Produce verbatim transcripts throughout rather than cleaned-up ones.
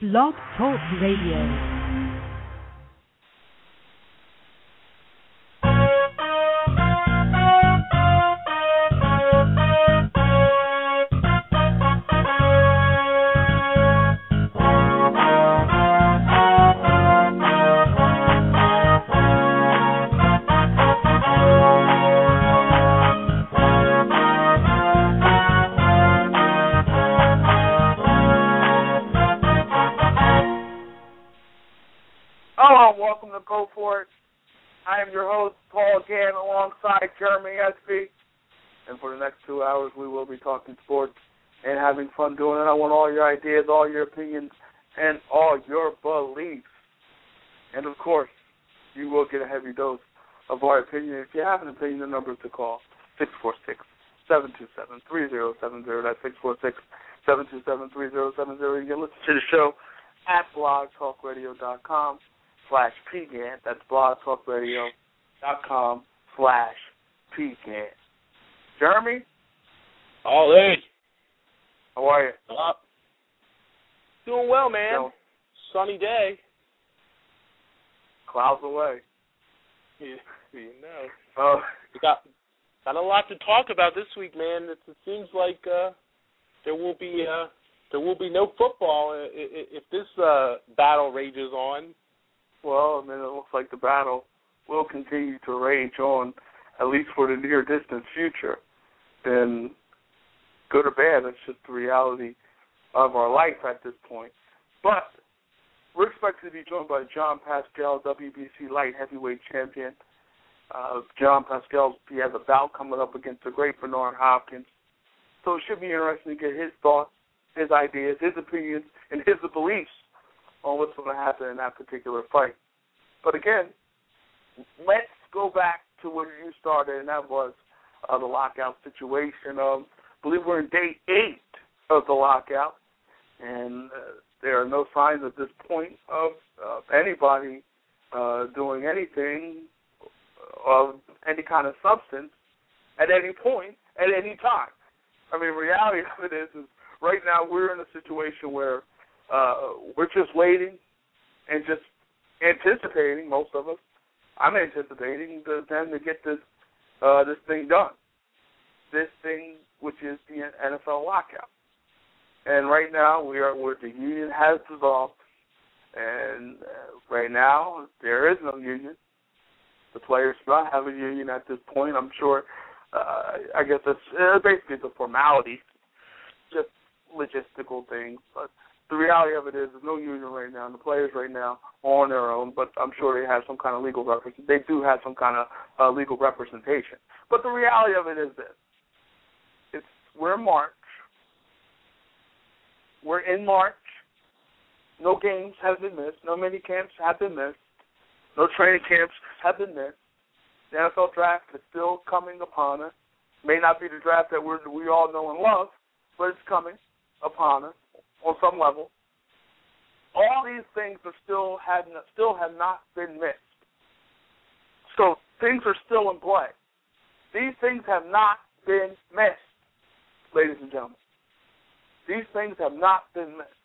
Blog Talk Radio. Go for it. I am your host, Paul Gann, alongside Jeremy Espy. And for the next two hours, we will be talking sports and having fun doing it. I want all your ideas, all your opinions, and all your beliefs. And, of course, you will get a heavy dose of our opinion. If you have an opinion, the number to call, six four six, seven two seven, three zero seven zero. That's six four six, seven two seven, three zero seven zero. You can listen to the show at blog talk radio dot com. slash P G A N. That's blogtalkradio.com slash P G A N. Jeremy? All in. How are you? Uh, doing well, man. No. Sunny day. Clouds away. Yeah, you know. Uh, we got got a lot to talk about this week, man. It, it seems like uh, there will be uh, there will be no football if, if this uh, battle rages on. Well, I mean, it looks like the battle will continue to rage on, at least for the near-distant future. Then, good or bad, that's just the reality of our life at this point. But we're expected to be joined by John Pascal, W B C light heavyweight champion. Uh, John Pascal, he has a bout coming up against the great Bernard Hopkins. So it should be interesting to get his thoughts, his ideas, his opinions, and his beliefs on what's going to happen in that particular fight. But again, let's go back to where you started, and that was uh, the lockout situation. Um, I believe we're in day eight of the lockout, and uh, there are no signs at this point of uh, anybody uh, doing anything of any kind of substance at any point, at any time. I mean, reality of it is, is right now we're in a situation where Uh, we're just waiting and just anticipating, most of us. I'm anticipating the, them to get this uh, this thing done. This thing, which is the N F L lockout. And right now, we are where the union has dissolved. And uh, right now, there is no union. The players do not have a union at this point. I'm sure, uh, I guess it's uh, basically the formality, just logistical things. But the reality of it is there's no union right now, and the players right now are on their own, but I'm sure they have some kind of legal representation. They do have some kind of uh, legal representation. But the reality of it is this. It's, we're in March. We're in March. No games have been missed. No mini camps have been missed. No training camps have been missed. The N F L draft is still coming upon us. May not be the draft that we're, we all know and love, but it's coming upon us on some level. All these things are still have still have not been missed. So things are still in play. These things have not been missed, ladies and gentlemen. These things have not been missed.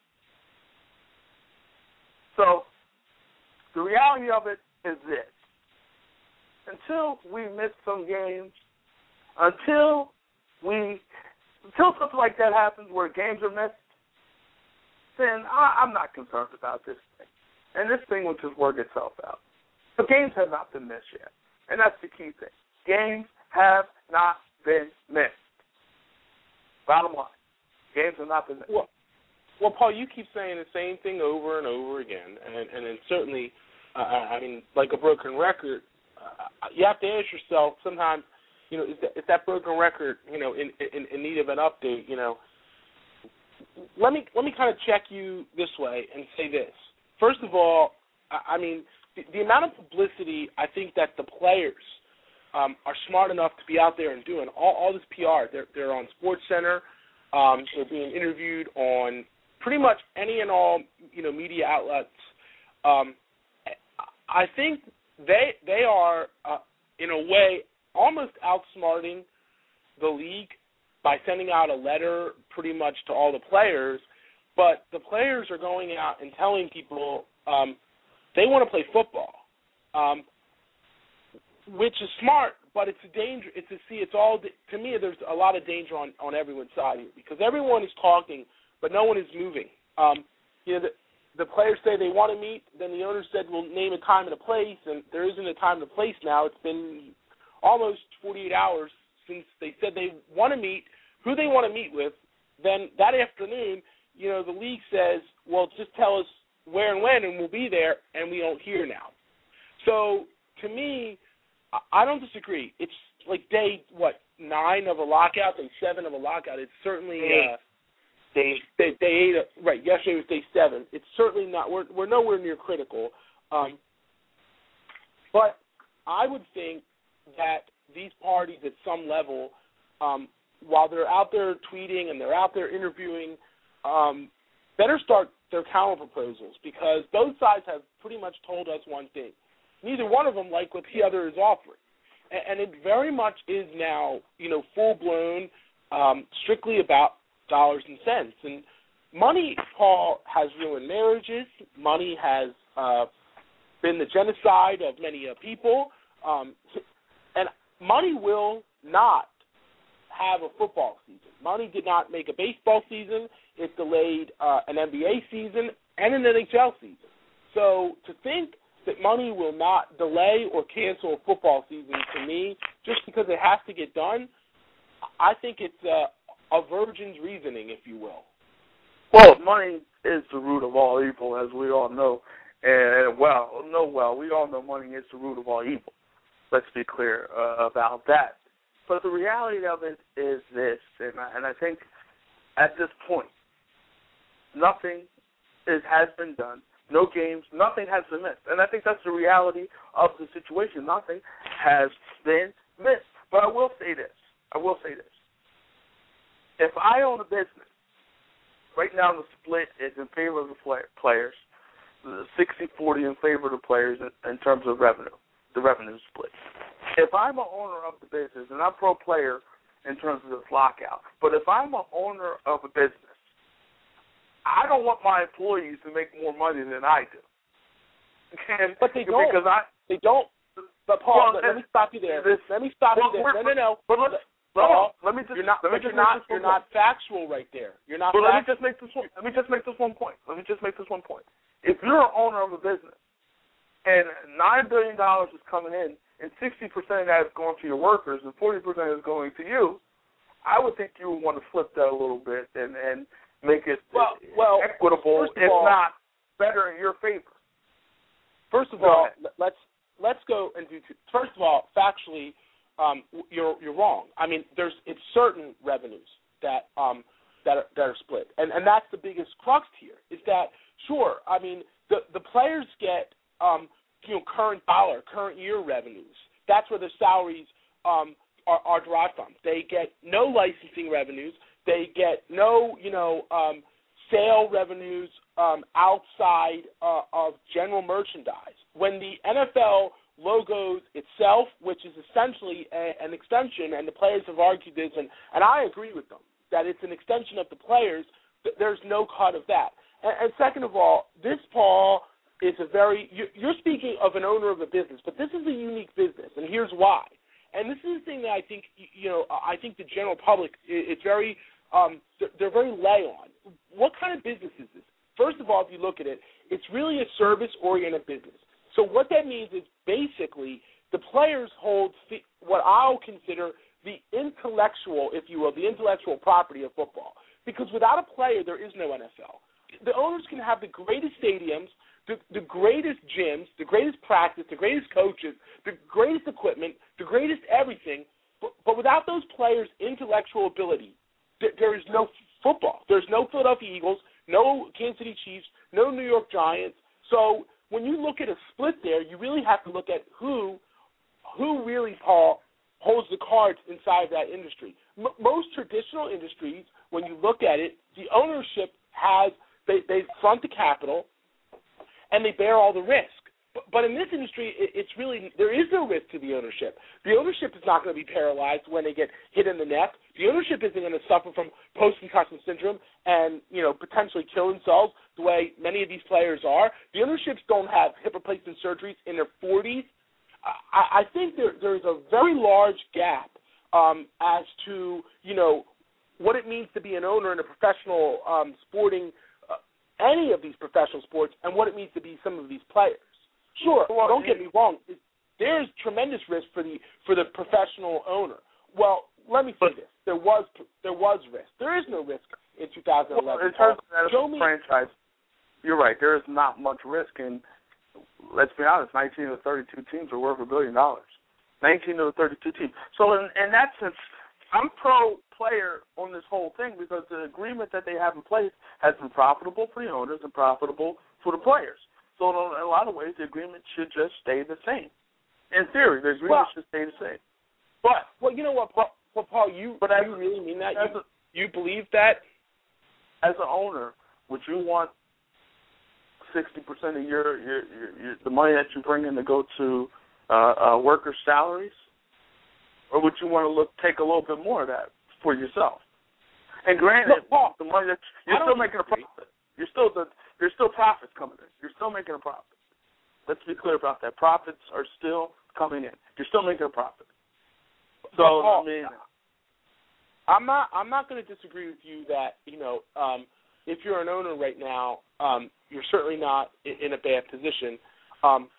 So the reality of it is this. Until we miss some games, until we until something like that happens where games are missed, then I, I'm not concerned about this thing. And this thing will just work itself out. The games have not been missed yet. And that's the key thing. Games have not been missed. Bottom line. Games have not been missed. Well, well Paul, you keep saying the same thing over and over again. And, and then certainly, uh, I mean, like a broken record, uh, you have to ask yourself sometimes, you know, is that, is that broken record, you know, in, in, in need of an update, you know? Let me let me kind of check you this way and say this. First of all, I, I mean, the, the amount of publicity I think that the players um, are smart enough to be out there and doing, all, all this P R, they're, they're on SportsCenter, um, they're being interviewed on pretty much any and all, you know, media outlets. Um, I think they they are, uh, in a way, almost outsmarting the league by sending out a letter pretty much to all the players but the players are going out and telling people um, they want to play football, um, which is smart, but it's a danger. It's a see. It's all to me. There's a lot of danger on, on everyone's side here because everyone is talking, but no one is moving. Um, you know, the, the players say they want to meet. Then the owner said, "We'll name a time and a place," and there isn't a time and a place now. It's been almost forty-eight hours since they said they want to meet. Who they want to meet with? Then that afternoon, you know, the league says, "Well, just tell us where and when, and we'll be there," and we don't hear now. So to me, I don't disagree. It's like day, what, nine of a lockout, day seven of a lockout. It's certainly uh, day, day, day eight. Of, right, yesterday was day seven. It's certainly not, we're, we're nowhere near critical. Um, but I would think that these parties at some level, um, while they're out there tweeting and they're out there interviewing, um, better start their counter proposals because both sides have pretty much told us one thing. Neither one of them like what the other is offering. And, and it very much is now, you know, full-blown, um, strictly about dollars and cents. And money, Paul, has ruined marriages. Money has uh, been the genocide of many uh, people. Um, and money will not have a football season. Money did not make a baseball season. It delayed uh, an N B A season and an N H L season. So to think that money will not delay or cancel a football season, to me, just because it has to get done, I think it's a, a virgin's reasoning, if you will. Well, money is the root of all evil, as we all know. And, well, no, well, we all know money is the root of all evil. Let's be clear uh, about that. But the reality of it is this, and I, and I think at this point, nothing is, has been done. No games, nothing has been missed. And I think that's the reality of the situation. Nothing has been missed. But I will say this. I will say this. If I own a business, right now the split is in favor of the play- players, the sixty forty in favor of the players in, in terms of revenue, the revenue split. If I'm an owner of the business, and I'm pro-player in terms of this lockout, but if I'm an owner of a business, I don't want my employees to make more money than I do. And but they don't. Because I, they don't. But, Paul, well, let, let me stop you there. This, let me stop well, you there. No, no, no. But let's, Paul, let me just, you're not, let me but just you're not, you're point. not factual right there. You're not But factual. let me just make this one, let me just make this one point. Let me just make this one point. If you're an owner of a business and nine billion dollars is coming in and sixty percent of that is going to your workers and forty percent is going to you, I would think you would want to flip that a little bit and, and make it well, well, equitable, if all, not better in your favor. First of go all, ahead. let's let's go and do two. First of all, factually, um, you're you're wrong. I mean, there's it's certain revenues that um that are, that are split, and and that's the biggest crux here. Is that sure? I mean, the the players get um you know current dollar, current year revenues. That's where the salaries um are, are derived from. They get no licensing revenues. They get no, you know, um, sale revenues um, outside uh, of general merchandise. When the N F L logos itself, which is essentially a, an extension, and the players have argued this, and, and I agree with them, that it's an extension of the players, th- there's no cut of that. And, and second of all, this, Paul, is a very, you, you're speaking of an owner of a business, but this is a unique business, and here's why. And this is the thing that I think, you know, I think the general public, it's very, Um, they're very lay on. What kind of business is this? First of all, if you look at it, it's really a service-oriented business. So what that means is basically the players hold what I'll consider the intellectual, if you will, the intellectual property of football. Because without a player, there is no N F L. The owners can have the greatest stadiums, the, the greatest gyms, the greatest practice, the greatest coaches, the greatest equipment, the greatest everything, but, but without those players' intellectual ability, there is no football. There's no Philadelphia Eagles, no Kansas City Chiefs, no New York Giants. So when you look at a split there, you really have to look at who who really, Paul, holds the cards inside of that industry. M- most traditional industries, when you look at it, the ownership has, they, they front the capital, and they bear all the risk. But, but in this industry, it, it's really, there is no risk to the ownership. The ownership is not going to be paralyzed when they get hit in the neck The ownership isn't going to suffer from post-concussion syndrome and, you know, potentially kill themselves the way many of these players are. The ownerships don't have hip replacement surgeries in their forties. I, I think there there is a very large gap um, as to, you know, what it means to be an owner in a professional um, sporting, uh, any of these professional sports, and what it means to be some of these players. Sure, well, don't get me wrong. There's tremendous risk for the for the professional owner. Well, let me say this: there was there was risk. There is no risk in two thousand eleven. Well, in terms of that as a franchise, you're right. There is not much risk, and let's be honest: nineteen of the thirty-two teams are worth a billion dollars. nineteen of the thirty-two teams. So in, in that sense, I'm pro-player on this whole thing because the agreement that they have in place has been profitable for the owners and profitable for the players. So in a lot of ways, the agreement should just stay the same. In theory, the agreement well, should stay the same. But, well, you know what, Paul, well, Paul you, but you really mean that? You, a, you believe that? As an owner, would you want sixty percent of your, your, your, your the money that you bring in to go to uh, uh, workers' salaries? Or would you want to look take a little bit more of that for yourself? And granted, Look, Paul, the money that you're still making a profit. You're still the there's still profits coming in. You're still making a profit. Let's be clear about that. Profits are still coming in. You're still making a profit. So Paul, I mean, I'm not I'm not going to disagree with you that you know um, if you're an owner right now, um, you're certainly not in, in a bad position. Um,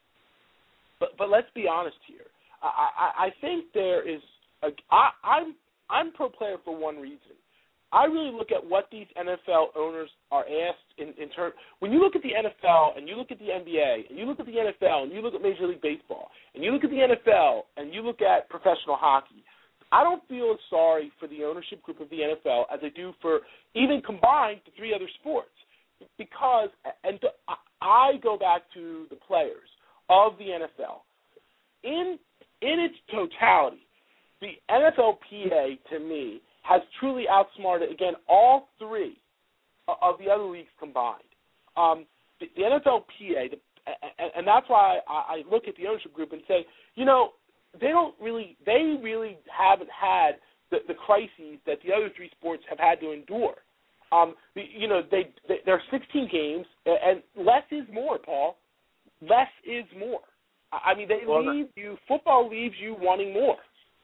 but but let's be honest here. I, I, I think there is a, I, I'm I'm pro player for one reason. I really look at what these N F L owners are asked in, in terms. When you look at the N F L and you look at the N B A and you look at the N F L and you look at Major League Baseball and you look at the N F L and you look at professional hockey, I don't feel as sorry for the ownership group of the N F L as I do for even combined the three other sports, because and I go back to the players of the N F L in in its totality. The N F L P A to me has truly outsmarted, again, all three of the other leagues combined. Um, the, the N F L P A, the, and, and that's why I, I look at the ownership group and say, you know, they don't really, they really haven't had the, the crises that the other three sports have had to endure. Um, the, you know, they, they there are sixteen games, and less is more, Paul. Less is more. I mean, they well, leave you, football leaves you wanting more.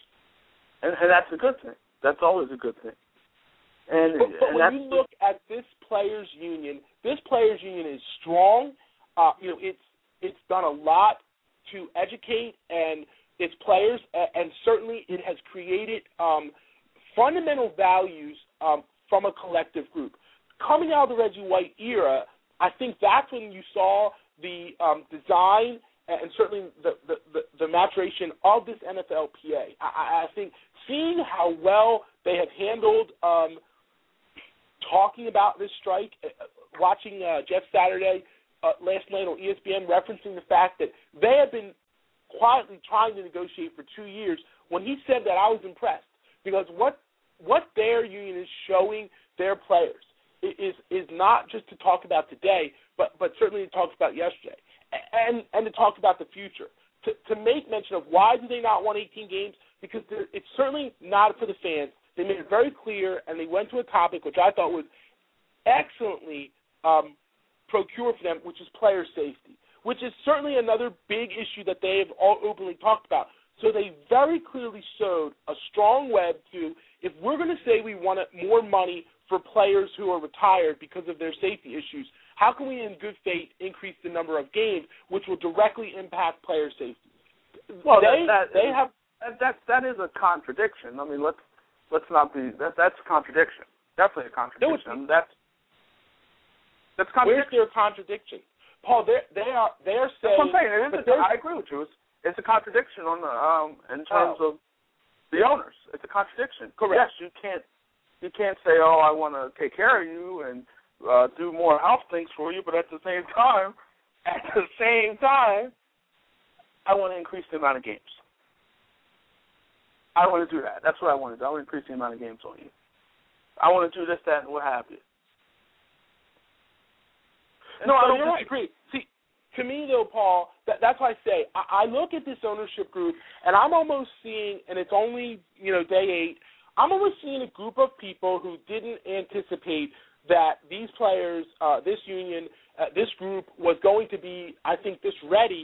And, and that's a good thing. That's always a good thing. And, but, but and when that's, you look at this players' union, this players' union is strong. Uh, you know, it's it's done a lot to educate and its players, and certainly it has created um, fundamental values um, from a collective group. Coming out of the Reggie White era, I think that's when you saw the um, design and certainly the, the, the, the maturation of this N F L P A. I, I think seeing how well they have handled um, talking about this strike, uh, watching uh, Jeff Saturday uh, last night on E S P N referencing the fact that they have been quietly trying to negotiate for two years, when he said that, I was impressed, because what what their union is showing their players is is not just to talk about today, but, but certainly to talk about yesterday. And and to talk about the future, to to make mention of why do they not want eighteen games? Because it's certainly not for the fans. They made it very clear, and they went to a topic which I thought was excellently um, procured for them, which is player safety, which is certainly another big issue that they have all openly talked about. So they very clearly showed a strong web to, if we're going to say we want more money for players who are retired because of their safety issues, how can we, in good faith, increase the number of games, which will directly impact player safety? Well, they, that, that they is, have that that is a contradiction. I mean, let's let's not be that that's a contradiction. Definitely a contradiction. No, that's that's contradiction. Where's their contradiction, Paul? They they are they are saying. That's what I'm saying. It is a, I agree with you. It's, it's a contradiction on the um in terms oh. of the owners. It's a contradiction. Correct. Yes, you can't you can't say, oh, I want to take care of you and Uh, do more house things for you, but at the same time, at the same time, I want to increase the amount of games. I want to do that. That's what I want to do. I want to increase the amount of games on you. I want to do this, that, and what have you. And no, so I don't disagree. Right. See, to me, though, Paul, that, that's why I say I, I look at this ownership group, and I'm almost seeing, and it's only, you know, day eight, I'm almost seeing a group of people who didn't anticipate that these players, uh, this union, uh, this group was going to be, I think, this ready.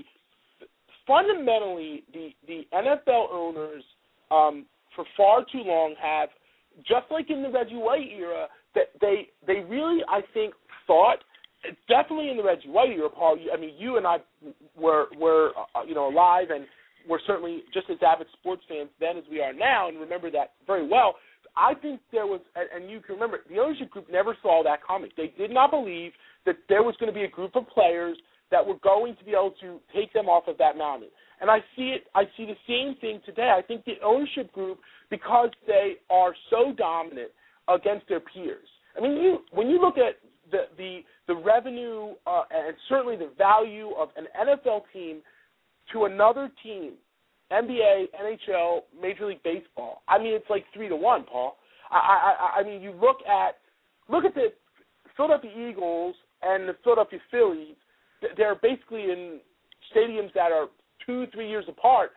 Fundamentally, the, the N F L owners um, for far too long have, just like in the Reggie White era, that they they really, I think, thought, definitely in the Reggie White era, Paul, I mean, you and I were, were uh, you know, alive and were certainly just as avid sports fans then as we are now, and remember that very well. I think there was, and you can remember, the ownership group never saw that coming. They did not believe that there was going to be a group of players that were going to be able to take them off of that mountain. And I see it, I see the same thing today. I think the ownership group, because they are so dominant against their peers. I mean, you when you look at the the, the revenue uh, and certainly the value of an N F L team to another team, N B A, N H L, Major League Baseball, I mean, it's like three to one, Paul. I, I, I mean, you look at look at the Philadelphia Eagles and the Philadelphia Phillies. They're basically in stadiums that are two, three years apart.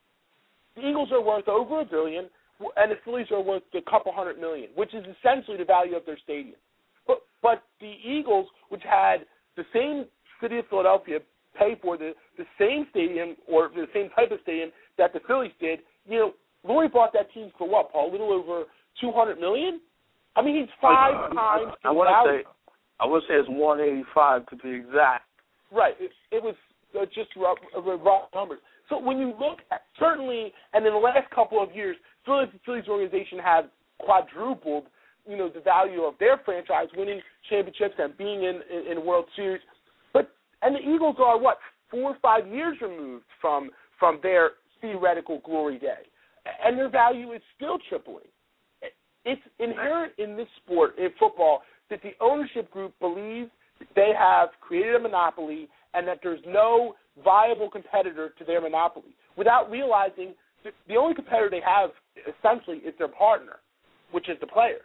The Eagles are worth over a billion, and the Phillies are worth a couple hundred million, which is essentially the value of their stadium. But but the Eagles, which had the same city of Philadelphia pay for the, the same stadium or the same type of stadium that the Phillies did, you know, Lurie bought that team for what, Paul? A little over two hundred million. I mean, he's five uh, times. I, I want to say, I want to say it's one eighty-five to be exact. Right. It, it was uh, just rough, uh, rough numbers. So when you look at, certainly, and in the last couple of years, the Phillies organization has quadrupled, you know, the value of their franchise, winning championships and being in, in, in World Series. But and the Eagles are, what, four or five years removed from from their theoretical glory day. And their value is still tripling. It's inherent in this sport, in football, that the ownership group believes they have created a monopoly and that there's no viable competitor to their monopoly, without realizing that the only competitor they have, essentially, is their partner, which is the players.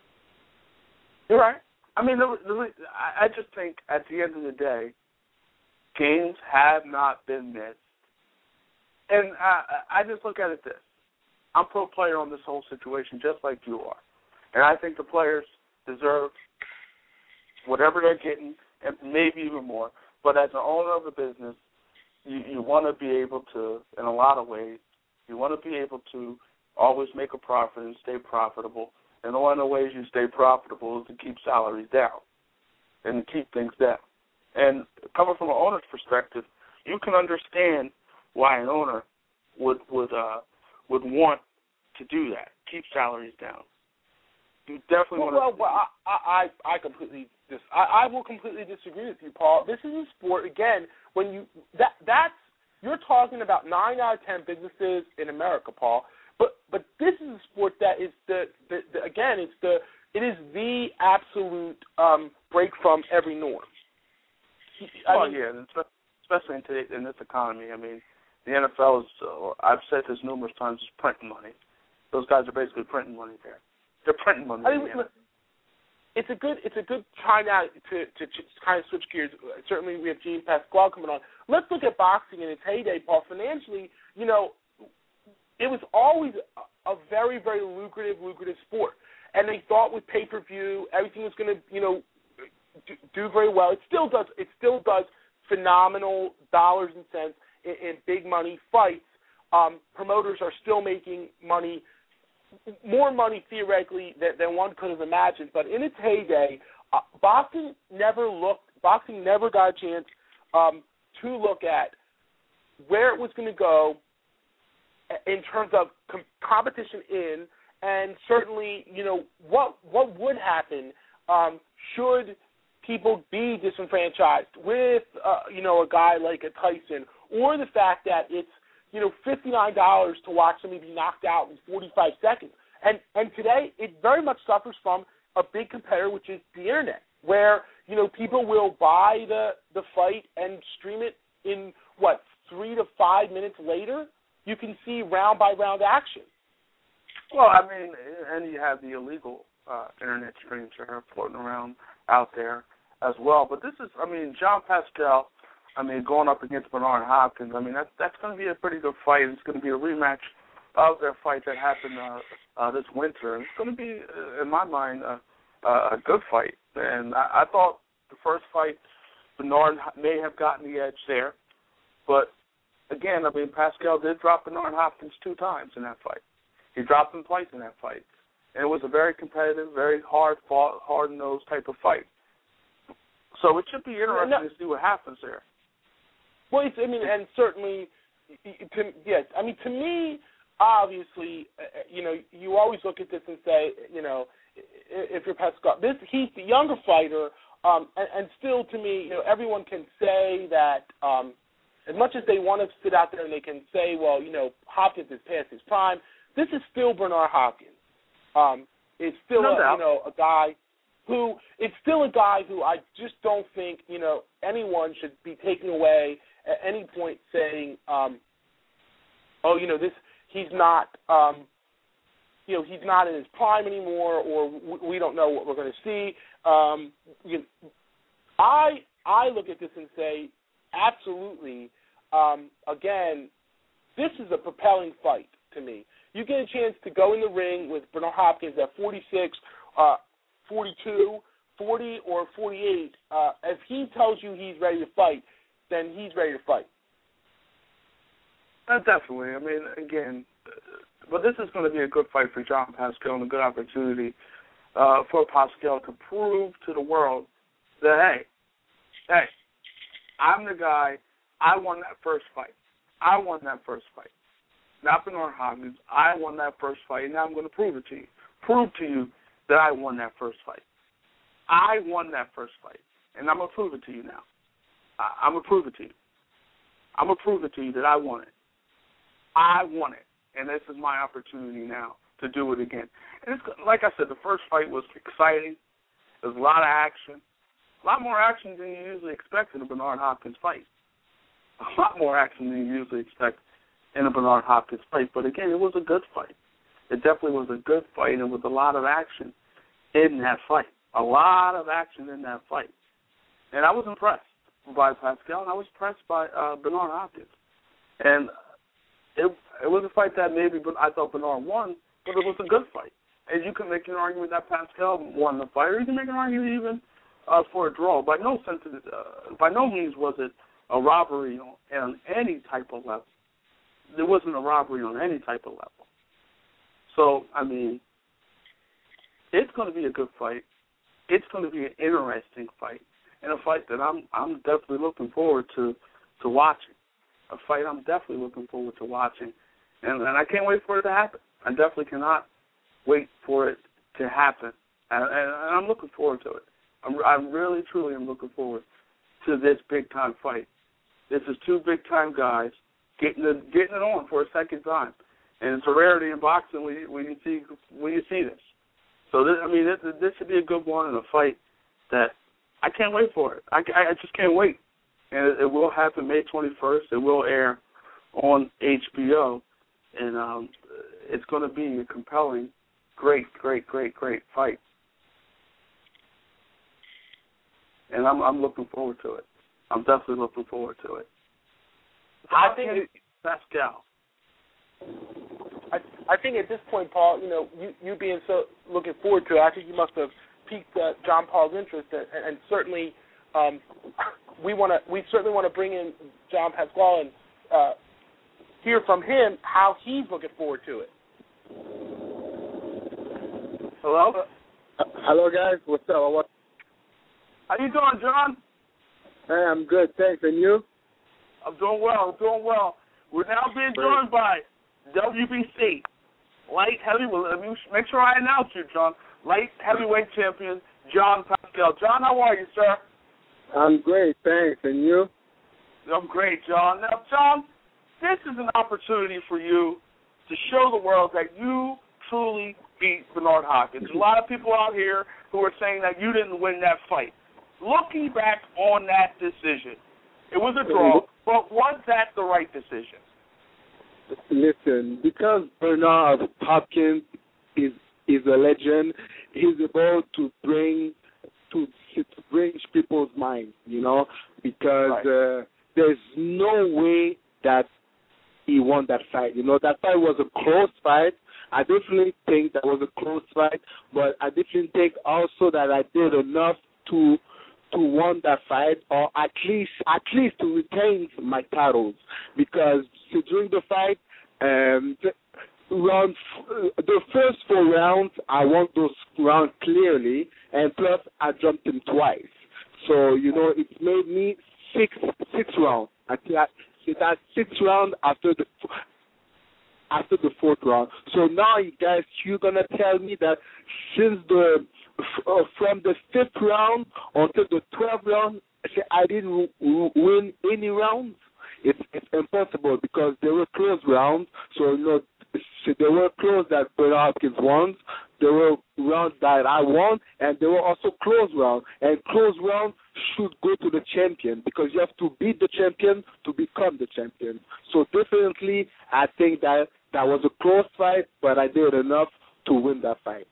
You're right. I mean, the, the, I just think at the end of the day, games have not been missed. And I, I just look at it this. I'm pro player on this whole situation, just like you are. And I think the players deserve whatever they're getting, and maybe even more. But as an owner of a business, you, you want to be able to, in a lot of ways, you want to be able to always make a profit and stay profitable. And one of the ways you stay profitable is to keep salaries down and to keep things down. And coming from an owner's perspective, you can understand why an owner would would uh, would want to do that, keep salaries down. You definitely well, want to. Well, well I, I I completely dis, I, I will completely disagree with you, Paul. This is a sport again. When you that that's you're talking about nine out of ten businesses in America, Paul. But but this is a sport that is the, the, the again it's the it is the absolute um, break from every norm. I oh mean, yeah, especially in today, in this economy. I mean, the N F L is. Uh, I've said this numerous times. Is printing money. Those guys are basically printing money there. They're printing money. I mean, it's a good it's a good time now to, to to kind of switch gears. Certainly, we have Jean Pasquale coming on. Let's look at boxing in its heyday, Paul. Financially, you know, it was always a, a very very lucrative lucrative sport, and they thought with pay per view everything was going to you know do, do very well. It still does. It still does phenomenal dollars and cents in, in big money fights. Um, promoters are still making money. More money theoretically than, than one could have imagined, but in its heyday, uh, boxing never looked. Boxing never got a chance um, to look at where it was going to go in terms of com- competition in, and certainly, you know, what what would happen um, should people be disenfranchised with, uh, you know, a guy like a Tyson, or the fact that it's you know, fifty-nine dollars to watch somebody be knocked out in forty-five seconds. And and today, it very much suffers from a big competitor, which is the Internet, where, you know, people will buy the, the fight and stream it in, what, three to five minutes later? You can see round-by-round action. Well, I mean, and you have the illegal uh, Internet streams that are floating around out there as well. But this is, I mean, Jean Pasquale, I mean, going up against Bernard Hopkins, I mean, that's, that's going to be a pretty good fight. It's going to be a rematch of their fight that happened uh, uh, this winter. And it's going to be, uh, in my mind, uh, uh, a good fight. And I, I thought the first fight, Bernard may have gotten the edge there. But, again, I mean, Pascal did drop Bernard Hopkins two times in that fight. He dropped him twice in that fight. And it was a very competitive, very hard-fought, hard-nosed type of fight. So it should be interesting no, to see what happens there. Well, it's, I mean, and certainly, to, yes, I mean, to me, obviously, uh, you know, you always look at this and say, you know, if you're Pascal, this he's the younger fighter, um, and, and still, to me, you know, everyone can say that um, as much as they want to sit out there and they can say, well, you know, Hopkins is past his prime, this is still Bernard Hopkins. Um, it's still, no a, you know, a guy who, it's still a guy who I just don't think, you know, anyone should be taking away at any point saying, um, oh, you know, this, he's not, um, you know, he's not in his prime anymore, or w- we don't know what we're going to see. Um, you know, I I look at this and say, absolutely, um, again, this is a propelling fight to me. You get a chance to go in the ring with Bernard Hopkins at forty-six, uh, forty-two, forty, or forty-eight. Uh, if he tells you he's ready to fight, then he's ready to fight. Uh, definitely. I mean, again, but this is going to be a good fight for John Pascal and a good opportunity uh, for Pascal to prove to the world that, hey, hey, I'm the guy. I won that first fight. I won that first fight. Not Bernard Hopkins. I won that first fight, and now I'm going to prove it to you. Prove to you that I won that first fight. I won that first fight, and I'm going to prove it to you now. I- I'm going to prove it to you. I'm going to prove it to you that I won it. I won it, and this is my opportunity now to do it again. And it's, like I said, the first fight was exciting. There was a lot of action, a lot more action than you usually expect in a Bernard Hopkins fight. A lot more action than you usually expect in a Bernard Hopkins fight. But, again, it was a good fight. It definitely was a good fight, and with a lot of action in that fight. A lot of action in that fight. And I was impressed by Pascal, and I was impressed by uh, Bernard Hopkins. And it it was a fight that maybe I thought Bernard won, but it was a good fight. And you can make an argument that Pascal won the fight, or you can make an argument even uh, for a draw. By no sense, uh, by no means was it a robbery on, on any type of level. There wasn't a robbery on any type of level. So, I mean, it's going to be a good fight. It's going to be an interesting fight, and a fight that I'm I'm definitely looking forward to to watching. A fight I'm definitely looking forward to watching, and, and I can't wait for it to happen. I definitely cannot wait for it to happen, and, and, and I'm looking forward to it. I'm, I really, truly am looking forward to this big-time fight. This is two big-time guys getting it, getting it on for a second time, and it's a rarity in boxing when you, when you see when you see this. So this, I mean, this, this should be a good one in a fight that I can't wait for it. I, I just can't wait. And it, it will happen May twenty-first. It will air on H B O, and um, it's going to be a compelling, great, great, great, great fight. And I'm, I'm looking forward to it. I'm definitely looking forward to it. I think it, Pascal. I, I think at this point, Paul, you know, you, you being so looking forward to it, I think you must have piqued uh, John Paul's interest, and, and certainly um, we want to. We certainly want to bring in John Pascal and uh, hear from him how he's looking forward to it. Hello. Uh, hello, guys. What's up? What? How you doing, John? Hey, I'm good, thanks. And you? I'm doing well. I'm doing well. We're now being joined by W B C light heavyweight. Let me make sure I announce you, John. Light heavyweight champion John Pascal. John, how are you, sir? I'm great, thanks. And you? I'm great, John. Now, John, this is an opportunity for you to show the world that you truly beat Bernard Hopkins. A lot of people out here who are saying that you didn't win that fight. Looking back on that decision, it was a draw, but was that the right decision? Listen, because Bernard Hopkins is is a legend, he's able to bring to to bring people's minds, you know, because right. uh, there's no way that he he won that fight. You know, that fight was a close fight. I definitely think that was a close fight, but I definitely think also that I did enough to to win that fight, or at least at least to retain my titles, because so during the fight, um, the, round the first four rounds I won those rounds clearly, and plus I jumped him twice. So you know it made me six six rounds. I think I, it had six rounds after the after the fourth round. So now, you guys, you're gonna tell me that since the uh, from the fifth round until the twelfth round, I didn't w- win any rounds? It's it's impossible, because there were close rounds. So you know, there were close that Bernard Hopkins won. There were rounds that I won, and there were also close rounds. And close rounds should go to the champion, because you have to beat the champion to become the champion. So definitely, I think that that was a close fight, but I did enough to win that fight.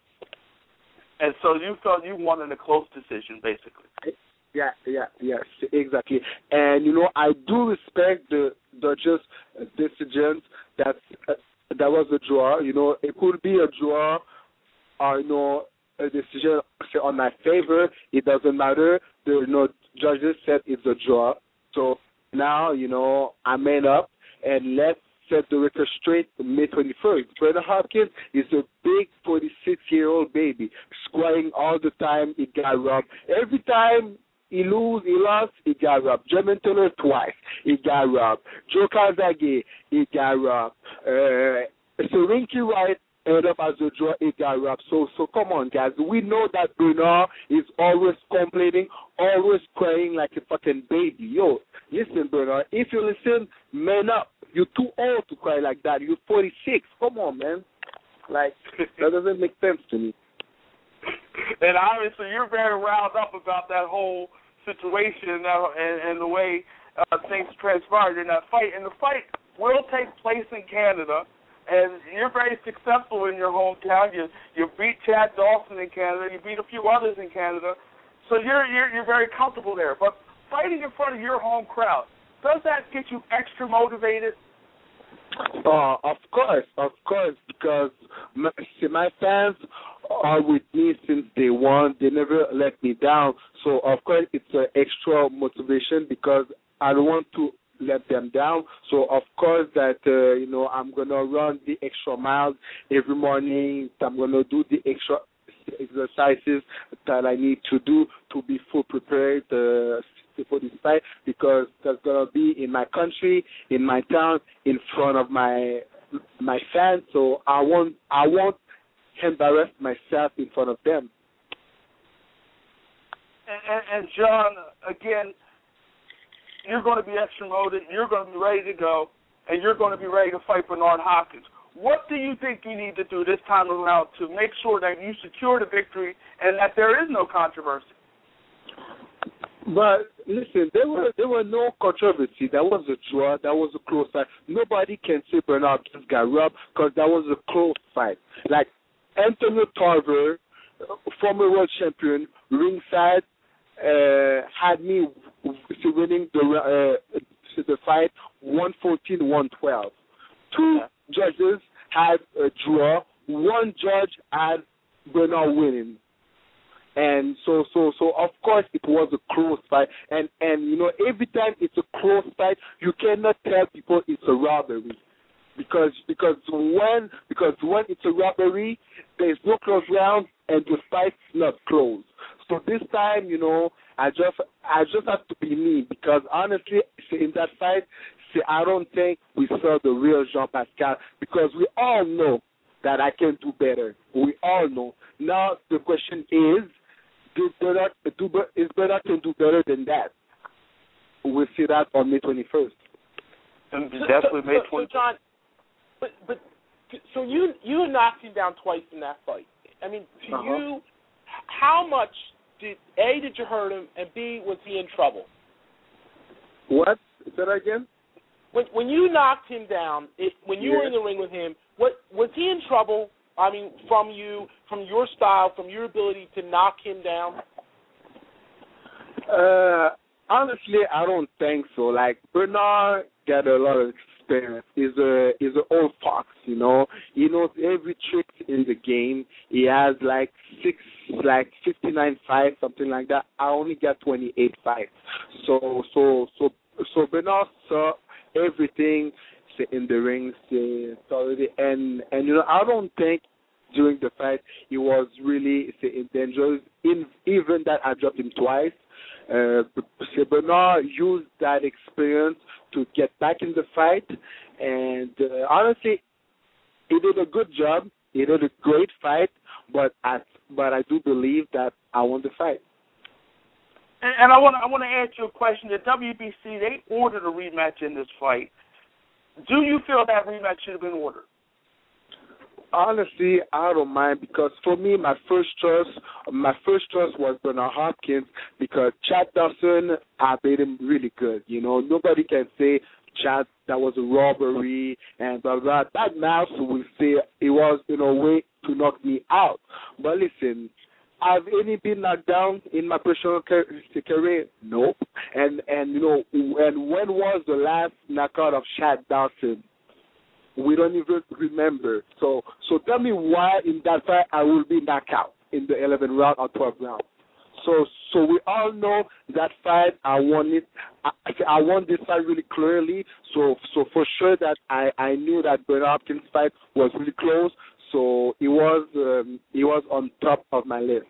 And so you felt you won in a close decision, basically. Yeah, yeah, yes, exactly. And, you know, I do respect the the just decisions that uh, that was a draw. You know, it could be a draw or, you know, a decision on my favor. It doesn't matter. The you know, judges said it's a draw. So now, you know, I made up, and let's set the record straight May twenty-first. Bernard Hopkins is a big forty-six-year-old baby, scoring all the time. He got robbed. Every time he lose, he lost, he got robbed. German Taylor twice, he got robbed. Joe Calzaghe, he got robbed. Uh, so Rinky Wright ended up as a draw, he got robbed. So, so come on, guys. We know that Bernard is always complaining, always crying like a fucking baby. Yo, listen, Bernard, if you listen, man up. You're too old to cry like that. You're forty-six. Come on, man. Like, that doesn't make sense to me. And obviously, you're very riled up about that whole situation and, and, and the way uh, things transpired in that fight. And the fight will take place in Canada, and you're very successful in your hometown. You you beat Chad Dawson in Canada. You beat a few others in Canada. So you're you're, you're very comfortable there. But fighting in front of your home crowd, does that get you extra motivated? Uh, of course, of course, because my, see, my fans are with me since day one. They never let me down. So, of course, it's an extra motivation, because I don't want to let them down. So, of course, that, uh, you know, I'm going to run the extra miles every morning. I'm going to do the extra exercises that I need to do to be full prepared uh, for this fight, because that's gonna be in my country, in my town, in front of my my fans. So I won't I won't embarrass myself in front of them. And, and, and John, again, you're going to be extra motivated. You're going to be ready to go, and you're going to be ready to fight Bernard Hopkins. What do you think you need to do this time around to make sure that you secure the victory and that there is no controversy? But listen, there were there were no controversy. That was a draw. That was a close fight. Nobody can say Bernard Hopkins got robbed, because that was a close fight. Like Antonio Tarver, former world champion, ringside, uh, had me winning the uh, the fight one fourteen one twelve. Two judges had a draw. One judge had Bernard winning. And so, so, so, of course, it was a close fight. And, and, you know, every time it's a close fight, you cannot tell people it's a robbery. Because, because when, because when it's a robbery, there's no close round, and the fight's not close. So this time, you know, I just, I just have to be me, because honestly, in that fight, see, I don't think we saw the real Jean Pascal, because we all know that I can do better. We all know. Now the question is, do Bernard, do, is Bernard can do better than that? We'll see that on May twenty-first. And definitely May twenty-first. So, so John, but but so you you knocked him down twice in that fight. I mean, to uh-huh. you, how much did A did you hurt him, and B was he in trouble? What? Say that again? When when you knocked him down, it, when you yeah. were in the ring with him, what was he in trouble? I mean, from you, from your style, from your ability to knock him down? Uh, honestly, I don't think so. Like, Bernard got a lot of experience. He's a he's an old fox, you know. He knows every trick in the game. He has like six, like fifty-nine fights, something like that. I only got twenty-eight fights. So so so so Bernard saw everything in the ring, already, and and you know, I don't think during the fight he was really say, in danger. In even that I dropped him twice. Uh, Bernard used that experience to get back in the fight, and uh, honestly, he did a good job. He did a great fight, but I, but I do believe that I won the fight. And, and I want to I want to ask you a question. The W B C, they ordered a rematch in this fight. Do you feel that rematch should have been ordered? Honestly, I don't mind, because for me, my first choice, my first choice was Bernard Hopkins, because Chad Dawson, I made him really good. You know, nobody can say Chad that was a robbery and blah blah. That mouse will say it was in a way to knock me out. But listen, I've any been knocked down in my professional career? Nope. And and you know, and when was the last knockout of Chad Dawson? We don't even remember. So so tell me why in that fight I will be knocked out in the eleventh round or twelfth round. So so we all know that fight. I won it. I, I won this fight really clearly. So so for sure that I, I knew that Bernard Hopkins fight was really close. So it was um, it was on top of my list.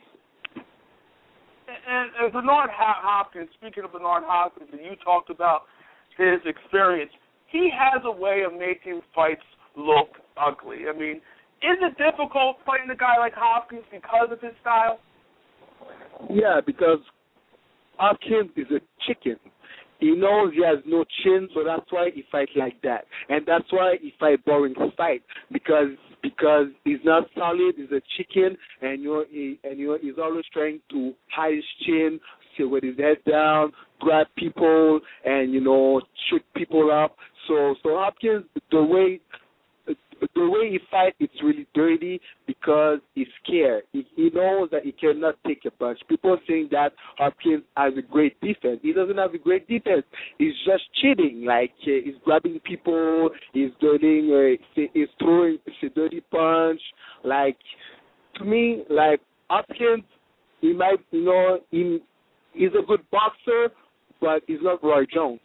And, and Bernard Hopkins, speaking of Bernard Hopkins, and you talked about his experience, he has a way of making fights look ugly. I mean, is it difficult fighting a guy like Hopkins because of his style? Yeah, because Hopkins is a chicken. He knows he has no chin, so that's why he fights like that. And that's why he fight boring fight, because because he's not solid, he's a chicken, and you know, he, and you know, he's always trying to hide his chin, sit with his head down, grab people, and you know, shoot people up. So so Hopkins, the way the way he fights, it's really dirty because he's scared. He, he knows that he cannot take a punch. People are saying that Hopkins has a great defense. He doesn't have a great defense. He's just cheating. Like, uh, he's grabbing people. He's doing. Uh, he's throwing a dirty punch. Like, to me, like Hopkins, he might, you know, he, he's a good boxer, but he's not Roy Jones.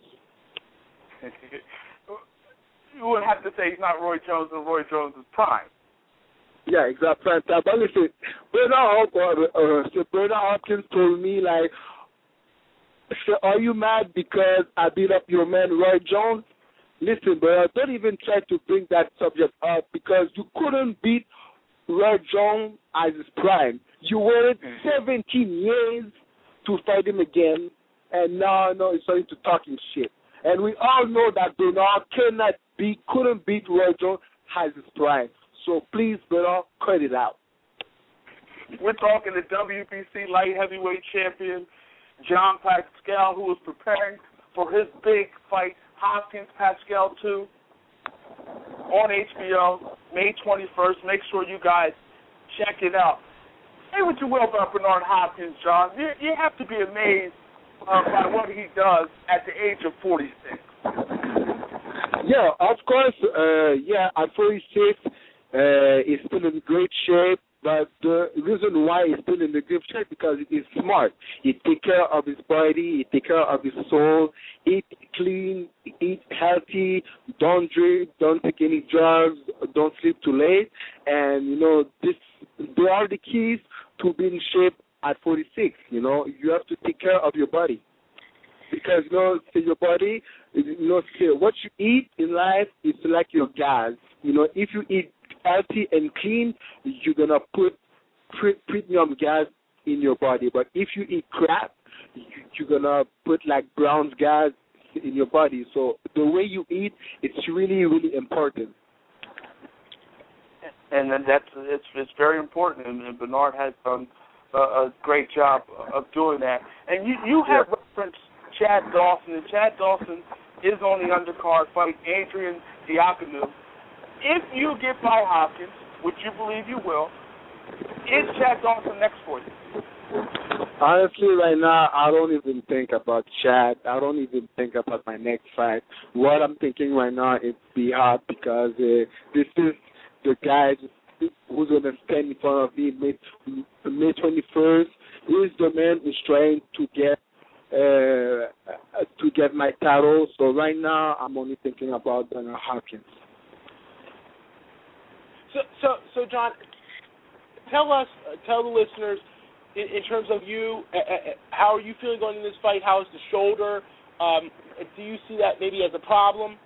You would have to say he's not Roy Jones in Roy Jones' prime. Yeah, exactly. But listen, Bernard, uh, so Bernard Hopkins told me, like, so are you mad because I beat up your man Roy Jones? Listen, bro, don't even try to bring that subject up, because you couldn't beat Roy Jones at his prime. You waited seventeen years to fight him again, and now, now he's starting to talking shit. And we all know that Bernard cannot be, couldn't beat Roy Jones at his prime. So please, Bernard, cut it out. We're talking the W B C light heavyweight champion, John Pascal, who is preparing for his big fight, Hopkins Pascal two, on H B O, May twenty-first. Make sure you guys check it out. Say what you will about Bernard Hopkins, John. You, you have to be amazed uh, by what he does at the age of forty-six. Yeah, of course. Uh, yeah, at forty-six, uh, he's still in great shape. But the reason why he's still in the good shape because he's smart. He take care of his body. He take care of his soul. Eat clean. Eat healthy. Don't drink. Don't take any drugs. Don't sleep too late. And you know, this they are the keys to being in shape at forty-six. You know, you have to take care of your body. Because, you know, your body, you know, what you eat in life is like your gas. You know, if you eat healthy and clean, you're going to put pre- premium gas in your body. But if you eat crap, you're going to put, like, brown gas in your body. So the way you eat, it's really, really important. And then that's it's, it's very important, and Bernard has done a, a great job of doing that. And you, you have yeah. referenced Chad Dawson, and Chad Dawson is on the undercard fighting Adrian Diacono. If you get by Hopkins, which you believe you will, is Chad Dawson next for you? Honestly, right now, I don't even think about Chad. I don't even think about my next fight. What I'm thinking right now is Bihar because uh, this is the guy who's going to stand in front of me May, May twenty-first. He's the man who's trying to get uh, to get my title. So right now, I'm only thinking about Bernard Hopkins. So, so, so, John, tell us, uh, tell the listeners, in, in terms of you, uh, uh, how are you feeling going in this fight? How is the shoulder? Um, do you see that maybe as a problem?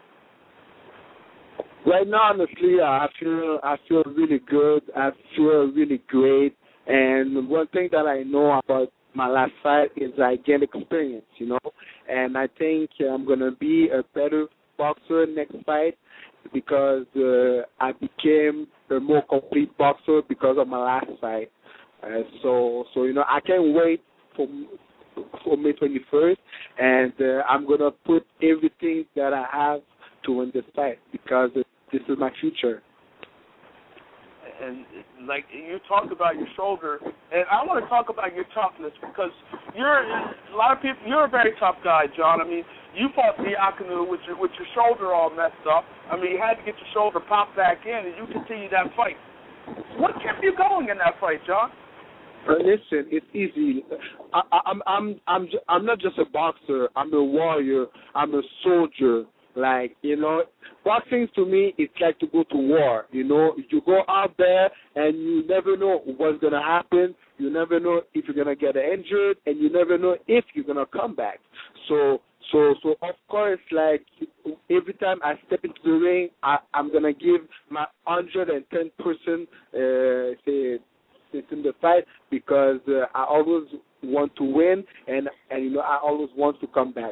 Right now, honestly, I feel I feel really good. I feel really great. And one thing that I know about my last fight is I gain experience, you know. And I think I'm gonna be a better boxer next fight because uh, I became a more complete boxer because of my last fight. Uh, so, so you know, I can't wait for for May twenty-first, and uh, I'm gonna put everything that I have to win this fight because this is my future. And like you talked about your shoulder, and I want to talk about your toughness because you're a lot of people. You're a very tough guy, John. I mean, you fought Diakonu with your with your shoulder all messed up. I mean, you had to get your shoulder popped back in, and you continued that fight. What kept you going in that fight, John? Uh, listen, it's easy. I, I, I'm I'm I'm ju- I'm not just a boxer. I'm a warrior. I'm a soldier. Like, you know, boxing to me, it's like to go to war. You know, you go out there and you never know what's going to happen. You never know if you're going to get injured, and you never know if you're going to come back. So, so, so of course, like, every time I step into the ring, I, I'm going to give my one hundred ten percent uh, say, in the fight because uh, I always want to win, and, and, you know, I always want to come back.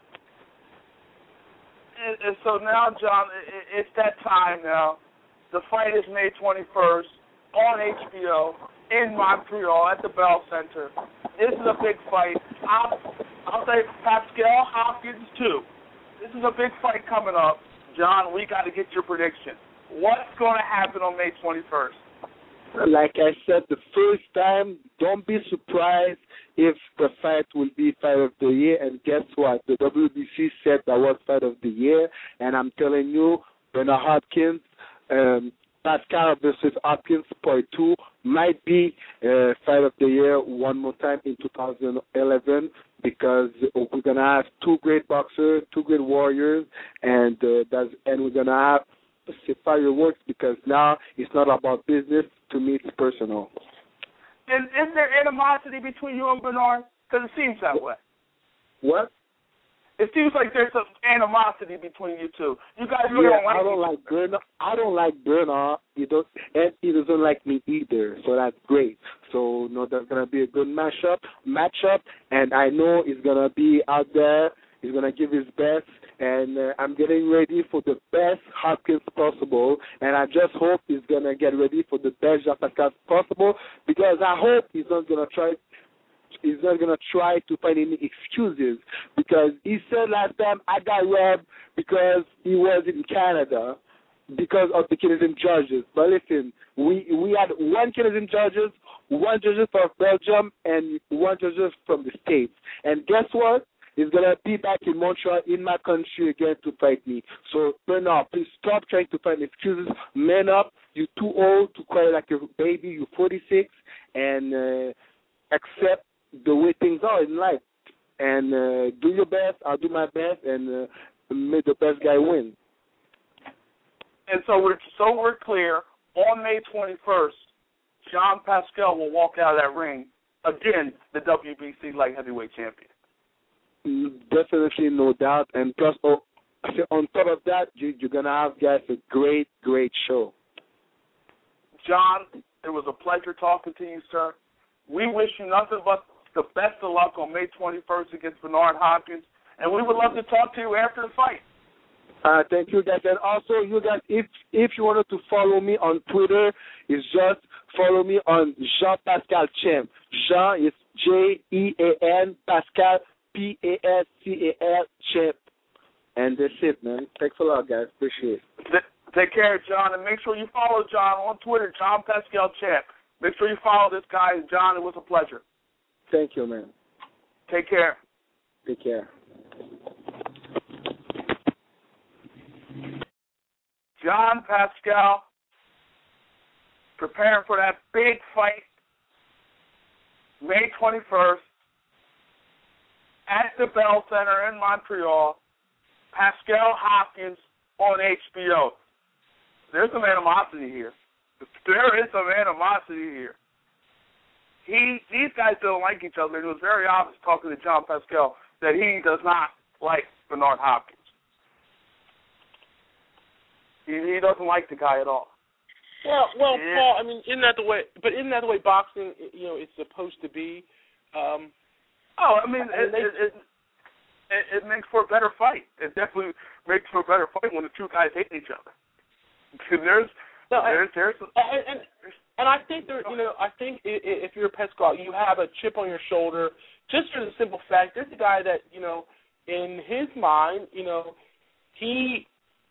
And, and so now, John, it, it's that time now. The fight is May twenty-first on H B O in Montreal at the Bell Center. This is a big fight. I'll, I'll say Pascal Hopkins, too. This is a big fight coming up. John, we got to get your prediction. What's going to happen on May twenty-first? Like I said the first time, don't be surprised if the fight will be Fight of the Year. And guess what? The W B C said that was Fight of the Year. And I'm telling you, Bernard Hopkins, um, Pascal versus Hopkins Part two might be uh, Fight of the Year one more time in two thousand eleven because we're going to have two great boxers, two great warriors, and uh, that's, and we're going to have fireworks because now it's not about business. To me, it's personal. Is, is there animosity between you and Bernard? Because it seems that way. What? It seems like there's some animosity between you two. You guys really yeah, don't like I don't like Bernard. I don't like Bernard. He don't, and he doesn't like me either. So that's great. So you know, there's gonna be a good matchup. Matchup, and I know he's gonna be out there. He's gonna give his best. And uh, I'm getting ready for the best Hopkins possible, and I just hope he's gonna get ready for the best Jean Pascal possible because I hope he's not gonna try. He's not gonna try to find any excuses because he said last time I got robbed because he was in Canada because of the Canadian judges. But listen, we we had one Canadian judges, one judges from Belgium, and one judges from the States. And guess what? He's going to be back in Montreal, in my country again to fight me. So, Bernard, please stop trying to find excuses. Man up. You're too old to cry like a baby. You're forty-six. And uh, accept the way things are in life. And uh, do your best. I'll do my best. And uh, may the best guy win. And so we're, so we're clear, on May twenty-first, Jean Pascal will walk out of that ring, again, the W B C light heavyweight champion. Definitely, no doubt. And plus, oh, on top of that, you, you're going to have, guys, a great, great show. John, it was a pleasure talking to you, sir. We wish you nothing but the best of luck on May twenty-first against Bernard Hopkins, and we would love to talk to you after the fight. Uh, thank you, guys. And also, you guys, if if you wanted to follow me on Twitter, it's just follow me on Jean Pascal Champ. Jean is J E A N, Pascal P A S C A L Champ. And that's it, man. Thanks a lot, guys. Appreciate it. Take care, John, and make sure you follow John on Twitter, Jean Pascal Champ. Make sure you follow this guy, John. It was a pleasure. Thank you, man. Take care. Take care. John Pascal preparing for that big fight May twenty-first at the Bell Center in Montreal. Pascal Hopkins on H B O. There's some animosity here. There is some animosity here. He, these guys don't like each other. It was very obvious talking to John Pascal that he does not like Bernard Hopkins. He, he doesn't like the guy at all. Well, well, yeah. Paul. I mean, isn't that the way? But isn't that the way boxing, you know, is supposed to be? Um, oh, I mean, I mean it, they, it, it, it, it makes for a better fight. It definitely makes for a better fight when the two guys hate each other. There's, no, there's, there's, and, and and I think there, you know, I think if you're Pascal, you have a chip on your shoulder just for the simple fact there's a guy that, you know, in his mind, you know, he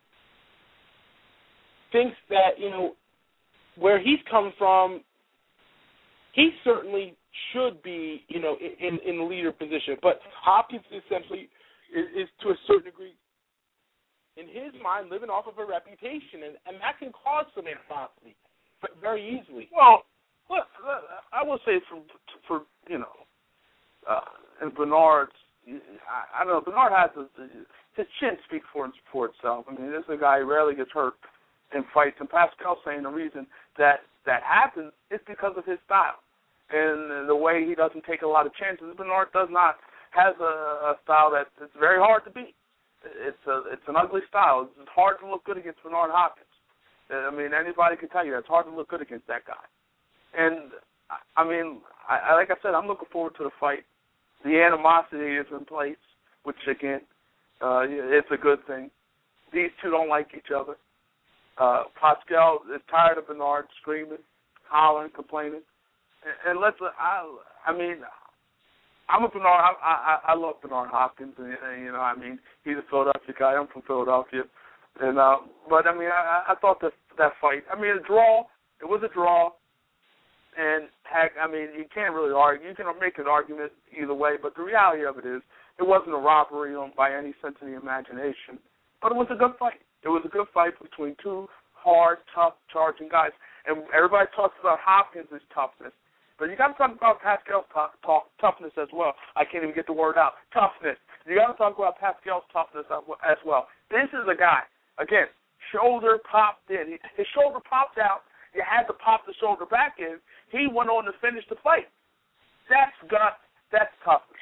thinks that, you know, where he's come from, he certainly should be, you know, in in the leader position. But Hopkins essentially is, is to a certain degree, in his mind, living off of a reputation, and, and that can cause some animosity very easily. Well, look, I will say for, for you know, uh, and Bernard's, I, I don't know, Bernard has a, his chin speaks for, for itself. I mean, this is a guy who rarely gets hurt in fights, and Pascal's saying the reason that that happens is because of his style and the way he doesn't take a lot of chances. Bernard does not, has a, a style that it's very hard to beat. It's a, it's an ugly style. It's hard to look good against Bernard Hopkins. I mean, anybody can tell you that it's hard to look good against that guy. And, I mean, I, like I said, I'm looking forward to the fight. The animosity is in place, which, again, uh, it's a good thing. These two don't like each other. Uh, Pascal is tired of Bernard screaming, hollering, complaining. And, and let's, I, I mean, I'm a Bernard, I, I, I love Bernard Hopkins, and, and, you know, I mean, he's a Philadelphia guy. I'm from Philadelphia. And uh, but I mean, I, I thought that that fight. I mean, a draw. It was a draw, and heck, I mean, you can't really argue. You can make an argument either way, but the reality of it is, it wasn't a robbery on, by any sense of the imagination. But it was a good fight. It was a good fight between two hard, tough, charging guys. And everybody talks about Hopkins' toughness, but you got to talk about Pascal's talk, talk, toughness as well. I can't even get the word out. Toughness. You got to talk about Pascal's toughness as well. This is a guy. Again, shoulder popped in. His shoulder popped out. You had to pop the shoulder back in. He went on to finish the fight. That's gut. That's toughness.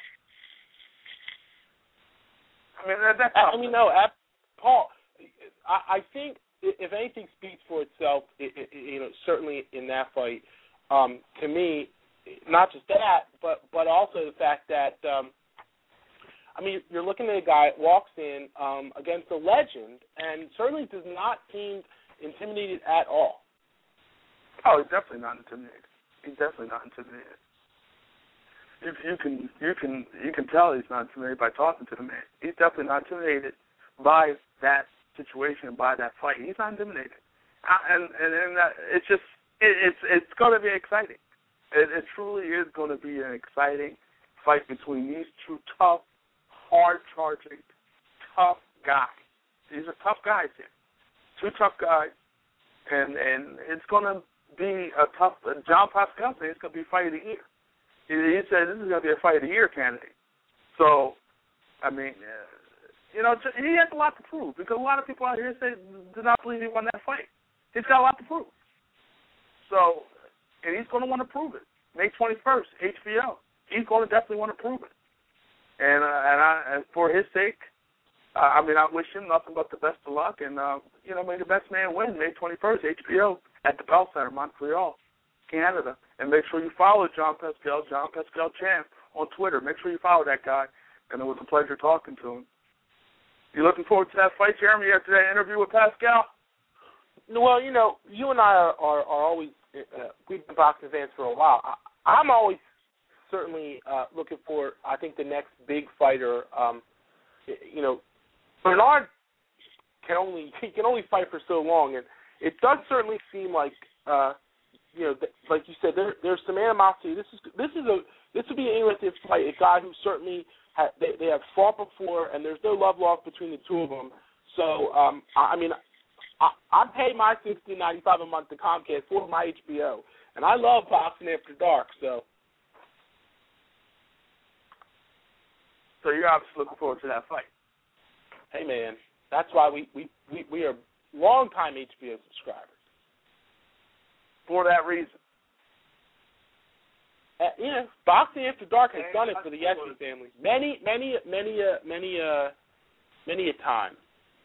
I mean, that, that's toughness. I mean, no, Paul, I, I think if anything speaks for itself, it, it, you know, certainly in that fight, um, to me, not just that, but but also the fact that, um, I mean, you're looking at a guy that walks in um, against a legend and certainly does not seem intimidated at all. Oh, he's definitely not intimidated. He's definitely not intimidated. You, you can you can you can tell he's not intimidated by talking to the man. He's definitely not intimidated by that situation, by that fight. He's not intimidated, uh, and and, and uh, it's just it, it's it's going to be exciting. It, it truly is going to be an exciting fight between these two tough, hard-charging, tough guys. These are tough guys here. Two tough guys. And and it's going to be a tough – John Pascal said it's going to be fight of the year. He, he said this is going to be a fight of the year candidate. So, I mean, uh, you know, he has a lot to prove because a lot of people out here say do not believe he won that fight. He's got a lot to prove. So, and he's going to want to prove it. May twenty-first, H B O. He's going to definitely want to prove it. And uh, and, I, and for his sake, uh, I mean, I wish him nothing but the best of luck. And, uh, you know, may the best man win May twenty-first, H B O, at the Bell Center, Montreal, Canada. And make sure you follow John Pascal, John Pascal Champ, on Twitter. Make sure you follow that guy. And it was a pleasure talking to him. You looking forward to that fight, Jeremy, after that interview with Pascal? Well, you know, you and I are, are, are always, uh, we've been boxing fans for a while. I, I'm always certainly uh, looking for, I think, the next big fighter. Um, you know, Bernard can only he can only fight for so long, and it does certainly seem like uh, you know, th- like you said, there, there's some animosity. This is this is a this would be an interesting fight. A guy who certainly ha- they they have fought before, and there's no love lost between the two of them. So um, I, I mean, I, I pay my sixteen ninety-five a month to Comcast for my H B O, and I love Boxing After Dark. So, so you're obviously looking forward to that fight. Hey man, that's why we we we, we are longtime H B O subscribers. For that reason. Uh, you know, Boxing After Dark has done it for the Yeshy family. Many, many, many, uh, many, uh, many a time.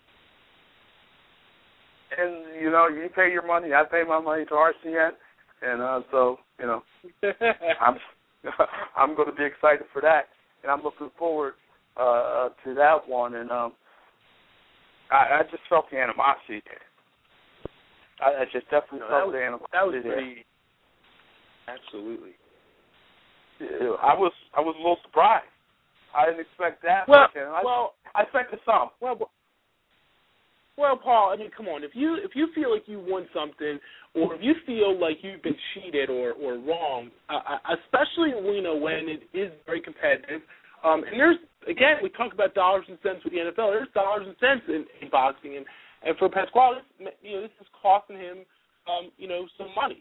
And, you know, you pay your money. I pay my money to R C N. And uh, so, you know, I'm I'm going to be excited for that. And I'm looking forward uh, to that one. And um, I, I just felt the animosity there. I, I just definitely no, felt was, the animosity that was there. pretty, absolutely. I was I was a little surprised. I didn't expect that. Well, I, well, I expected some. Well, well, Paul. I mean, come on. If you if you feel like you won something, or if you feel like you've been cheated or or wrong, uh, especially you know when it is very competitive, um, and there's again we talk about dollars and cents with the N F L. There's dollars and cents in, in boxing, and and for Pasquale, this, you know, this is costing him, um, you know, some money.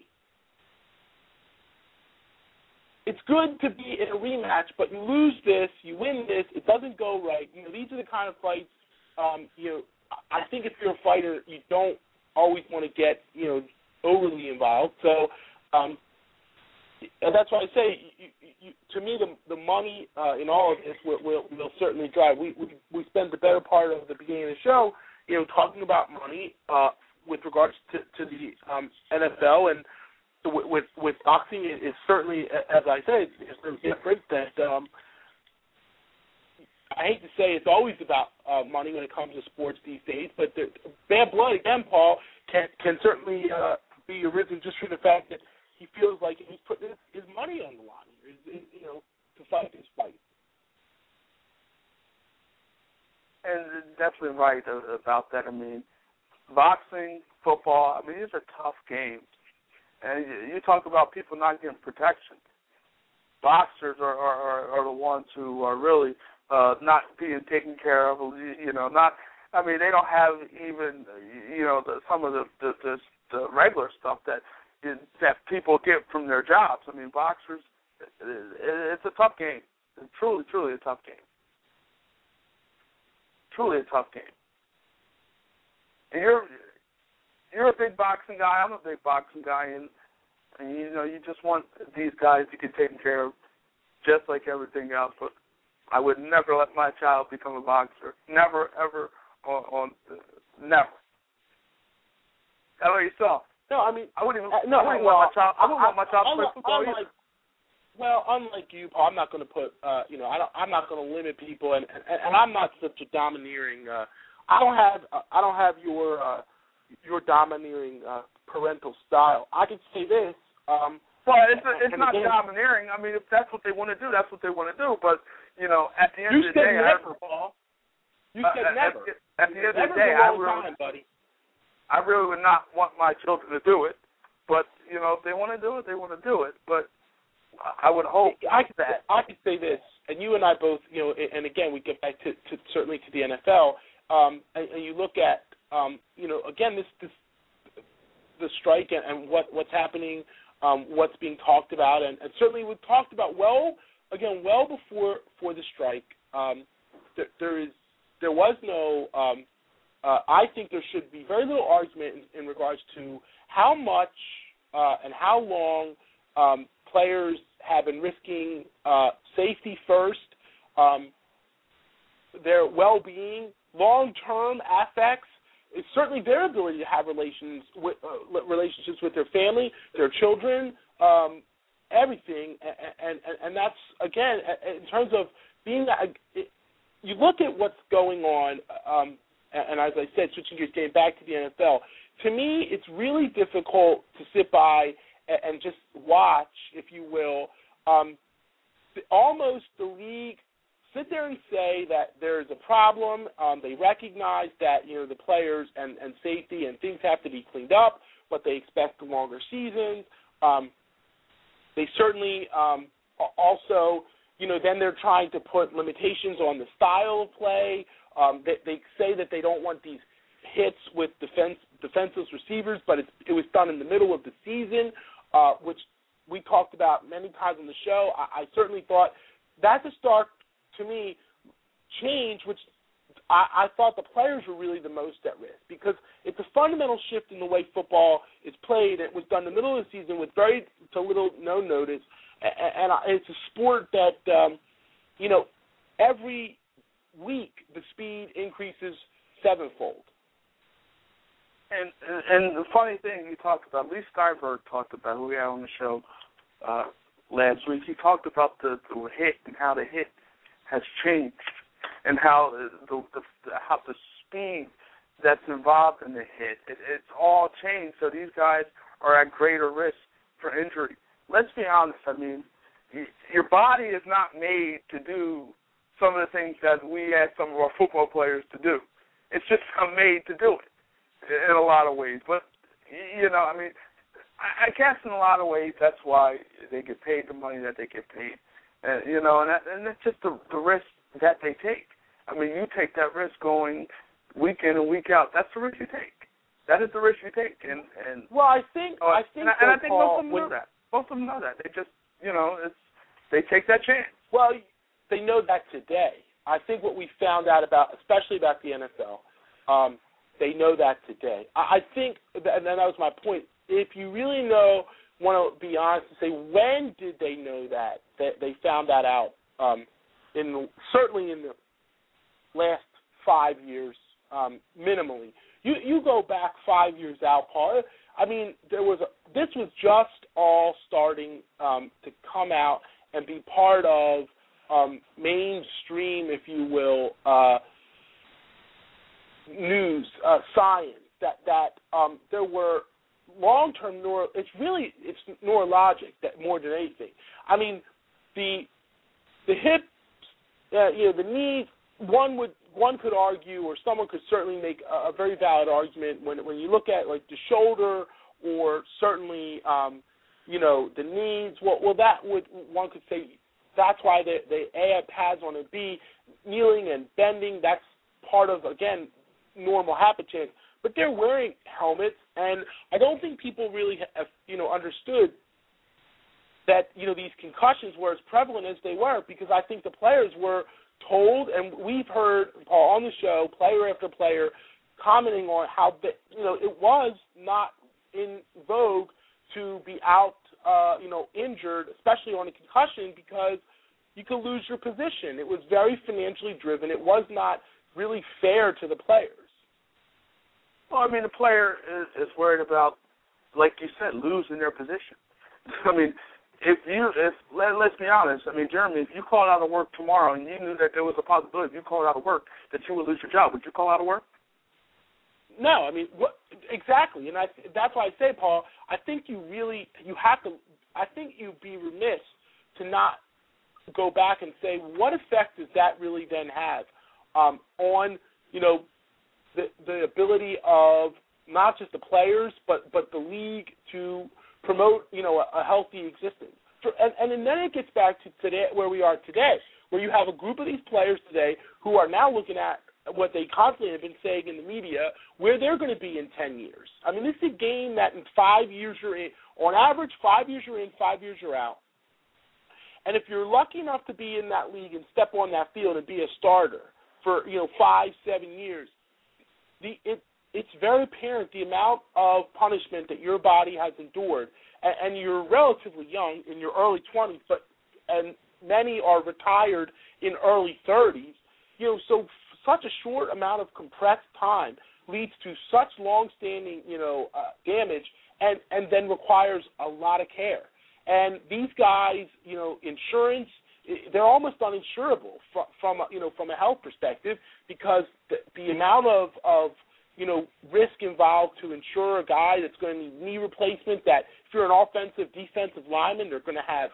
It's good to be in a rematch, but you lose this, you win this, it doesn't go right. You know, these are the kind of fights, um, you know, I think if you're a fighter, you don't always want to get, you know, overly involved. So um, and that's why I say, you, you, to me, the the money uh, in all of this will, will, will certainly drive. We, we we spent the better part of the beginning of the show, you know, talking about money uh, with regards to, to the um, N F L, and with with, with boxing, it is certainly, as I said, it's no different. That um, I hate to say it's always about uh, money when it comes to sports these days, but the, bad blood again, Paul, can can certainly uh, be arisen just for the fact that he feels like he's putting his, his money on the line, his, his, you know, to fight this fight. And definitely right about that. I mean, boxing, football, I mean, these are tough games. And you talk about people not getting protection. Boxers are, are, are the ones who are really uh, not being taken care of, you know, not, I mean, they don't have even, you know, the, some of the, the, the, the regular stuff that that people get from their jobs. I mean, boxers, it's a tough game. It's truly, truly a tough game. Truly a tough game. And you're you're a big boxing guy. I'm a big boxing guy, and, and you know, you just want these guys to get taken care of, just like everything else. But I would never let my child become a boxer. Never, ever, on, on never. How about yourself? No, I mean, I wouldn't even. Uh, no, I wouldn't well, want my child. I wouldn't I, want my child to play unlike, football either. unlike, Well, unlike you, Paul, I'm not going to put. Uh, you know, I don't. I'm not going to limit people, and, and and I'm not such a domineering. Uh, I don't have. Uh, I don't have your uh, your domineering uh, parental style. I can say this. Um, well, it's a, it's not again, domineering. I mean, if that's what they want to do, that's what they want to do. But you know, at the end you of the day, never, I, Paul. You said uh, never. At, at the end of the Never's day, a I long really, time, buddy. I really would not want my children to do it. But, you know, if they want to do it, they want to do it. But I would hope I could, that. I could say this, and you and I both, you know, and again, we get back to, to certainly to the N F L, um, and, and you look at, um, you know, again, this, this the strike and, and what, what's happening, um, what's being talked about, and, and certainly we talked about, well, again, well before for the strike, um, there, there is, there was no, um, uh, I think there should be very little argument in, in regards to how much uh, and how long um, players have been risking uh, safety first, um, their well-being, long-term affects, it's certainly their ability to have relations with, uh, relationships with their family, their children, um, everything, and, and and that's, again, in terms of being, you look at what's going on, um, and as I said, switching gears, getting back to the N F L, to me, it's really difficult to sit by and just watch, if you will, um, almost the league sit there and say that there's a problem. Um, they recognize that, you know, the players and, and safety and things have to be cleaned up, but they expect longer seasons. Um, they certainly um, also, you know, then they're trying to put limitations on the style of play. Um, they, they say that they don't want these hits with defense, defenseless receivers, but it's, it was done in the middle of the season, uh, which we talked about many times on the show. I, I certainly thought that's a stark, to me, change, which I, I thought the players were really the most at risk, because it's a fundamental shift in the way football is played. It was done in the middle of the season with very to little no notice, and, and it's a sport that, um, you know, every week the speed increases sevenfold. And, and and the funny thing you talked about, Lee Steinberg talked about, who we had on the show uh, last week. He talked about the, the hit and how the hit has changed, and how the, the, the how the speed that's involved in the hit, it, it's all changed. So these guys are at greater risk for injury. Let's be honest. I mean, your body is not made to do some of the things that we ask some of our football players to do. It's just not made to do it in a lot of ways. But, you know, I mean, I guess in a lot of ways that's why they get paid the money that they get paid. Uh, you know, and, that, and that's just the, the risk that they take. I mean, you take that risk going week in and week out. That's the risk you take. That is the risk you take. And, and well, I think oh, I think and, and I think Paul, most of them know that. Most of them know that. They just, you know, it's they take that chance. Well, they know that today. I think what we found out about, especially about the N F L, um, they know that today. I, I think, and that was my point. If you really know, want to be honest and say, when did they know that? That they found that out um, in the, certainly in the last five years, um, minimally. You you go back five years out, Paul. I mean, there was a, this was just all starting um, to come out and be part of um, mainstream, if you will, uh, news, uh, science. That that um, there were long-term neuro. It's really it's neurologic that more than anything. I mean, the the hips, uh, you know, the knees. One would one could argue, or someone could certainly make a, a very valid argument when when you look at like the shoulder, or certainly um, you know the knees. Well, well, that would one could say that's why they they add pads on a B, kneeling and bending. That's part of, again, normal habit change. But they're wearing helmets, and I don't think people really have, you know, understood that, you know, these concussions were as prevalent as they were, because I think the players were told, and we've heard, Paul, on the show, player after player, commenting on how, you know, it was not in vogue to be out, uh, you know, injured, especially on a concussion, because you could lose your position. It was very financially driven. It was not really fair to the players. Well, I mean, the player is, is worried about, like you said, losing their position. I mean, if you, if let, let's be honest, I mean, Jeremy, if you called out of work tomorrow and you knew that there was a possibility if you called out of work that you would lose your job, would you call out of work? No, I mean, what, exactly, and I, that's why I say, Paul, I think you really, you have to, I think you'd be remiss to not go back and say, what effect does that really then have um, on, you know, the the ability of not just the players, but, but the league to promote, you know, a, a healthy existence. For, and, and then it gets back to today, where we are today, where you have a group of these players today who are now looking at what they constantly have been saying in the media, where they're going to be in ten years. I mean, this is a game that in five years you're in. On average, five years you're in, five years you're out. And if you're lucky enough to be in that league and step on that field and be a starter for, you know, five, seven years, the it it's very apparent the amount of punishment that your body has endured. And, and you're relatively young, in your early twenties, but and many are retired in early thirties. You know, so such a short amount of compressed time leads to such long-standing, you know, uh, damage, and, and then requires a lot of care. And these guys, you know, insurance, they're almost uninsurable from, from you know, from a health perspective, because the, the amount of, of, you know, risk involved to insure a guy that's going to need knee replacement, that if you're an offensive, defensive lineman, they're going to have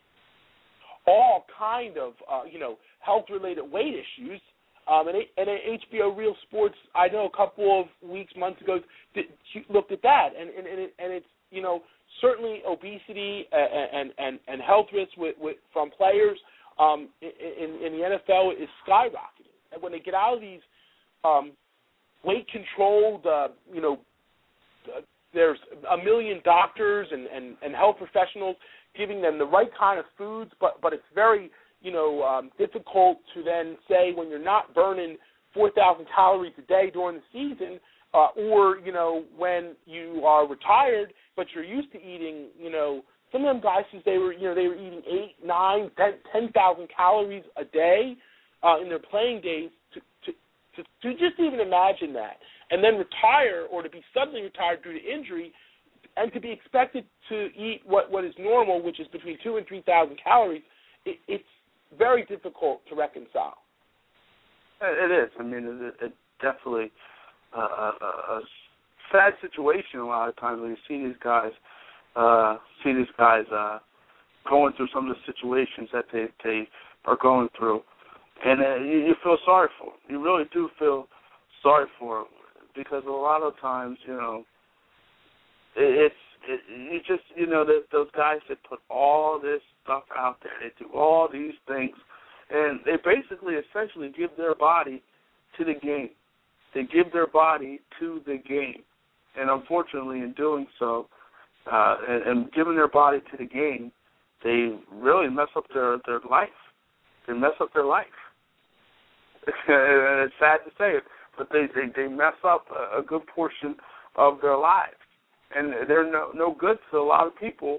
all kind of, uh, you know, health-related weight issues. Um, and, and H B O Real Sports, I know a couple of weeks, months ago, looked at that, and, and, and, it, and it's you know, certainly obesity and and, and, and health risks with, with, from players um, in, in the N F L is skyrocketing. And when they get out of these um, weight-controlled, uh, you know, uh, there's a million doctors and, and, and health professionals giving them the right kind of foods, but, but it's very, you know, um, difficult to then say when you're not burning four thousand calories a day during the season, uh, or, you know, when you are retired, but you're used to eating, you know, some of them guys, since they were, you know, they were eating eight, nine, ten, ten thousand calories a day uh, in their playing days. To, to, to, to just even imagine that, and then retire or to be suddenly retired due to injury, and to be expected to eat what, what is normal, which is between two and three thousand calories, it, it's very difficult to reconcile. It is. I mean, it, it definitely uh, a, a sad situation a lot of times when you see these guys, uh, see these guys uh, going through some of the situations that they they are going through, and uh, you, you feel sorry for them. You really do feel sorry for them because a lot of times, you know, it, it's it, you just you know that those guys that put all this stuff out there, they do all these things. And they basically essentially give their body to the game. They give their body to the game. And unfortunately, in doing so, uh, and, and giving their body to the game, they really mess up their, their life. They mess up their life. And it's sad to say it, but they, they, they mess up a, a good portion of their lives. And they're no, no good to a lot of people.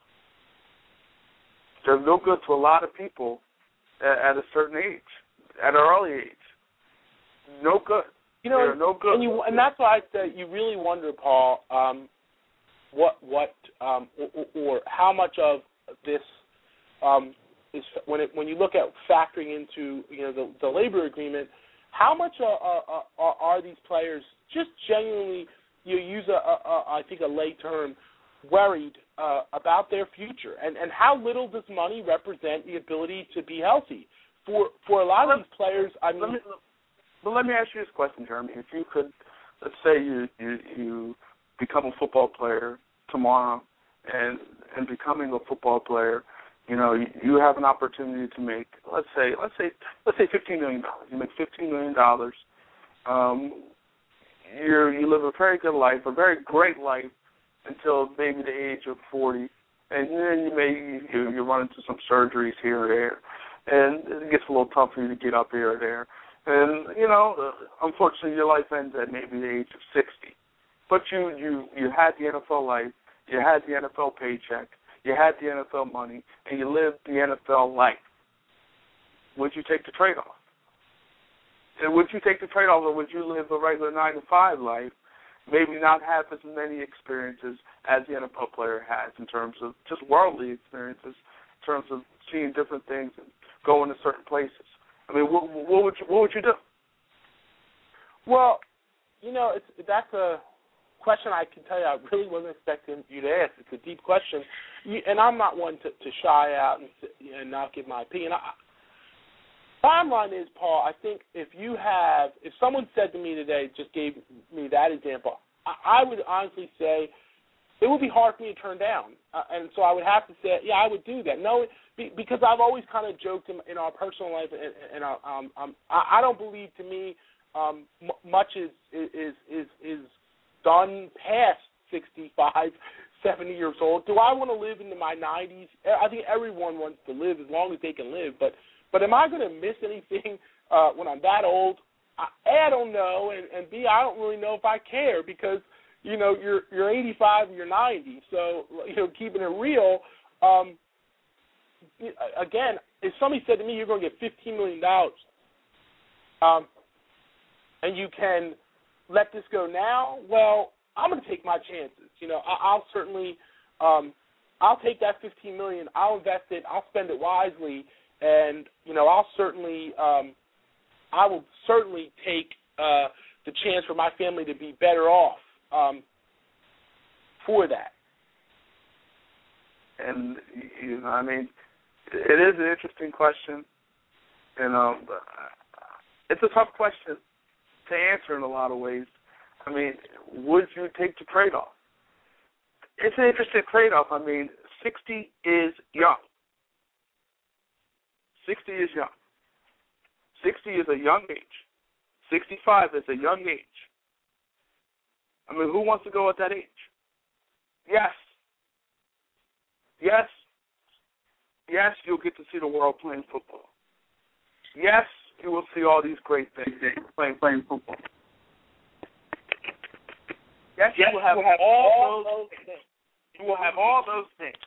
They're no good to a lot of people at a certain age, at an early age. No good. You know, They're no good. And, you, and that's why I said you really wonder, Paul, um, what what um, or, or how much of this um, is when it, when you look at factoring into you know the, the labor agreement, how much are, are, are, are these players just genuinely you use a, a, a I think a lay term worried uh, about their future, and, and how little does money represent the ability to be healthy for for a lot of these players? I mean, let me, well, let me ask you this question, Jeremy. If you could, let's say you you, you become a football player tomorrow, and and becoming a football player, you know, you, you have an opportunity to make, let's say, let's say, let's say fifteen million dollars. You make fifteen million dollars. Um, you you live a very good life, a very great life, until maybe the age of forty, and then you may you, you run into some surgeries here or there, and it gets a little tough for you to get up here or there, and you know, unfortunately, your life ends at maybe the age of sixty. But you you you had the N F L life, you had the N F L paycheck, you had the N F L money, and you lived the N F L life. Would you take the trade-off? And would you take the trade-off, or would you live a regular nine to five life? Maybe not have as many experiences as the N F L player has in terms of just worldly experiences, in terms of seeing different things and going to certain places. I mean, what, what would you what would you do? Well, you know, it's, that's a question I can tell you I really wasn't expecting you to ask. It's a deep question, you, and I'm not one to, to shy out and, and not give my opinion. I, Bottom line is, Paul, I think if you have, if someone said to me today, just gave me that example, I, I would honestly say it would be hard for me to turn down. Uh, and so I would have to say, yeah, I would do that. No, be, because I've always kind of joked in, in our personal life, and, and our, um, um, I, I don't believe to me um, m- much is, is, is, is done past sixty-five, seventy years old. Do I want to live into my nineties? I think everyone wants to live as long as they can live, but But am I going to miss anything uh, when I'm that old? I, A, I don't know, and, and B, I don't really know if I care because, you know, you're you're eighty-five and you're ninety. So, you know, keeping it real, um, again, if somebody said to me, you're going to get fifteen million dollars um, and you can let this go now, well, I'm going to take my chances. You know, I, I'll certainly, um, I'll take that fifteen million dollars, I'll invest it, I'll spend it wisely. And, you know, I'll certainly, um, I will certainly take uh, the chance for my family to be better off um, for that. And, you know, I mean, it is an interesting question. You know, it's a tough question to answer in a lot of ways. I mean, would you take the trade-off? it's an interesting trade-off. I mean, sixty is young. sixty is young. sixty is a young age. sixty-five is a young age. I mean, who wants to go at that age? Yes. Yes. Yes, you'll get to see the world playing football. Yes, you will see all these great things playing playing football. Yes, yes, you will have, have all, all those things. You will have all those things.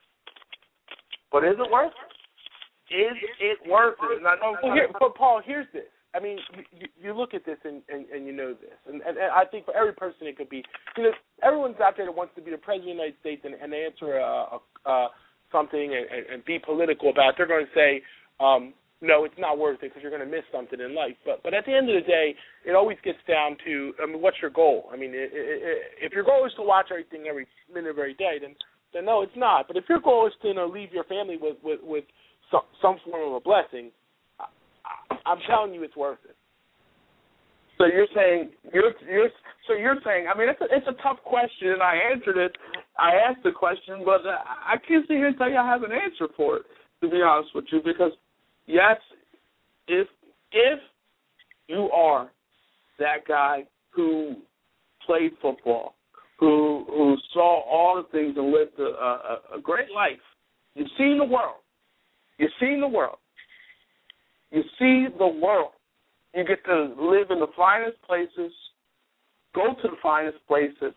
But is it worth it? Is it worth it? And I know well, here, but, Paul, here's this. I mean, you, you look at this and, and, and you know this. And, and, and I think for every person it could be, you know, everyone's out there that wants to be the President of the United States and, and answer uh, uh, something and, and, and be political about it. They're going to say, um, no, it's not worth it because you're going to miss something in life. But but at the end of the day, it always gets down to, I mean, what's your goal? I mean, it, it, it, if your goal is to watch everything every minute of every day, then, then no, it's not. But if your goal is to, you know, leave your family with, with, with some, some form of a blessing, I, I, I'm telling you it's worth it. So you're saying you're you're so you're saying I mean it's a, it's a tough question and I answered it. I asked the question, but I can't sit here and tell you I have an answer for it, to be honest with you, because yes, if if you are that guy who played football, who who saw all the things and lived a, a, a great life, you've seen the world, you've seen the world, you see the world. You get to live in the finest places, go to the finest places.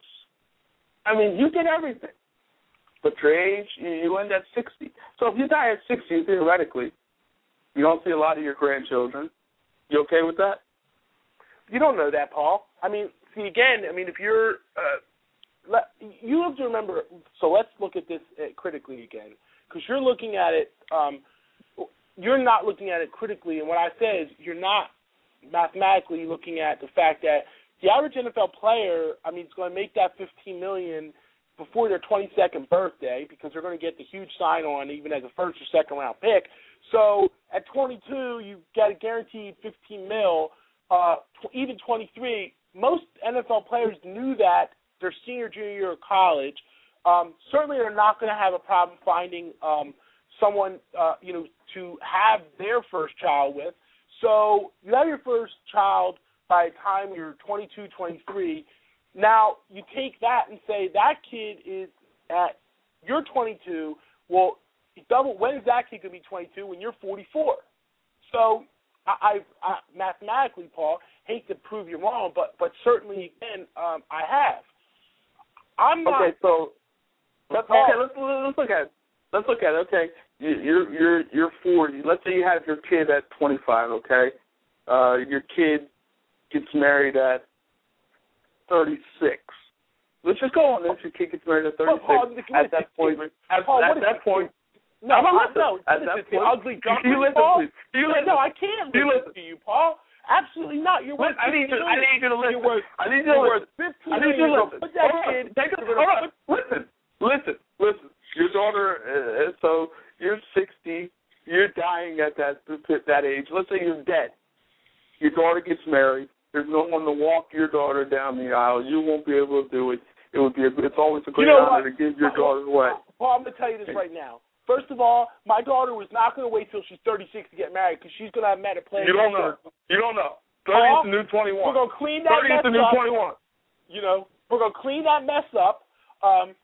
I mean, you get everything. But your age, you, you end at sixty. So if you die at sixty, theoretically, you don't see a lot of your grandchildren. You okay with that? You don't know that, Paul. I mean, see, again, I mean, if you're uh, – let, you have to remember – so let's look at this uh, critically again, because you're looking at it um, – you're not looking at it critically, and what I say is you're not – mathematically looking at the fact that the average N F L player, I mean, is going to make that fifteen million dollars before their twenty-second birthday because they're going to get the huge sign-on even as a first or second round pick. So at twenty-two, you get a guaranteed fifteen mil. Uh, even twenty-three, most N F L players knew that their senior, junior year of college. Um, certainly, they're not going to have a problem finding um, someone, uh, you know, to have their first child with. So you have your first child by the time you're twenty-two, twenty-three. Now you take that and say that kid is at, you're twenty-two. Well, double. When is that kid going to be twenty-two? When you're forty-four. So I, I, I mathematically, Paul, hate to prove you wrong, but but certainly again, um, I have. I'm not. Okay, so let's okay, let's let's look at it. Let's look at it. Okay. You're you're you're forty. Let's say you have your kid at twenty-five. Okay, uh, your kid gets married at thirty-six. Let's just go on this. Your kid gets married at thirty-six. Paul, at that point, at, Paul, at that point, no, I'm I, listen. no, At listen, that point, ugly do you listen, Paul? please? Do you listen? No, I can't do you listen, listen to you, Paul. Absolutely not. You're worth. I need you. I need you to listen. You're worth, I need you to listen. fifteen I need you to listen. Put that hold kid. On. Take a, hold on. Listen. Listen. Listen. Your daughter. Uh, so you're sixty. You're dying at that that age. Let's say you're dead. Your daughter gets married. There's no one to walk your daughter down the aisle. You won't be able to do it. It would be. A, it's always a great you know honor what? to give your daughter away. Paul, I'm going to tell you this right now. First of all, my daughter was not going to wait till she's thirty-six to get married because she's going to have met a player. You don't know. You don't know. thirty is the new twenty-one. We're going to clean that thirty mess is the new up. twenty-one. You know, we're going to clean that mess up. Um,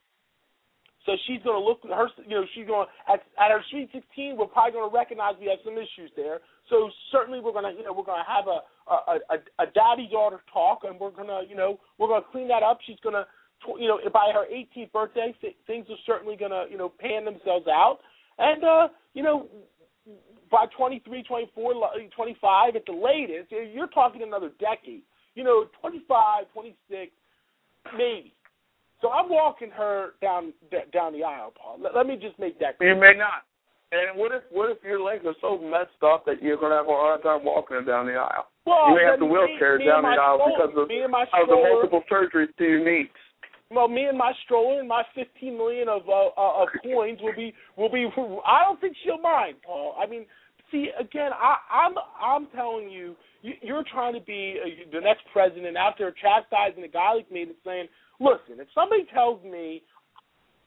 so she's going to look at her. You know, she's going at at her sweet sixteen. We're probably going to recognize we have some issues there. So certainly we're going to, you know, we're going to have a a, a, a daddy-daughter talk, and we're going to, you know, we're going to clean that up. She's going to, you know, by her eighteenth birthday, things are certainly going to, you know, pan themselves out. And, uh, you know, by twenty-three, twenty-four, twenty-five at the latest, you're talking another decade. You know, twenty-five, twenty-six, maybe. So I'm walking her down down the aisle, Paul. Let, let me just make that clear. You may not. And what if what if your legs are so messed up that you're going to have a hard time walking her down the aisle? Well, you may have to wheelchair down the aisle stroller, because of, of the multiple surgeries to your knees. Well, me and my stroller and my fifteen million of uh, uh, of coins will be will be. I don't think she'll mind, Paul. I mean, see, again, I, I'm I'm telling you, you, you're trying to be uh, the next president out there chastising a guy like me that's saying, listen, if somebody tells me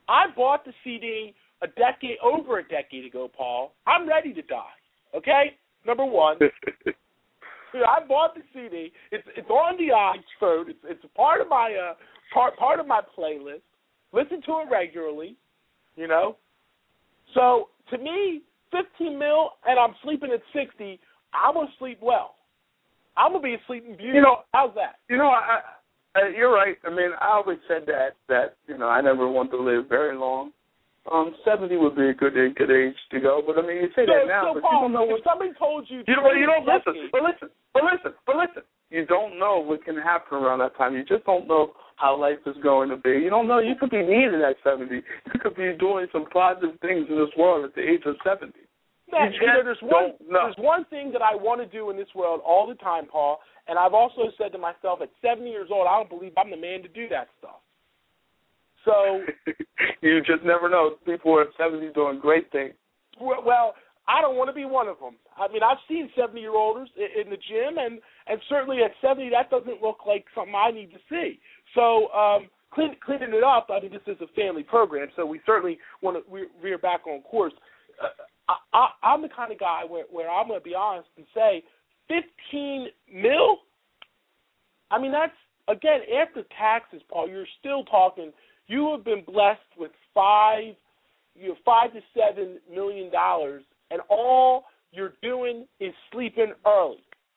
I bought the C D a decade, over a decade ago, Paul. I'm ready to die, okay? Number one. I bought the C D. It's it's on the iPhone. It's it's a part of my uh part part of my playlist. Listen to it regularly, you know. So to me, fifteen mil, and I'm sleeping at sixty. I'm gonna sleep well. I'm gonna be asleep in beauty. You know, how's that? You know, I, I, you're right. I mean, I always said that that you know I never want to live very long. Um, seventy would be a good a good age to go. But I mean, you say so, that now, so but Paul, you don't know what. If somebody told you, You don't. You don't listen. decade, But listen. But listen. But listen. You don't know what can happen around that time. You just don't know how life is going to be. You don't know. You could be needed at seventy. You could be doing some positive things in this world at the age of seventy. That, you know, there's one. Know. There's one thing that I want to do in this world all the time, Paul. And I've also said to myself, at seventy years old, I don't believe I'm the man to do that stuff. So you just never know. People are at seventy doing great things. Well, I don't want to be one of them. I mean, I've seen seventy-year-olders in the gym, and, and certainly at seventy, that doesn't look like something I need to see. So um, clean, cleaning it up, I mean, this is a family program, so we certainly want to re- rear back on course. Uh, I, I, I'm the kind of guy where, where I'm going to be honest and say fifteen mil, I mean, that's, again, after taxes, Paul, you're still talking, you have been blessed with five, you know, five to seven million dollars, and all you're doing is sleeping early.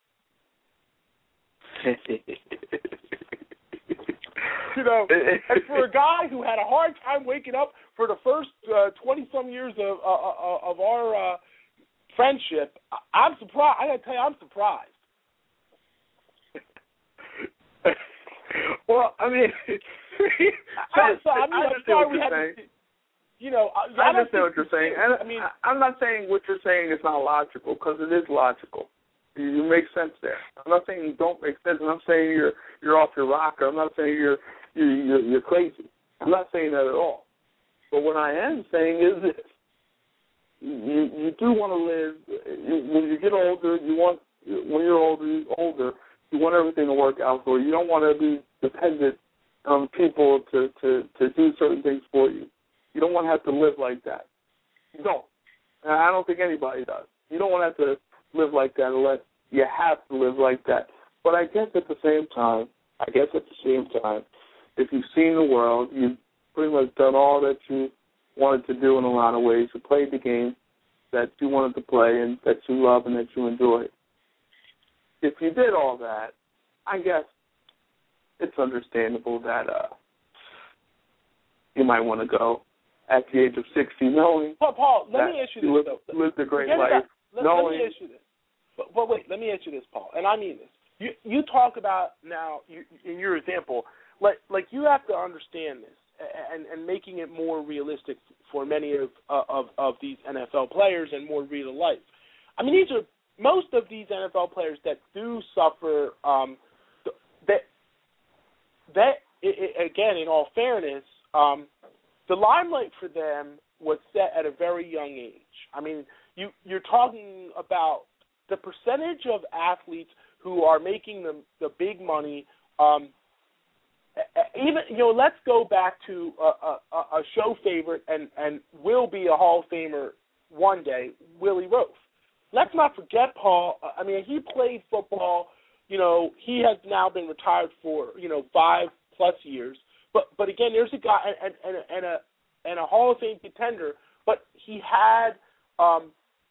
You know, and for a guy who had a hard time waking up for the first twenty-some uh, years of uh, of our uh, friendship, I'm surprised. I got to tell you, I'm surprised. Well, I mean, so, so, I mean, I I'm sorry we had to, you know, I, I understand what you're saying. And I mean, I'm not saying what you're saying is not logical, because it is logical. You, you make sense there. I'm not saying you don't make sense. I'm not saying you're you're off your rocker. I'm not saying you're you're, you're, you're crazy. I'm not saying that at all. But what I am saying is this: you you do want to live. You, when you get older, you want when you're older, older, you want everything to work out for you. You don't want to be dependent on people to, to, to do certain things for you. You don't want to have to live like that. You don't. And I don't think anybody does. You don't want to have to live like that unless you have to live like that. But I guess at the same time, I guess at the same time, if you've seen the world, you've pretty much done all that you wanted to do in a lot of ways. You played the game that you wanted to play and that you love and that you enjoy. If you did all that, I guess it's understandable that uh, you might want to go at the age of sixty, knowing Paul, Paul let me ask you this, lived, though. lived a great Forget life. about, let, knowing, let me ask you this. But, but wait, let me ask you this, Paul, and I mean this. You you talk about now, you, in your example, like like you have to understand this, and, and making it more realistic for many of, uh, of of these N F L players and more real life. I mean, these are most of these N F L players that do suffer. Um, that that it, it, again, in all fairness, um, the limelight for them was set at a very young age. I mean, you you're talking about the percentage of athletes who are making the the big money. Um, even you know, let's go back to a, a, a show favorite and, and will be a Hall of Famer one day, Willie Roaf. Let's not forget, Paul. I mean, he played football. You know, he has now been retired for you know five plus years. But but again, there's a guy and and, and a and a Hall of Fame contender. But he had um,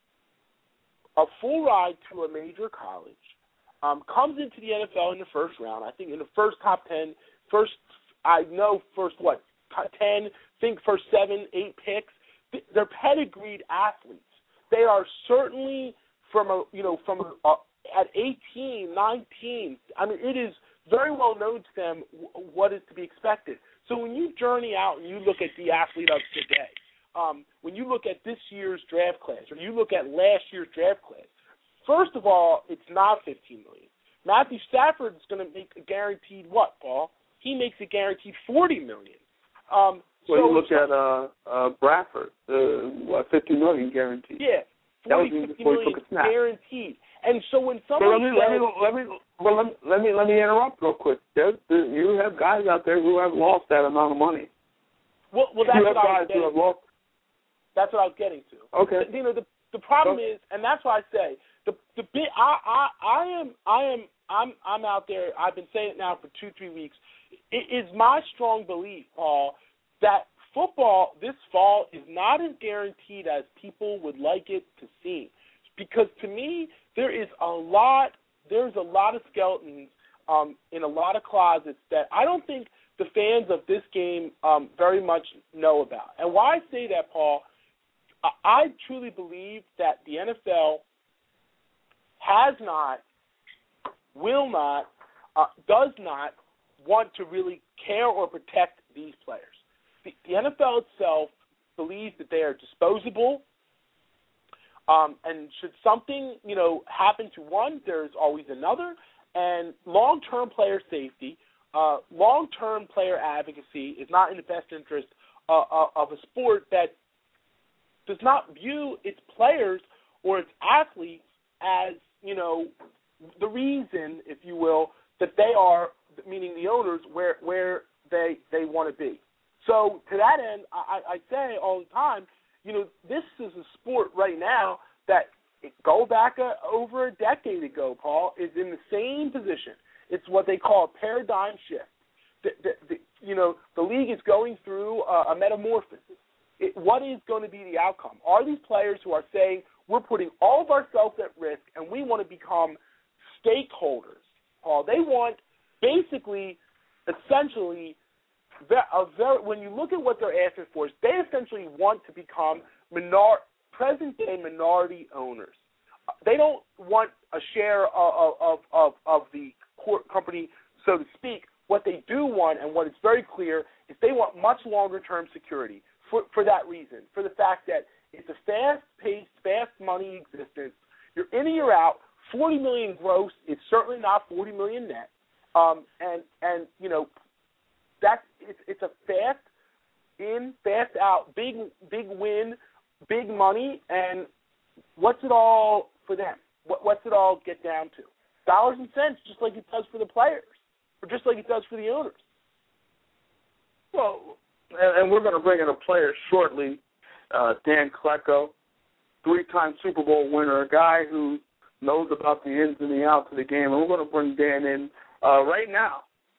a full ride to a major college. Um, comes into the N F L in the first round. I think in the first top ten, first I know first what ten, think first seven, eight picks. They're pedigreed athletes. They are certainly from a you know from a, a, at eighteen, nineteen. I mean, it is very well known to them w- what is to be expected. So when you journey out and you look at the athlete of today, um, when you look at this year's draft class, or you look at last year's draft class, first of all, it's not fifteen million dollars. Matthew Stafford is going to make a guaranteed what, Paul? He makes a guaranteed forty million dollars. Um, well, so you look at uh, uh, Bradford, uh, what, fifty million dollars guaranteed. Yeah, forty, fifty million guaranteed. And so when someone let me, says, let me let me well, let me let me let me interrupt real quick. There's, there, you have guys out there who have lost that amount of money. Well, well that's what I was getting to. That's what I was getting to. Okay. You know, the the problem okay. is, and that's why I say the the bit. I I I am I am I'm I'm out there. I've been saying it now for two three weeks. It is my strong belief, Paul, that football this fall is not as guaranteed as people would like it to seem. Because to me, there is a lot. There's a lot of skeletons um, in a lot of closets that I don't think the fans of this game um, very much know about. And why I say that, Paul, I truly believe that the N F L has not, will not, uh, does not want to really care or protect these players. The, the N F L itself believes that they are disposable, um, and should something, you know, happen to one, there's always another. And long-term player safety, uh, long-term player advocacy is not in the best interest uh, of a sport that does not view its players or its athletes as, you know, the reason, if you will, that they are, meaning the owners, where where they they want to be. So to that end, I, I say all the time, you know, this is a sport right now that go back a, over a decade ago, Paul, is in the same position. It's what they call a paradigm shift. The, the, the, you know, the league is going through a, a metamorphosis. It, what is going to be the outcome? Are these players who are saying we're putting all of ourselves at risk and we want to become stakeholders, Paul? They want basically, essentially, a very, when you look at what they're asking for, they essentially want to become minor, present-day minority owners. They don't want a share of, of, of, of the company, so to speak. What they do want, and what is very clear, is they want much longer-term security. For, for that reason, for the fact that it's a fast-paced, fast-money existence. You're in and you're out. forty million dollars gross. It's certainly not forty million dollars net. Um, and and you know, that's it's it's a fast in, fast out, big big win, big money. And what's it all for them? What, what's it all get down to? Dollars and cents, just like it does for the players, or just like it does for the owners. Well. And we're going to bring in a player shortly, uh, Dan Klecko, three-time Super Bowl winner, a guy who knows about the ins and the outs of the game. And we're going to bring Dan in uh, right now.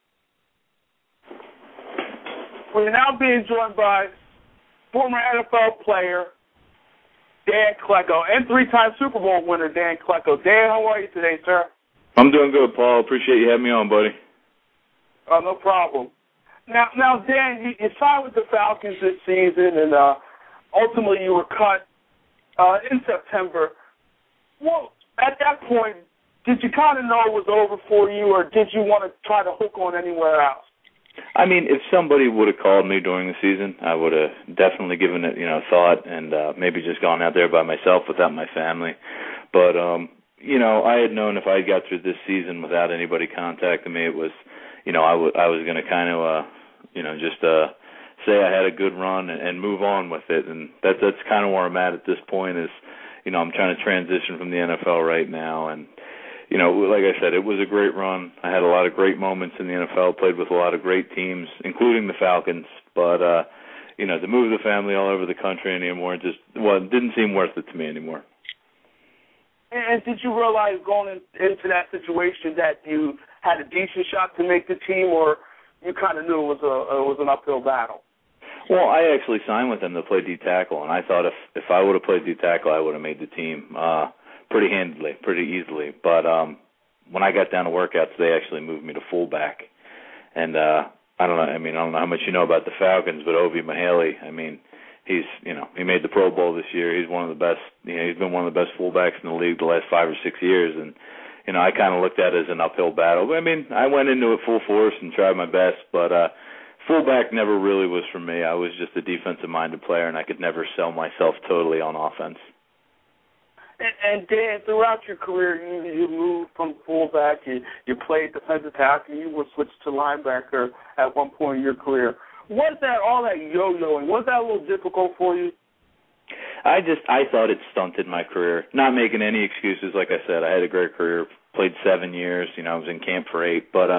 We're now being joined by former N F L player Dan Klecko and three-time Super Bowl winner Dan Klecko. Dan, how are you today, sir? I'm doing good, Paul. Appreciate you having me on, buddy. Oh, no problem. Now, now, Dan, you, you signed with the Falcons this season, and uh, ultimately you were cut uh, in September. Well, at that point, did you kind of know it was over for you, or did you want to try to hook on anywhere else? I mean, if somebody would have called me during the season, I would have definitely given it, you know, thought, and uh, maybe just gone out there by myself without my family. But, um, you know, I had known if I got through this season without anybody contacting me, it was, you know, I, w- I was going to kind of, uh, you know, just uh, say I had a good run and, and move on with it. And that, that's kind of where I'm at at this point is, you know, I'm trying to transition from the N F L right now. And, you know, like I said, it was a great run. I had a lot of great moments in the N F L, played with a lot of great teams, including the Falcons. But, uh, you know, to move the family all over the country anymore just, well, it didn't seem worth it to me anymore. And did you realize going in, into that situation that you had a decent shot to make the team, or you kind of knew it was a it was an uphill battle? Well, I actually signed with them to play D-tackle, and I thought if, if I would have played D-tackle, I would have made the team uh, pretty handily, pretty easily. But um, when I got down to workouts, they actually moved me to fullback. And uh, I don't know, I mean, I don't know how much you know about the Falcons, but Ovi Mahaley, I mean, he's, you know, he made the Pro Bowl this year. He's one of the best, you know, he's been one of the best fullbacks in the league the last five or six years. And, you know, I kind of looked at it as an uphill battle. But, I mean, I went into it full force and tried my best, but uh, fullback never really was for me. I was just a defensive-minded player, and I could never sell myself totally on offense. And, and Dan, throughout your career, you, you moved from fullback, you, you played defensive tackle, you were switched to linebacker at one point in your career. Was that all that yo-yoing? Was that a little difficult for you? I just I thought it stunted my career. Not making any excuses, like I said, I had a great career. Played seven years. You know, I was in camp for eight. But uh,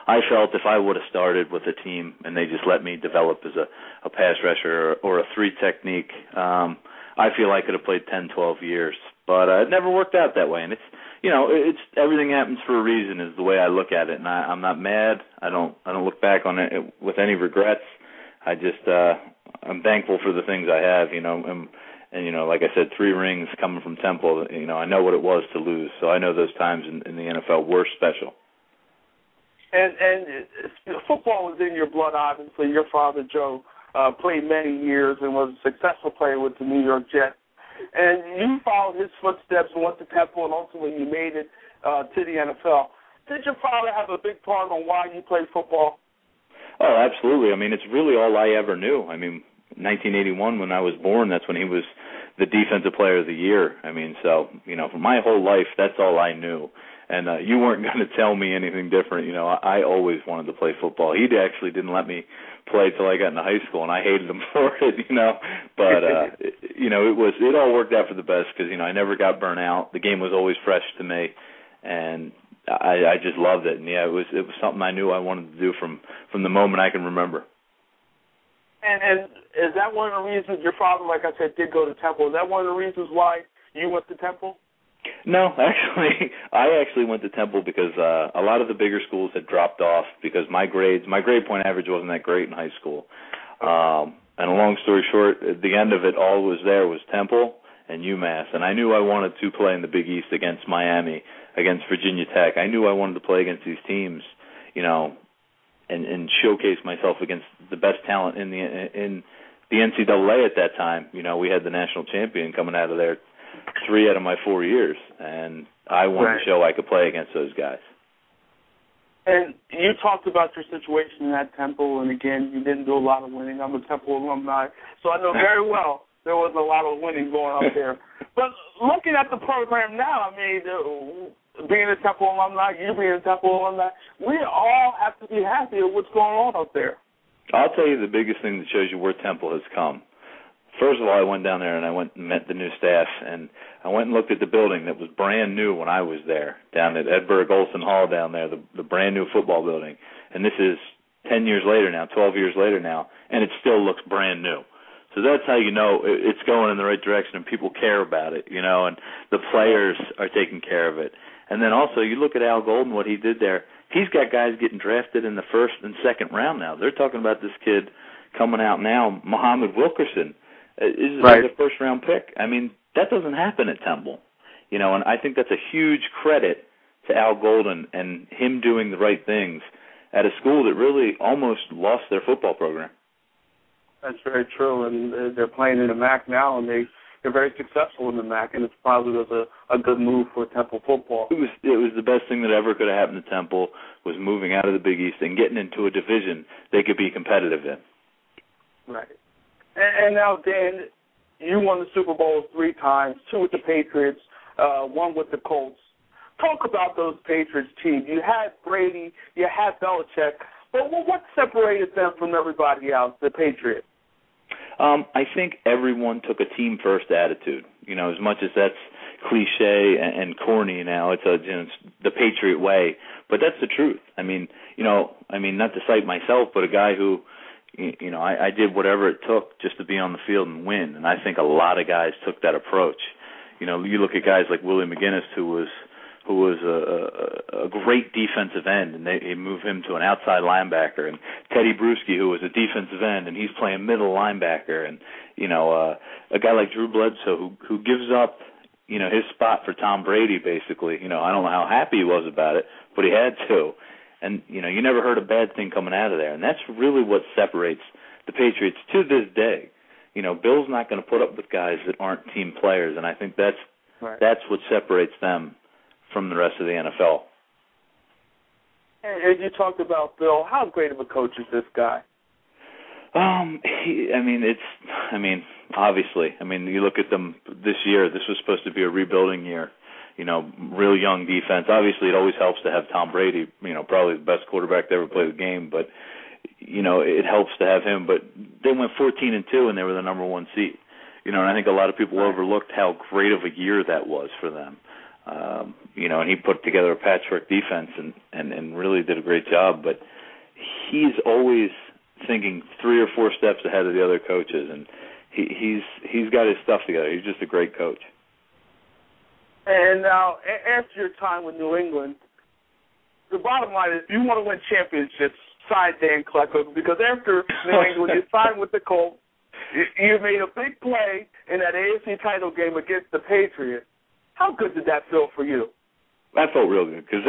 I felt if I would have started with a team and they just let me develop as a, a pass rusher or, or a three technique, um, I feel I could have played ten, twelve years. But uh, it never worked out that way. And it's, you know, it's everything happens for a reason is the way I look at it. And I, I'm not mad. I don't I don't look back on it with any regrets. I just, uh, I'm thankful for the things I have, you know, and, and, you know, like I said, three rings coming from Temple, you know, I know what it was to lose. So I know those times in, in the N F L were special. And, and football was in your blood, obviously. Your father, Joe, uh, played many years and was a successful player with the New York Jets. And you followed his footsteps and went to Temple, and ultimately you made it uh, to the N F L. Did your father have a big part on why you played football? Oh, absolutely. I mean, it's really all I ever knew. I mean, nineteen eighty-one, when I was born, that's when he was the Defensive Player of the Year. I mean, so, you know, for my whole life, that's all I knew. And uh, you weren't going to tell me anything different. You know, I, I always wanted to play football. He actually didn't let me play till I got into high school, and I hated him for it, you know. But, uh, it, you know, it was it all worked out for the best because, you know, I never got burnt out. The game was always fresh to me, and I, I just loved it. And, yeah, it was it was something I knew I wanted to do from, from the moment I can remember. And, and is that one of the reasons your father, like I said, did go to Temple? Is that one of the reasons why you went to Temple? No, actually, I actually went to Temple because uh, a lot of the bigger schools had dropped off because my grades, my grade point average wasn't that great in high school. Um, and a long story short, at the end of it, all was there was Temple and UMass. And I knew I wanted to play in the Big East against Miami, against Virginia Tech. I knew I wanted to play against these teams, you know, and, and showcase myself against the best talent in the in the N C double A at that time. You know, we had the national champion coming out of there three out of my four years, and I wanted right. to show I could play against those guys. And you talked about your situation at Temple, and again, you didn't do a lot of winning. I'm a Temple alumni, so I know very well there was a lot of winning going up there. But looking at the program now, I mean, uh, being a Temple alumni, you being a Temple alumni, we all have to be happy with what's going on up there. I'll tell you the biggest thing that shows you where Temple has come. First of all, I went down there and I went and met the new staff, and I went and looked at the building that was brand new when I was there, down at Edberg Olson Hall down there, the, the brand new football building. And this is ten years later now, twelve years later now, and it still looks brand new. So that's how you know it's going in the right direction and people care about it, you know, and the players are taking care of it. And then also you look at Al Golden, what he did there. He's got guys getting drafted in the first and second round now. They're talking about this kid coming out now, Muhammad Wilkerson. Is right. a first-round pick. I mean, that doesn't happen at Temple, you know, and I think that's a huge credit to Al Golden and him doing the right things at a school that really almost lost their football program. That's very true, and they're playing in the M A C now, and they, they're very successful in the M A C, and it's probably was a, a good move for Temple football. It was it was the best thing that ever could have happened to Temple was moving out of the Big East and getting into a division they could be competitive in. Right. And now, Dan, you won the Super Bowl three times, two with the Patriots, uh, one with the Colts. Talk about those Patriots teams. You had Brady, you had Belichick, but what separated them from everybody else, the Patriots? Um, I think everyone took a team-first attitude. You know, as much as that's cliche and, and corny now, it's, a, you know, it's the Patriot way, but that's the truth. I mean, you know, I mean, not to cite myself, but a guy who, you know, I, I did whatever it took just to be on the field and win, and I think a lot of guys took that approach. You know, you look at guys like Willie McGinnis, who was who was a, a, a great defensive end, and they, they moved him to an outside linebacker, and Teddy Bruschi, who was a defensive end, and he's playing middle linebacker, and, you know, uh, a guy like Drew Bledsoe, who, who gives up, you know, his spot for Tom Brady, basically. You know, I don't know how happy he was about it, but he had to. And, you know, you never heard a bad thing coming out of there. And that's really what separates the Patriots to this day. You know, Bill's not going to put up with guys that aren't team players, and I think that's right. that's what separates them from the rest of the N F L. And you talked about Bill. How great of a coach is this guy? Um, he, I mean, it's, I mean, obviously. I mean, you look at them this year, this was supposed to be a rebuilding year. You know, real young defense. Obviously, it always helps to have Tom Brady, you know, probably the best quarterback to ever play the game. But, you know, it helps to have him. But they went fourteen and two, and they were the number one seed. You know, and I think a lot of people overlooked how great of a year that was for them. Um, you know, and he put together a patchwork defense and, and, and really did a great job. But he's always thinking three or four steps ahead of the other coaches, and he, he's he's got his stuff together. He's just a great coach. And now, after your time with New England, the bottom line is you want to win championships, sign Dan Klecko, because after New England, you signed with the Colts. You made a big play in that A F C title game against the Patriots. How good did that feel for you? That felt real good because,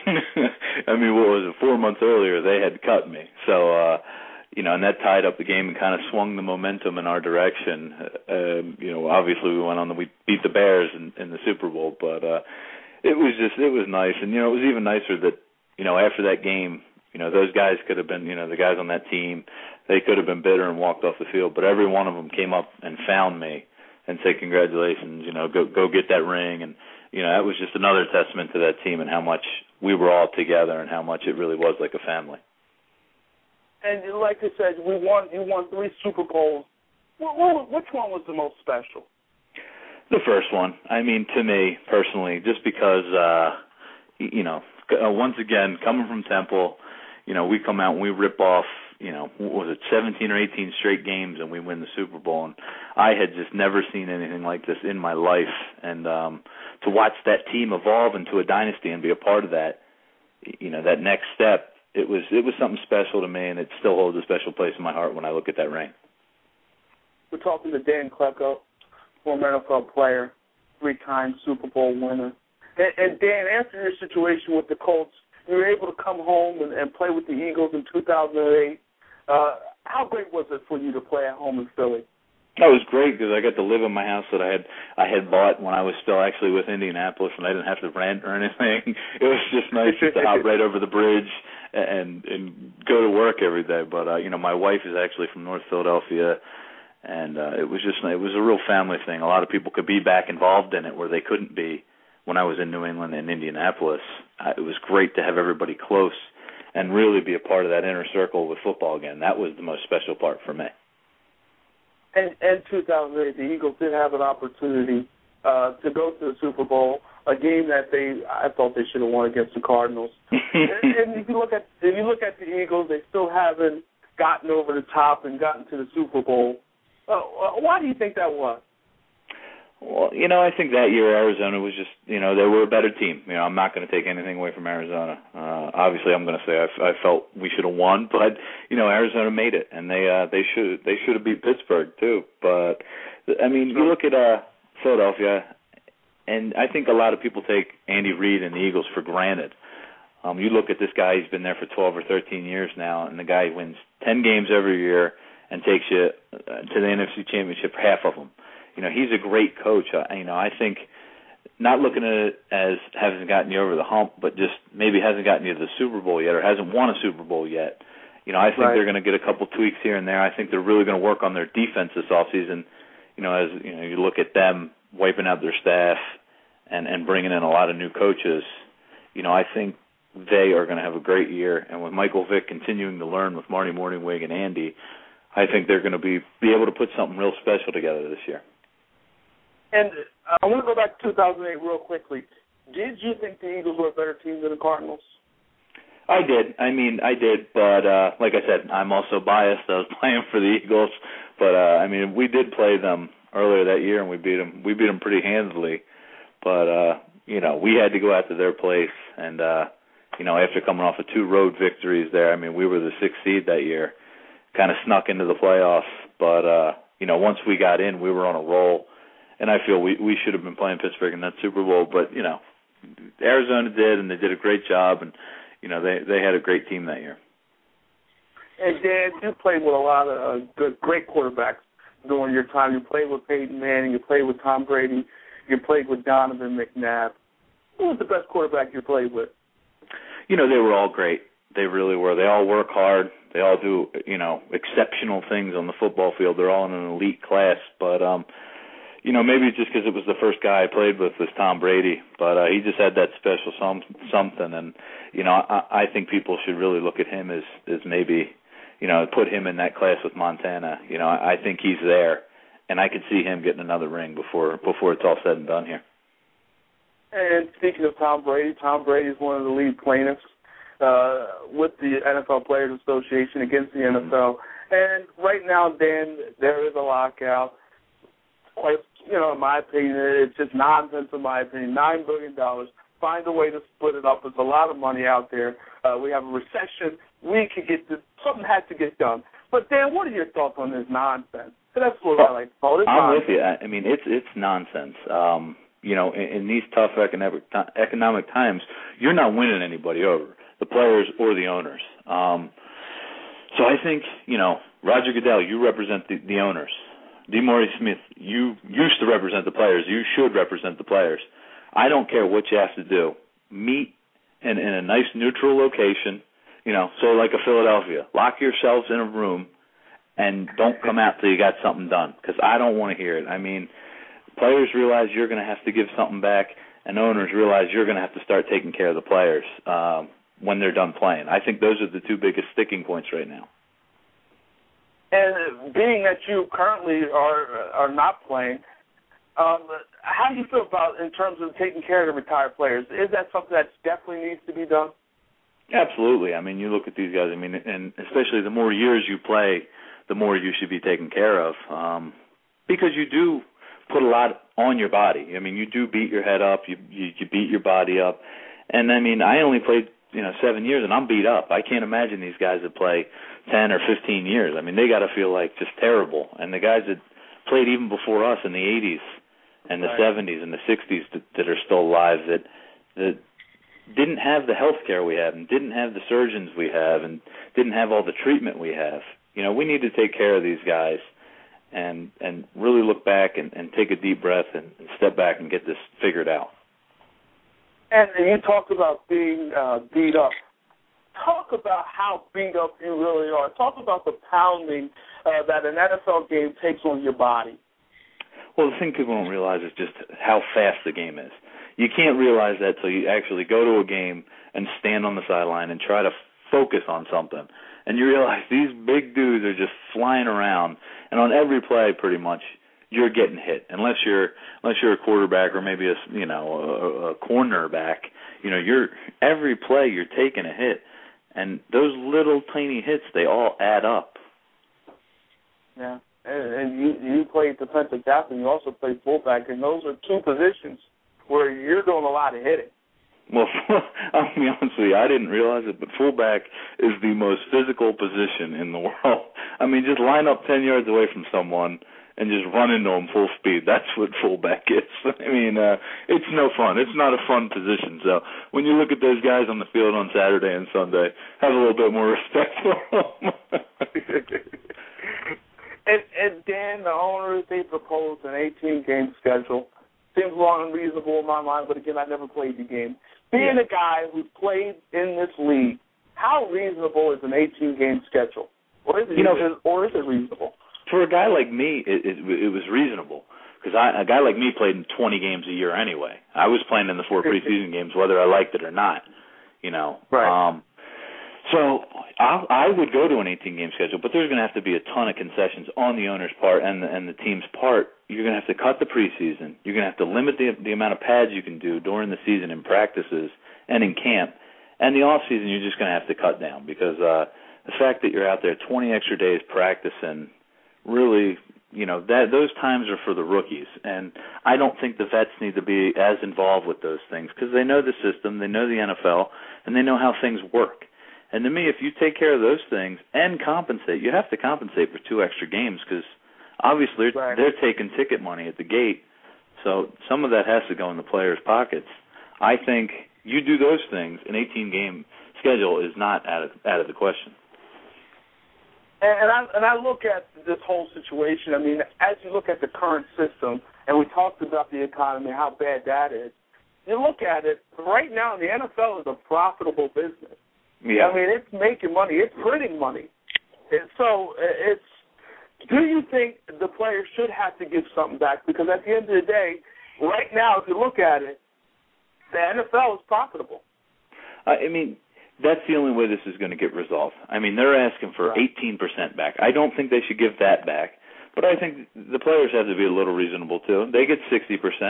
I mean, what was it, four months earlier, they had cut me. So, uh, you know, and that tied up the game and kind of swung the momentum in our direction. Uh, you know, obviously we went on, the, we beat the Bears in, in the Super Bowl, but uh, it was just, it was nice. And, you know, it was even nicer that, you know, after that game, you know, those guys could have been, you know, the guys on that team, they could have been bitter and walked off the field, but every one of them came up and found me and said, congratulations, you know, go go get that ring. And, you know, that was just another testament to that team and how much we were all together and how much it really was like a family. And like I said, we won. You won three Super Bowls. Which one was the most special? The first one. I mean, to me, personally, just because, uh, you know, once again, coming from Temple, you know, we come out and we rip off, you know, what was it, seventeen or eighteen straight games, and we win the Super Bowl. And I had just never seen anything like this in my life. And um, to watch that team evolve into a dynasty and be a part of that, you know, that next step, it was it was something special to me, and it still holds a special place in my heart when I look at that ring. We're talking to Dan Klecko, former N F L player, three-time Super Bowl winner. And, and Dan, after your situation with the Colts, you were able to come home and, and play with the Eagles in two thousand eight. Uh, how great was it for you to play at home in Philly? That was great because I got to live in my house that I had I had bought when I was still actually with Indianapolis, and I didn't have to rent or anything. It was just nice just to hop right over the bridge and and go to work every day. But uh, you know, my wife is actually from North Philadelphia, and uh, it was just it was a real family thing. A lot of people could be back involved in it where they couldn't be when I was in New England and Indianapolis. Uh, it was great to have everybody close and really be a part of that inner circle with football again. That was the most special part for me. And in two thousand eight, the Eagles did have an opportunity uh, to go to the Super Bowl, a game that they I thought they should have won against the Cardinals. and, and if you look at if you look at the Eagles, they still haven't gotten over the top and gotten to the Super Bowl. Uh, why do you think that was? Well, you know, I think that year Arizona was just, you know, they were a better team. You know, I'm not going to take anything away from Arizona. Uh, obviously, I'm going to say I, I felt we should have won, but you know, Arizona made it, and they uh, they should they should have beat Pittsburgh too. But I mean, you look at uh, Philadelphia, and I think a lot of people take Andy Reid and the Eagles for granted. Um, you look at this guy; he's been there for twelve or thirteen years now, and the guy wins ten games every year and takes you to the N F C Championship, half of them. You know, he's a great coach. I, you know, I think not looking at it as hasn't gotten you over the hump, but just maybe hasn't gotten you to the Super Bowl yet or hasn't won a Super Bowl yet. You know, I think right. they're going to get a couple tweaks here and there. I think they're really going to work on their defense this offseason. You know, as you know, you look at them wiping out their staff and, and bringing in a lot of new coaches. You know, I think they are going to have a great year. And with Michael Vick continuing to learn with Marty Mornhinweg and Andy, I think they're going to be, be able to put something real special together this year. And uh, I want to go back to two thousand eight real quickly. Did you think the Eagles were a better team than the Cardinals? I did. I mean, I did. But uh, like I said, I'm also biased. I was playing for the Eagles. But, uh, I mean, we did play them earlier that year, and we beat them. We beat them pretty handily. But, uh, you know, we had to go out to their place. And, uh, you know, after coming off of two road victories there, I mean, we were the sixth seed that year, kind of snuck into the playoffs. But, uh, you know, once we got in, we were on a roll. And I feel we, we should have been playing Pittsburgh in that Super Bowl, but, you know, Arizona did, and they did a great job, and, you know, they, they had a great team that year. And, Dan, you played with a lot of uh, good, great quarterbacks during your time. You played with Peyton Manning. You played with Tom Brady. You played with Donovan McNabb. Who was the best quarterback you played with? You know, they were all great. They really were. They all work hard. They all do, you know, exceptional things on the football field. They're all in an elite class, but, um, you know, maybe just because it was the first guy I played with was Tom Brady, but uh, he just had that special some, something, and, you know, I, I think people should really look at him as, as maybe, you know, put him in that class with Montana. You know, I, I think he's there, and I could see him getting another ring before before it's all said and done here. And speaking of Tom Brady, Tom Brady is one of the lead plaintiffs uh, with the N F L Players Association against the N F L. And right now, Dan, there is a lockout. Quite, you know, in my opinion, it's just nonsense in my opinion. Nine billion dollars. Find a way to split it up. There's a lot of money out there. Uh, we have a recession. We could get this. Something has to get done. But Dan, what are your thoughts on this nonsense? That's what I like to call it. I'm with you. I mean, it's it's nonsense. Um, you know, in, in these tough economic economic times, you're not winning anybody over, the players or the owners. Um, so I think, you know, Roger Goodell, you represent the, the owners. DeMaurice Smith, you used to represent the players. You should represent the players. I don't care what you have to do. Meet in, in a nice neutral location, you know, so like a Philadelphia. Lock yourselves in a room and don't come out till you got something done, because I don't want to hear it. I mean, players realize you're going to have to give something back, and owners realize you're going to have to start taking care of the players um, when they're done playing. I think those are the two biggest sticking points right now. And being that you currently are are not playing, um, how do you feel about in terms of taking care of the retired players? Is that something that definitely needs to be done? Absolutely. I mean, you look at these guys, I mean, and especially the more years you play, the more you should be taken care of, um, because you do put a lot on your body. I mean, you do beat your head up, you, you you beat your body up, and I mean, I only played you know seven years, and I'm beat up. I can't imagine these guys that play ten or fifteen years. I mean, they got to feel like just terrible. And the guys that played even before us in the eighties and the right. seventies and the sixties that, that are still alive that that didn't have the health care we have and didn't have the surgeons we have and didn't have all the treatment we have. You know, we need to take care of these guys and and really look back and, and take a deep breath and, and step back and get this figured out. And you talked about being uh, beat up. Talk about how beat up you really are. Talk about the pounding uh, that an N F L game takes on your body. Well, the thing people don't realize is just how fast the game is. You can't realize that till you actually go to a game and stand on the sideline and try to focus on something. And you realize these big dudes are just flying around, and on every play pretty much you're getting hit. Unless you're unless you're a quarterback or maybe a you know a, a cornerback, you know you're every play you're taking a hit. And those little tiny hits, they all add up. Yeah, and, and you you play defensive tackle, you also play fullback, and those are two positions where you're doing a lot of hitting. Well, I'll be honest with you, I didn't realize it, but fullback is the most physical position in the world. I mean, just line up ten yards away from someone and just run into them full speed. That's what fullback is. I mean, uh, it's no fun. It's not a fun position. So when you look at those guys on the field on Saturday and Sunday, have a little bit more respect for them. and, and Dan, the owners, they proposed an eighteen-game schedule. Seems long and reasonable in my mind, but again, I never played the game. Being yeah. a guy who's played in this league, how reasonable is an eighteen-game schedule? Or is it, you know, or is it reasonable? For a guy like me, it, it, it was reasonable because a guy like me played in twenty games a year anyway. I was playing in the four preseason games whether I liked it or not, you know. Right. Um, so I, I would go to an eighteen-game schedule, but there's going to have to be a ton of concessions on the owner's part and the, and the team's part. You're going to have to cut the preseason. You're going to have to limit the, the amount of pads you can do during the season in practices and in camp. And the off season, you're just going to have to cut down because uh, the fact that you're out there twenty extra days practicing, really, you know, that those times are for the rookies. And I don't think the vets need to be as involved with those things because they know the system, they know the N F L, and they know how things work. And to me, if you take care of those things and compensate, you have to compensate for two extra games because obviously right. they're taking ticket money at the gate. So some of that has to go in the players' pockets. I think you do those things, an eighteen-game schedule is not out of, out of the question. And I, and I look at this whole situation, I mean, as you look at the current system, and we talked about the economy, how bad that is, you look at it, right now the N F L is a profitable business. Yeah. I mean, it's making money. It's printing money. And so it's, do you think the players should have to give something back? Because at the end of the day, right now, if you look at it, the N F L is profitable. Uh, I mean, that's the only way this is going to get resolved. I mean, they're asking for right. eighteen percent back. I don't think they should give that back, but I think the players have to be a little reasonable, too. They get sixty percent.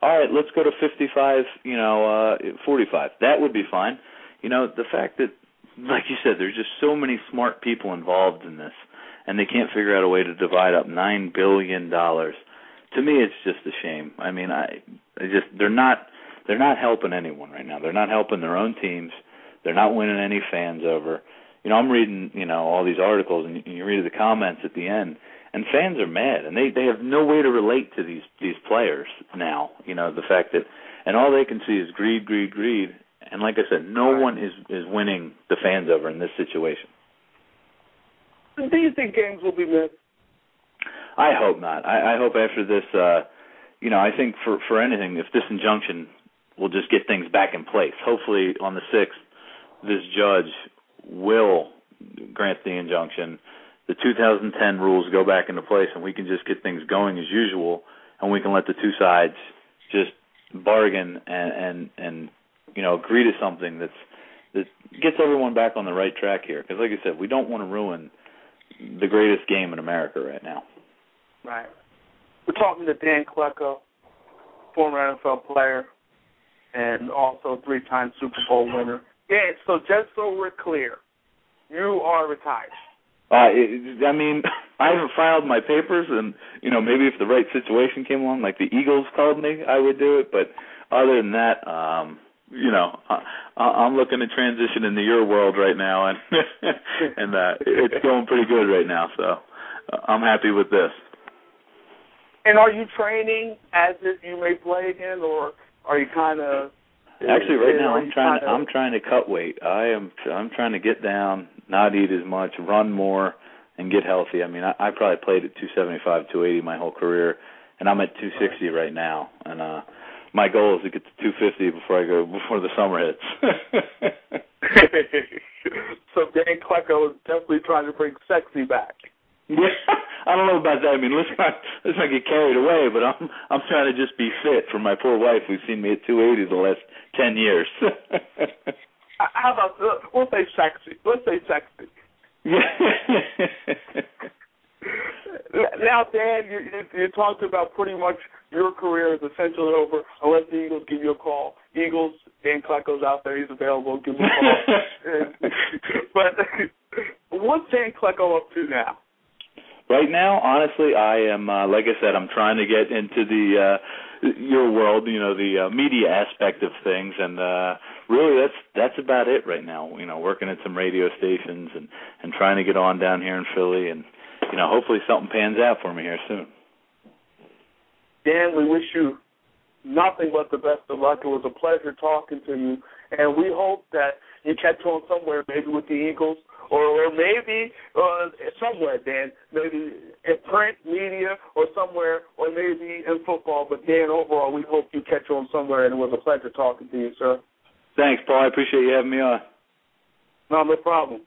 all right, let's go to fifty-five, you know, uh, forty-five. That would be fine. You know, the fact that, like you said, there's just so many smart people involved in this, and they can't figure out a way to divide up nine billion dollars. To me, it's just a shame. I mean, I, I just they're not they're not helping anyone right now. They're not helping their own teams. They're not winning any fans over. You know, I'm reading, you know, all these articles, and you read the comments at the end, and fans are mad, and they, they have no way to relate to these, these players now. You know, the fact that, and all they can see is greed, greed, greed. And like I said, no one is, is winning the fans over in this situation. Do you think games will be missed? I hope not. I, I hope after this, uh, you know, I think for, for anything, if this injunction will just get things back in place. Hopefully on the sixth, this judge will grant the injunction. The two thousand ten rules go back into place, and we can just get things going as usual, and we can let the two sides just bargain and, and, and you know, agree to something that's that gets everyone back on the right track here. Because, like I said, we don't want to ruin the greatest game in America right now. Right. We're talking to Dan Klecko, former N F L player, and also three-time Super Bowl winner. Yeah, so just so we're clear, you are retired. Uh, it, I mean, I haven't filed my papers, and, you know, maybe if the right situation came along, like the Eagles called me, I would do it. But other than that, um, you know, I, I'm looking to transition into your world right now, and and uh, it's going pretty good right now. So uh, I'm happy with this. And are you training as if you may play again, or are you kind of... Actually, right now I'm trying to, I'm trying to cut weight. I am I'm trying to get down, not eat as much, run more, and get healthy. I mean, I, I probably played at two seventy-five, two eighty my whole career, and I'm at two sixty right now. And uh, my goal is to get to two fifty before I go before the summer hits. So Dan Klecko is definitely trying to bring sexy back. Yeah, I don't know about that. I mean, let's not let's not get carried away. But I'm I'm trying to just be fit for my poor wife, who's seen me at two eighty the last ten years. How about uh, we'll say sexy? Let's say sexy. Now, Dan, you, you, you talked about pretty much your career is essentially over unless the Eagles give you a call. Eagles, Dan Klecko's out there. He's available. Give him a call. But what's Dan Klecko up to now? Right now, honestly, I am, uh, like I said, I'm trying to get into the uh, your world, you know, the uh, media aspect of things, and uh, really that's that's about it right now. You know, working at some radio stations and, and trying to get on down here in Philly, and, you know, hopefully something pans out for me here soon. Dan, we wish you nothing but the best of luck. It was a pleasure talking to you, and we hope that you catch on somewhere, maybe with the Eagles, or, or maybe uh, somewhere, Dan, maybe in print media or somewhere, or maybe in football. But, Dan, overall, we hope you catch on somewhere, and it was a pleasure talking to you, sir. Thanks, Paul. I appreciate you having me on. No, no problem.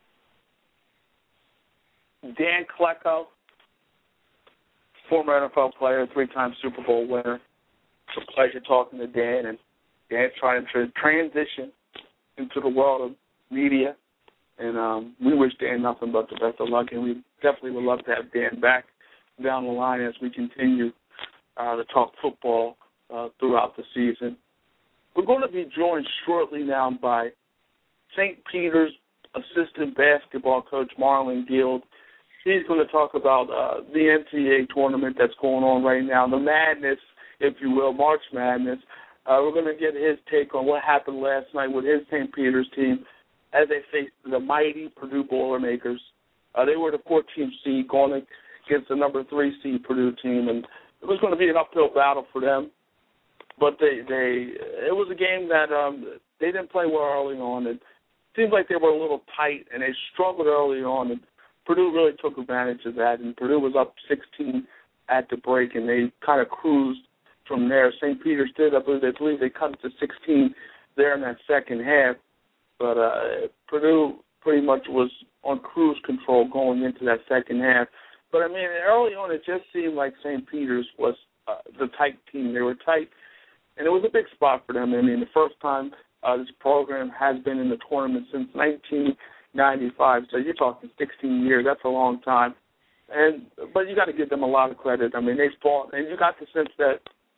Dan Klecko, former N F L player, three-time Super Bowl winner. It's a pleasure talking to Dan, and Dan's trying to transition into the world of media. And um, we wish Dan nothing but the best of luck, and we definitely would love to have Dan back down the line as we continue uh, to talk football uh, throughout the season. We're going to be joined shortly now by Saint Peter's assistant basketball coach, Marlon Guild. He's going to talk about uh, the N C double A tournament that's going on right now, the madness, if you will, March Madness. Uh, we're going to get his take on what happened last night with his Saint Peter's team as they faced the mighty Purdue Boilermakers. Uh, they were the fourteenth seed going against the number three seed Purdue team, and it was going to be an uphill battle for them. But they, they it was a game that um, they didn't play well early on. It seemed like they were a little tight, and they struggled early on, and Purdue really took advantage of that. And Purdue was up sixteen at the break, and they kind of cruised from there. Saint Peter's did, I believe, they believe they cut it to sixteen there in that second half. But uh, Purdue pretty much was on cruise control going into that second half. But, I mean, early on it just seemed like Saint Peter's was uh, the tight team. They were tight, and it was a big spot for them. I mean, the first time uh, this program has been in the tournament since nineteen ninety-five. So you're talking sixteen years. That's a long time. And But you got to give them a lot of credit. I mean, they fought, and you got the sense that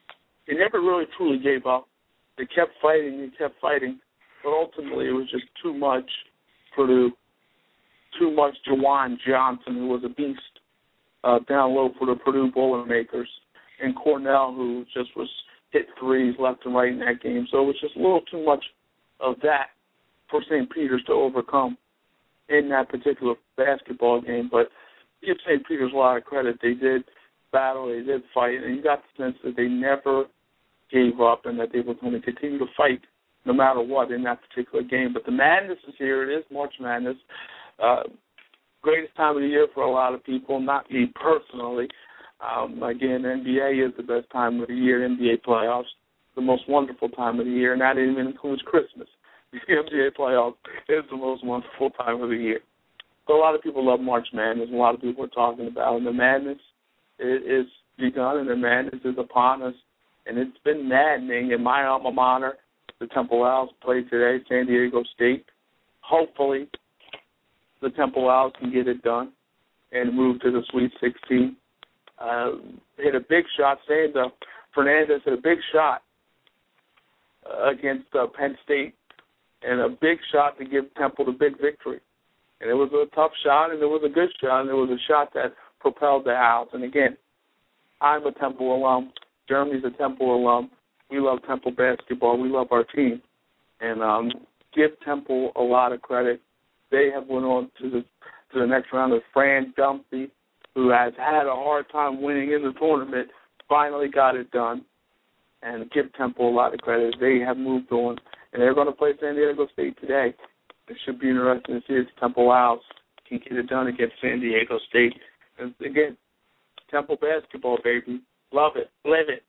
they never really truly gave up. They kept fighting, they kept fighting, but ultimately it was just too much Purdue, too much Jawan Johnson, who was a beast uh, down low for the Purdue Boilermakers, and Cornell, who just was hit threes left and right in that game. So it was just a little too much of that for Saint Peter's to overcome in that particular basketball game. But give Saint Peter's a lot of credit. They did battle, they did fight, and you got the sense that they never gave up and that they were going to continue to fight no matter what in that particular game. But the madness is here. It is March Madness. Uh, greatest time of the year for a lot of people, not me personally. Um, again, N B A is the best time of the year, N B A playoffs, the most wonderful time of the year, and that even includes Christmas. The N B A playoffs is the most wonderful time of the year. So a lot of people love March Madness, and a lot of people are talking about it. And the madness is begun, and the madness is upon us. And it's been maddening. In my alma mater, the Temple Owls played today, San Diego State. Hopefully, the Temple Owls can get it done and move to the Sweet sixteen. Uh, hit a big shot. Sandra Fernandez hit a big shot uh, against uh, Penn State, and a big shot to give Temple the big victory. And it was a tough shot, and it was a good shot, and it was a shot that propelled the Owls. And again, I'm a Temple alum. Jeremy's a Temple alum. We love Temple basketball. We love our team. And um, give Temple a lot of credit. They have went on to the to the next round with Fran Dumpy, who has had a hard time winning in the tournament, finally got it done. And give Temple a lot of credit. They have moved on, and they're going to play San Diego State today. It should be interesting to see if Temple Owls can get it done against San Diego State. And again, Temple basketball, baby. Love it. Live it.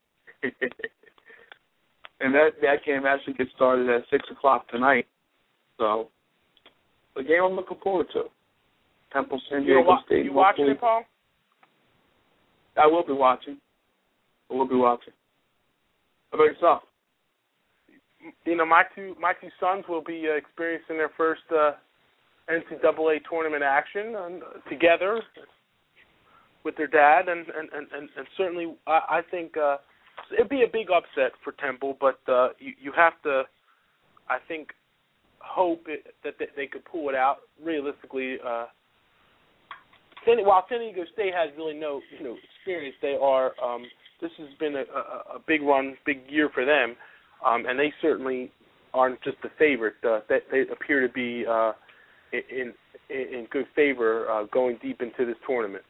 And that, that game actually gets started at six o'clock tonight. So, the game I'm looking forward to. Temple, San Diego wa- State. You watching it, Paul? I will be watching. I will be watching. How about yourself? You know, my two my two sons will be uh, experiencing their first uh, N C double A tournament action and, uh, together with their dad, and and, and, and, and certainly I, I think uh, it'd be a big upset for Temple, but uh, you, you have to, I think, hope it, that they, they could pull it out. Realistically, uh, San, while San Diego State has really no you know experience, they are. Um, this has been a, a, a big run, big year for them, um, and they certainly aren't just a favorite. Uh, they, they appear to be uh, in, in in good favor uh, going deep into this tournament.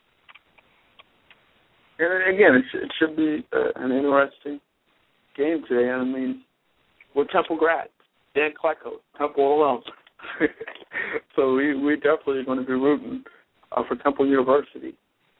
And again, it should, it should be uh, an interesting game today. I mean, we're Temple grads. Dan Klecko, Temple alum. So we we definitely are going to be rooting uh, for Temple University.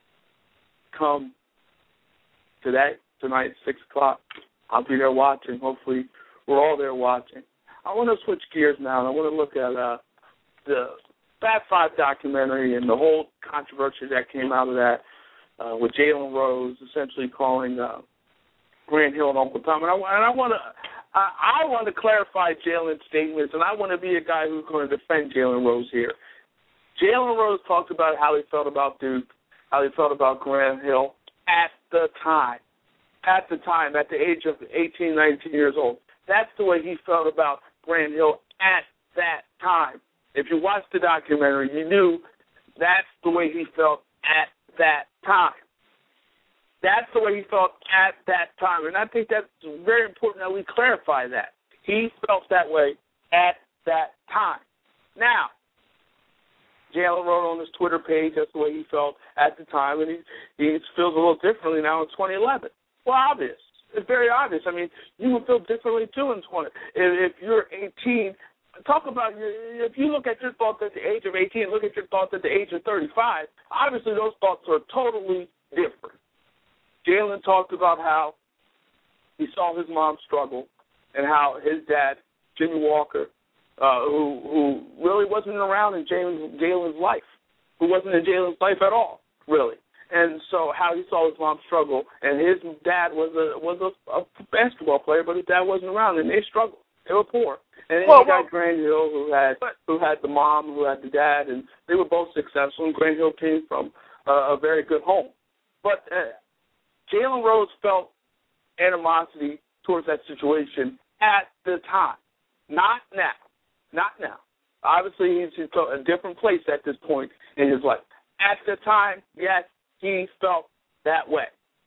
Come today, tonight, six o'clock. I'll be there watching. Hopefully, we're all there watching. I want to switch gears now, and I want to look at uh, the Fab Five documentary and the whole controversy that came out of that uh, with Jalen Rose essentially calling uh, Grant Hill and Uncle Tom. And I, and I want to. I, I want to clarify Jalen's statements, and I want to be a guy who's going to defend Jalen Rose here. Jalen Rose talked about how he felt about Duke, how he felt about Grant Hill at the time. At the time, at the age of eighteen, nineteen years old. That's the way he felt about Grant Hill at that time. If you watched the documentary, you knew that's the way he felt at that time. That's the way he felt at that time. And I think that's very important that we clarify that. He felt that way at that time. Now, Jalen wrote on his Twitter page that's the way he felt at the time, and he, he feels a little differently now in twenty eleven. Well, obvious. It's very obvious. I mean, you would feel differently, too, in twenty. If, if you're eighteen, talk about, your, if you look at your thoughts at the age of eighteen, look at your thoughts at the age of thirty-five, obviously those thoughts are totally different. Jalen talked about how he saw his mom struggle and how his dad, Jimmy Walker, uh, who who really wasn't around in Jalen's, Jalen's life, who wasn't in Jalen's life at all, really. And so how he saw his mom struggle, and his dad was a was a, a basketball player, but his dad wasn't around, and they struggled. They were poor. And then well, you got well, Grant Hill, who had who had the mom, who had the dad, and they were both successful. And Grant Hill came from uh, a very good home. But uh, Jalen Rose felt animosity towards that situation at the time. Not now. Not now. Obviously, he's in a different place at this point in his life. At the time, yes, he felt that way.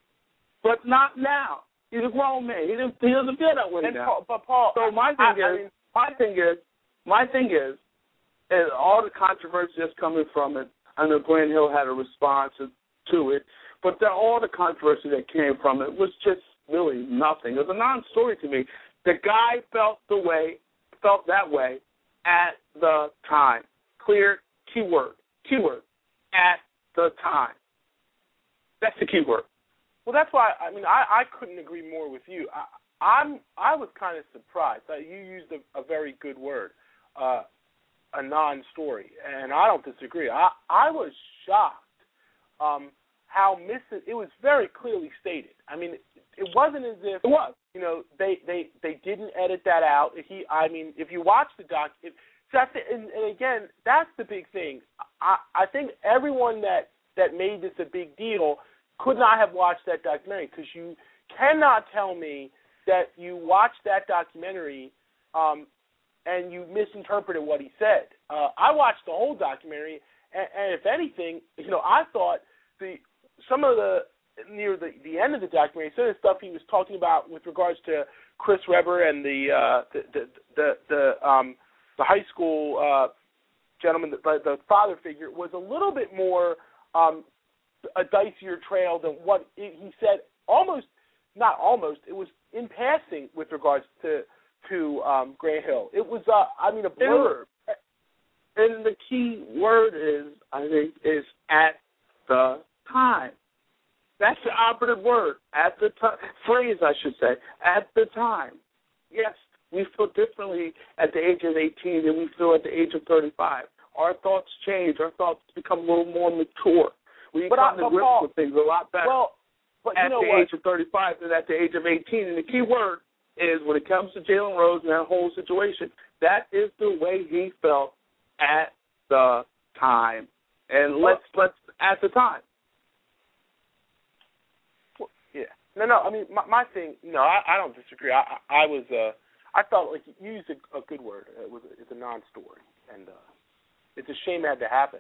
But not now. He's a grown man. He doesn't, he doesn't feel that way and now. Paul, but Paul, so my thing I, is, I mean, my thing is, my thing is, and all the controversy that's coming from it. I know Grant Hill had a response to it, but the, all the controversy that came from it was just really nothing. It was a non-story to me. The guy felt the way, felt that way at the time. Clear keyword, keyword, at the time. That's the keyword. Well, that's why, I mean, I, I couldn't agree more with you. I, I'm, I was kind of surprised. You used a, a very good word, uh, a non-story, and I don't disagree. I, I was shocked um, how miss it was very clearly stated. I mean, it, it wasn't as if, what? you know, they, they, they didn't edit that out. He, I mean, if you watch the doc, if, so that's the, and, and again, that's the big thing. I, I think everyone that, that made this a big deal could not have watched that documentary, because you cannot tell me that you watched that documentary um, and you misinterpreted what he said. Uh, I watched the whole documentary, and, and if anything, you know, I thought the some of the near the, the end of the documentary, some of the stuff he was talking about with regards to Chris Webber and the uh, the the the, the, um, the high school uh, gentleman, the, the father figure, was a little bit more um, a dicier trail than what he said. Almost, not almost. It was in passing with regards to to um, Grant Hill. It was, uh, I mean, a blur. And the key word is, I think, is at the time. That's the operative word. At the time, phrase, I should say. At the time. Yes, we feel differently at the age of eighteen than we feel at the age of thirty-five. Our thoughts change. Our thoughts become a little more mature. We but come I, to but grips Paul, with things a lot better well, but at you know the what? age of thirty-five than at the age of eighteen. And the key word is, when it comes to Jalen Rose and that whole situation, that is the way he felt at the time. And let's let's at the time. Well, yeah. No, no. I mean, my, my thing. You know, I, I don't disagree. I, I, I was. Uh, I felt like you used a, a good word. It was. It's a non-story, and uh, it's a shame it had to happen.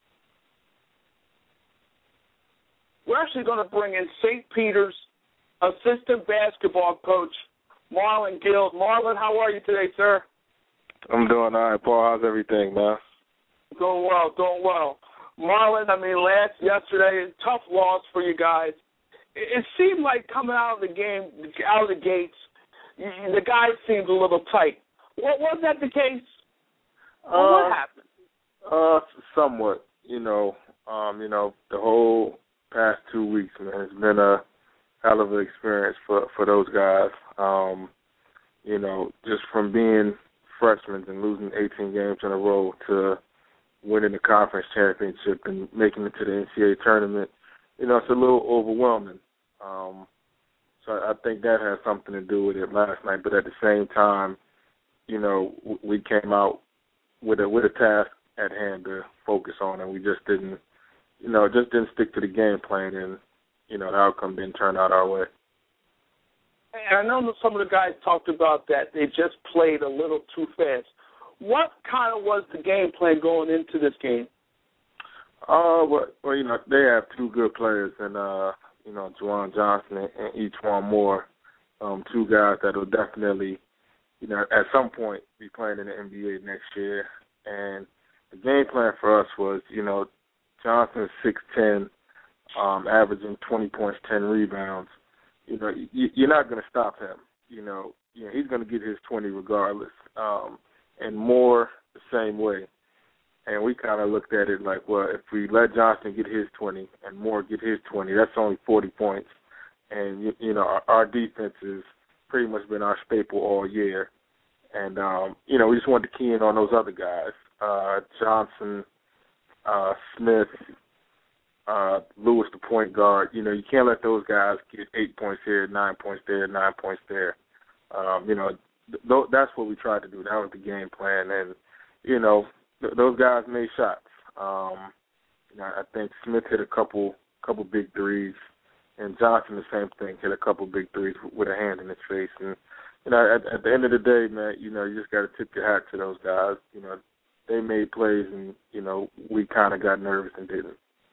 We're actually going to bring in Saint Peter's assistant basketball coach, Marlon Gill. Marlon, how are you today, sir? I'm doing all right, Paul. How's everything, man? Doing well, doing well. Marlon, I mean, last yesterday, tough loss for you guys. It, it seemed like coming out of the game, out of the gates, you, the guys seemed a little tight. What, was that the case? Uh, well, what happened? Uh, somewhat. You know, um, you know, the whole past two weeks, man, it's been a hell of an experience for for those guys. Um, you know, just from being freshmen and losing eighteen games in a row to winning the conference championship and making it to the N C double A tournament, you know, it's a little overwhelming. Um, so I think that has something to do with it last night. But at the same time, you know, we came out with a with a task at hand to focus on, and we just didn't, you know, just didn't stick to the game plan, and you know, the outcome didn't turn out our way. And I know that some of the guys talked about that. They just played a little too fast. What kind of was the game plan going into this game? Uh, well, well, you know, they have two good players, and, uh, you know, Juwan Johnson and, and E'Twaun Moore, um, two guys that will definitely, you know, at some point be playing in the N B A next year. And the game plan for us was, you know, Johnson's six ten, um, averaging twenty points, ten rebounds. You know, you, you're not going to stop him. You know, you know, he's going to get his twenty regardless. Um, and Moore the same way. And we kind of looked at it like, well, if we let Johnson get his twenty and Moore get his twenty, that's only forty points. And, you, you know, our, our defense has pretty much been our staple all year. And, um, you know, we just wanted to key in on those other guys, uh, Johnson, uh, Smith, uh, Lewis, the point guard. You know, you can't let those guys get eight points here, nine points there, nine points there. Um, you know, th- that's what we tried to do. That was the game plan. And, you know, th- those guys made shots. Um, you know, I think Smith hit a couple couple big threes. and Johnson the same thing, hit a couple big threes with a hand in his face. And you know, at, at the end of the day, man, you know, you just got to tip your hat to those guys. You know, they made plays, and you know, we kind of got nervous and didn't.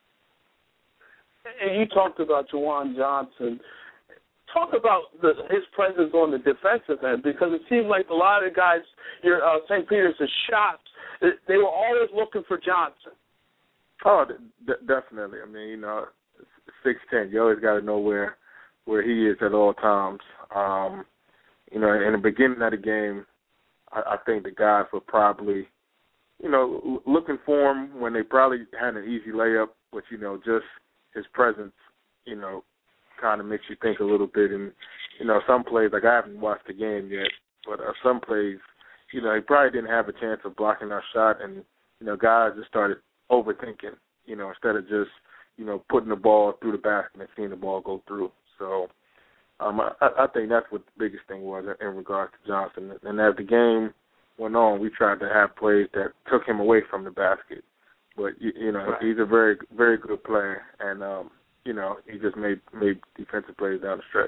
And you talked about Juwan Johnson. Talk about the, his presence on the defensive end, because it seemed like a lot of the guys, your uh, Saint Peter's shots, they were always looking for Johnson. Oh, d- definitely. I mean, you know, six ten, you always got to know where where he is at all times. Um, you know, in the beginning of the game, I, I think the guys were probably, you know, looking for him when they probably had an easy layup, but, you know, just his presence, you know, kind of makes you think a little bit. And, you know, some plays, like I haven't watched the game yet, but uh, some plays, you know, he probably didn't have a chance of blocking our shot, and, you know, guys just started overthinking, you know, instead of just, you know, putting the ball through the basket and seeing the ball go through. So um, I, I think that's what the biggest thing was in regards to Johnson. And as the game went on, we tried to have plays that took him away from the basket. But, you, you know, right. He's a very, very good player, and, um, you know, he just made, made defensive plays down the stretch.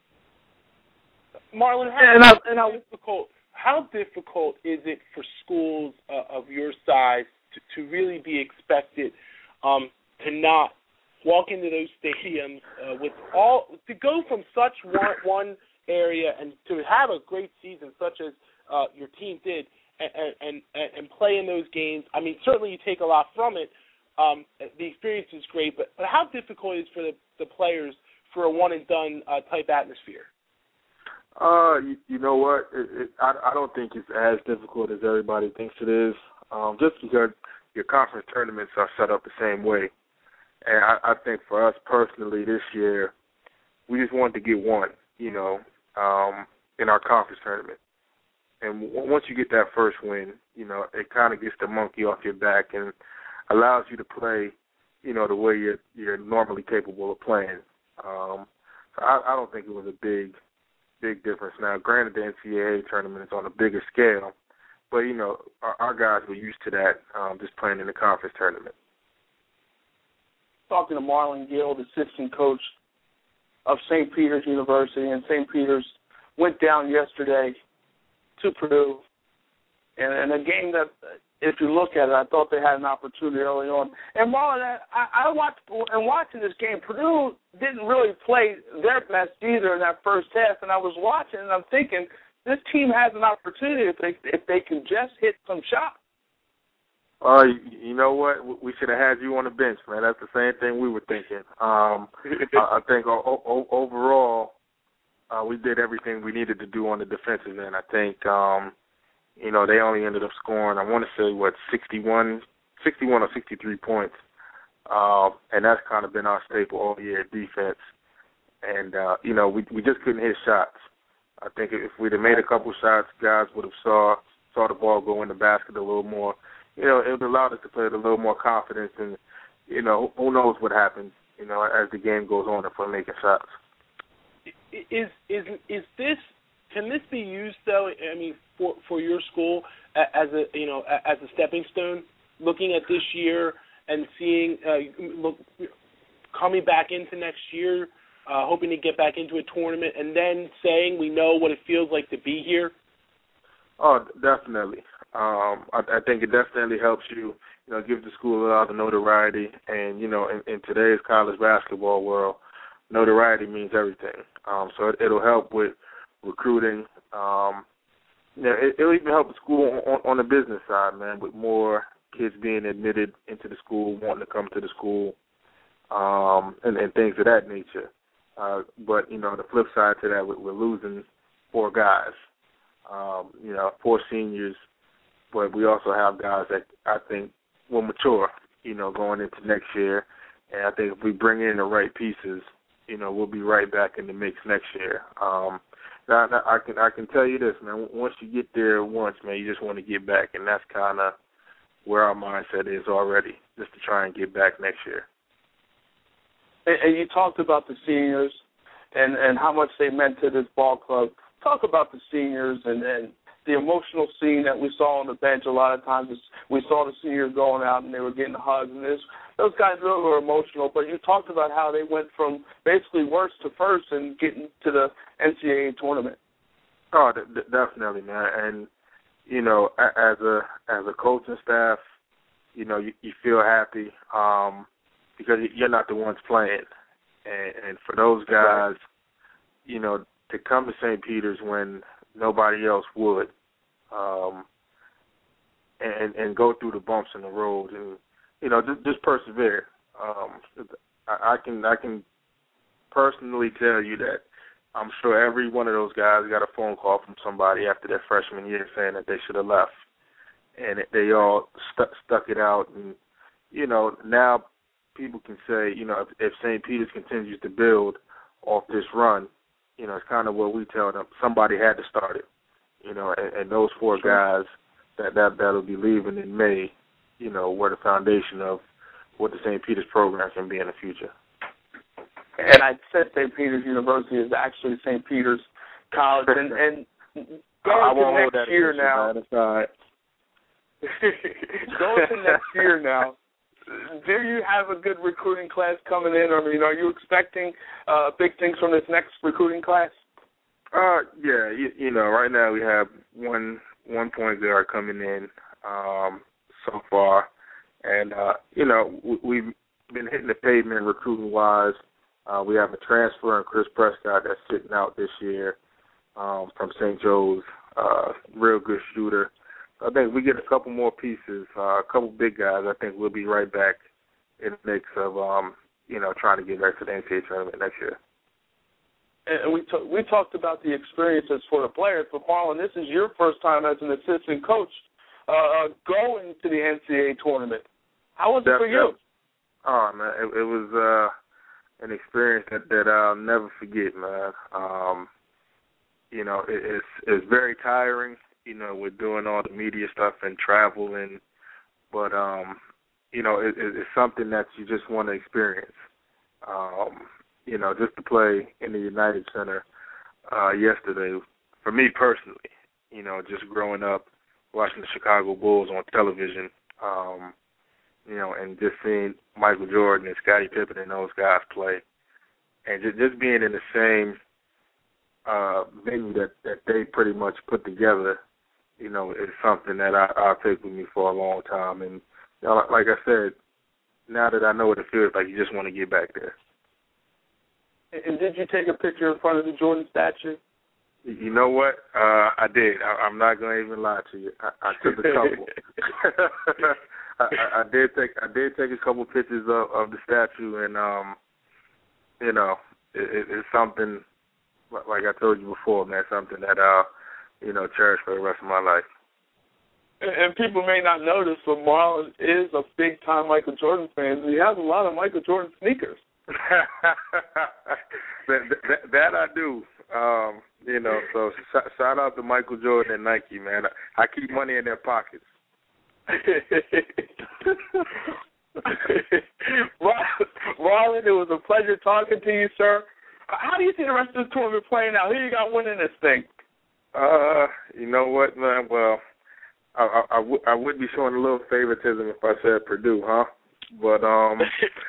Marlon, how, and I, and how difficult how difficult is it for schools uh, of your size to, to really be expected um, to not walk into those stadiums uh, with all to go from such one, one area and to have a great season such as uh, your team did and, and and play in those games? I mean, certainly you take a lot from it. Um, the experience is great, but, but how difficult is it for the, the players for a one and done uh, type atmosphere? Uh, you, you know what? It, it, I, I don't think it's as difficult as everybody thinks it is. Um, just because your conference tournaments are set up the same way, and I, I think for us personally this year, we just wanted to get one, you know, um, in our conference tournament. And w- once you get that first win, you know, it kind of gets the monkey off your back and allows you to play, you know, the way you're you're normally capable of playing. Um, so I, I don't think it was a big. big difference. Now, granted, the N C double A tournament is on a bigger scale, but, you know, our, our guys were used to that, um, just playing in the conference tournament. Talking to Marlon Gill, the assistant coach of Saint Peter's University, and Saint Peter's went down yesterday to Purdue, and, and a game that, if you look at it, I thought they had an opportunity early on. And Marlon, I, I watched, and watching this game, Purdue didn't really play their best either in that first half. And I was watching, and I'm thinking, this team has an opportunity if they if they can just hit some shots. Uh, you know what? We should have had you on the bench, man. That's the same thing we were thinking. Um, I, I think o- o- overall, uh, we did everything we needed to do on the defensive end. I think. Um, You know, they only ended up scoring, I want to say, what, sixty-one, sixty-one or sixty-three points. Uh, and that's kind of been our staple all year, defense. And, uh, you know, we we just couldn't hit shots. I think if we'd have made a couple shots, guys would have saw saw the ball go in the basket a little more. You know, it would allowed us to play with a little more confidence. And, you know, who knows what happens, you know, as the game goes on if we're making shots. Is is is this... Can this be used, though, I mean, for, for your school as a, you know, as a stepping stone, looking at this year and seeing, uh, look, coming back into next year, uh, hoping to get back into a tournament, and then saying we know what it feels like to be here? Oh, definitely. Um, I, I think it definitely helps you, you know, give the school a lot of notoriety. And, you know, in, in today's college basketball world, notoriety means everything. Um, so it, it'll help with recruiting. Um, you know, it, it'll even help the school on, on the business side, man, with more kids being admitted into the school, wanting to come to the school, um, and, and things of that nature. Uh, but, you know, the flip side to that, we're losing four guys, um, you know, four seniors, but we also have guys that I think will mature, you know, going into next year. And I think if we bring in the right pieces, you know, we'll be right back in the mix next year. Um, Now, I can I can tell you this, man. Once you get there once, man, you just want to get back, and that's kind of where our mindset is already, just to try and get back next year. And, and you talked about the seniors and, and how much they meant to this ball club. Talk about the seniors and, and the emotional scene that we saw on the bench a lot of times is we saw the seniors going out and they were getting hugs, and this, those guys really were emotional. But you talked about how they went from basically worst to first and getting to the N C double A tournament. Oh, d- d- definitely, man. And you know, a- as a as a coaching staff, you know, you, you feel happy um, because you're not the ones playing, and, and for those guys, you know, to come to Saint Peter's when nobody else would, um, and and go through the bumps in the road, and you know, just, just persevere. Um, I, I can I can personally tell you that I'm sure every one of those guys got a phone call from somebody after their freshman year saying that they should have left, and they all stuck stuck it out. And you know, now people can say, you know, if, if Saint Peter's continues to build off this run, you know, it's kind of what we tell them. Somebody had to start it, you know, and, and those four guys that, that, that'll be leaving in May, you know, were the foundation of what the Saint Peter's program can be in the future. And I said Saint Peter's University is actually Saint Peter's College. And, and going to next year now, going to next year now, do you have a good recruiting class coming in? I mean, are you expecting uh, big things from this next recruiting class? Uh, yeah, you, you know, right now we have one one point guard coming in um, so far, and uh, you know, we, we've been hitting the pavement recruiting wise. Uh, we have a transfer in Chris Prescott that's sitting out this year um, from Saint Joe's, uh, real good shooter. I think we get a couple more pieces, uh, a couple big guys. I think we'll be right back in the mix of, um, you know, trying to get back to the N C double A tournament next year. And we t- we talked about the experiences for the players, but Marlon, this is your first time as an assistant coach uh, going to the N C double A tournament. How was it for you? Oh man, it, it was uh, an experience that, that I'll never forget, man. Um, you know, it, it's it's very tiring. You know, we're doing all the media stuff and travel, and but um, you know, it, it, it's something that you just want to experience. Um, you know, just to play in the United Center uh, yesterday, for me personally, you know, just growing up watching the Chicago Bulls on television, um, you know, and just seeing Michael Jordan and Scottie Pippen and those guys play, and just, just being in the same uh, venue that, that they pretty much put together, you know, is something that I, I'll take with me for a long time. And, you know, like I said, now that I know what it feels like, you just want to get back there. And did you take a picture in front of the Jordan statue? You know what? Uh, I did. I, I'm not going to even lie to you. I, I took a couple. I, I, I did take. I did take a couple pictures of, of the statue, and um, you know, it, it, it's something. Like I told you before, man, something that I'll, you know, cherish for the rest of my life. And people may not notice, but Marlon is a big-time Michael Jordan fan. He has a lot of Michael Jordan sneakers. that, that, that I do. Um, you know, so sh- shout out to Michael Jordan and Nike, man. I, I keep money in their pockets. Marlon, it was a pleasure talking to you, sir. How do you see the rest of the tournament playing out? Who you got winning this thing? Uh, you know what, man? Well, I, I, I, w- I would be showing a little favoritism if I said Purdue, huh? But um,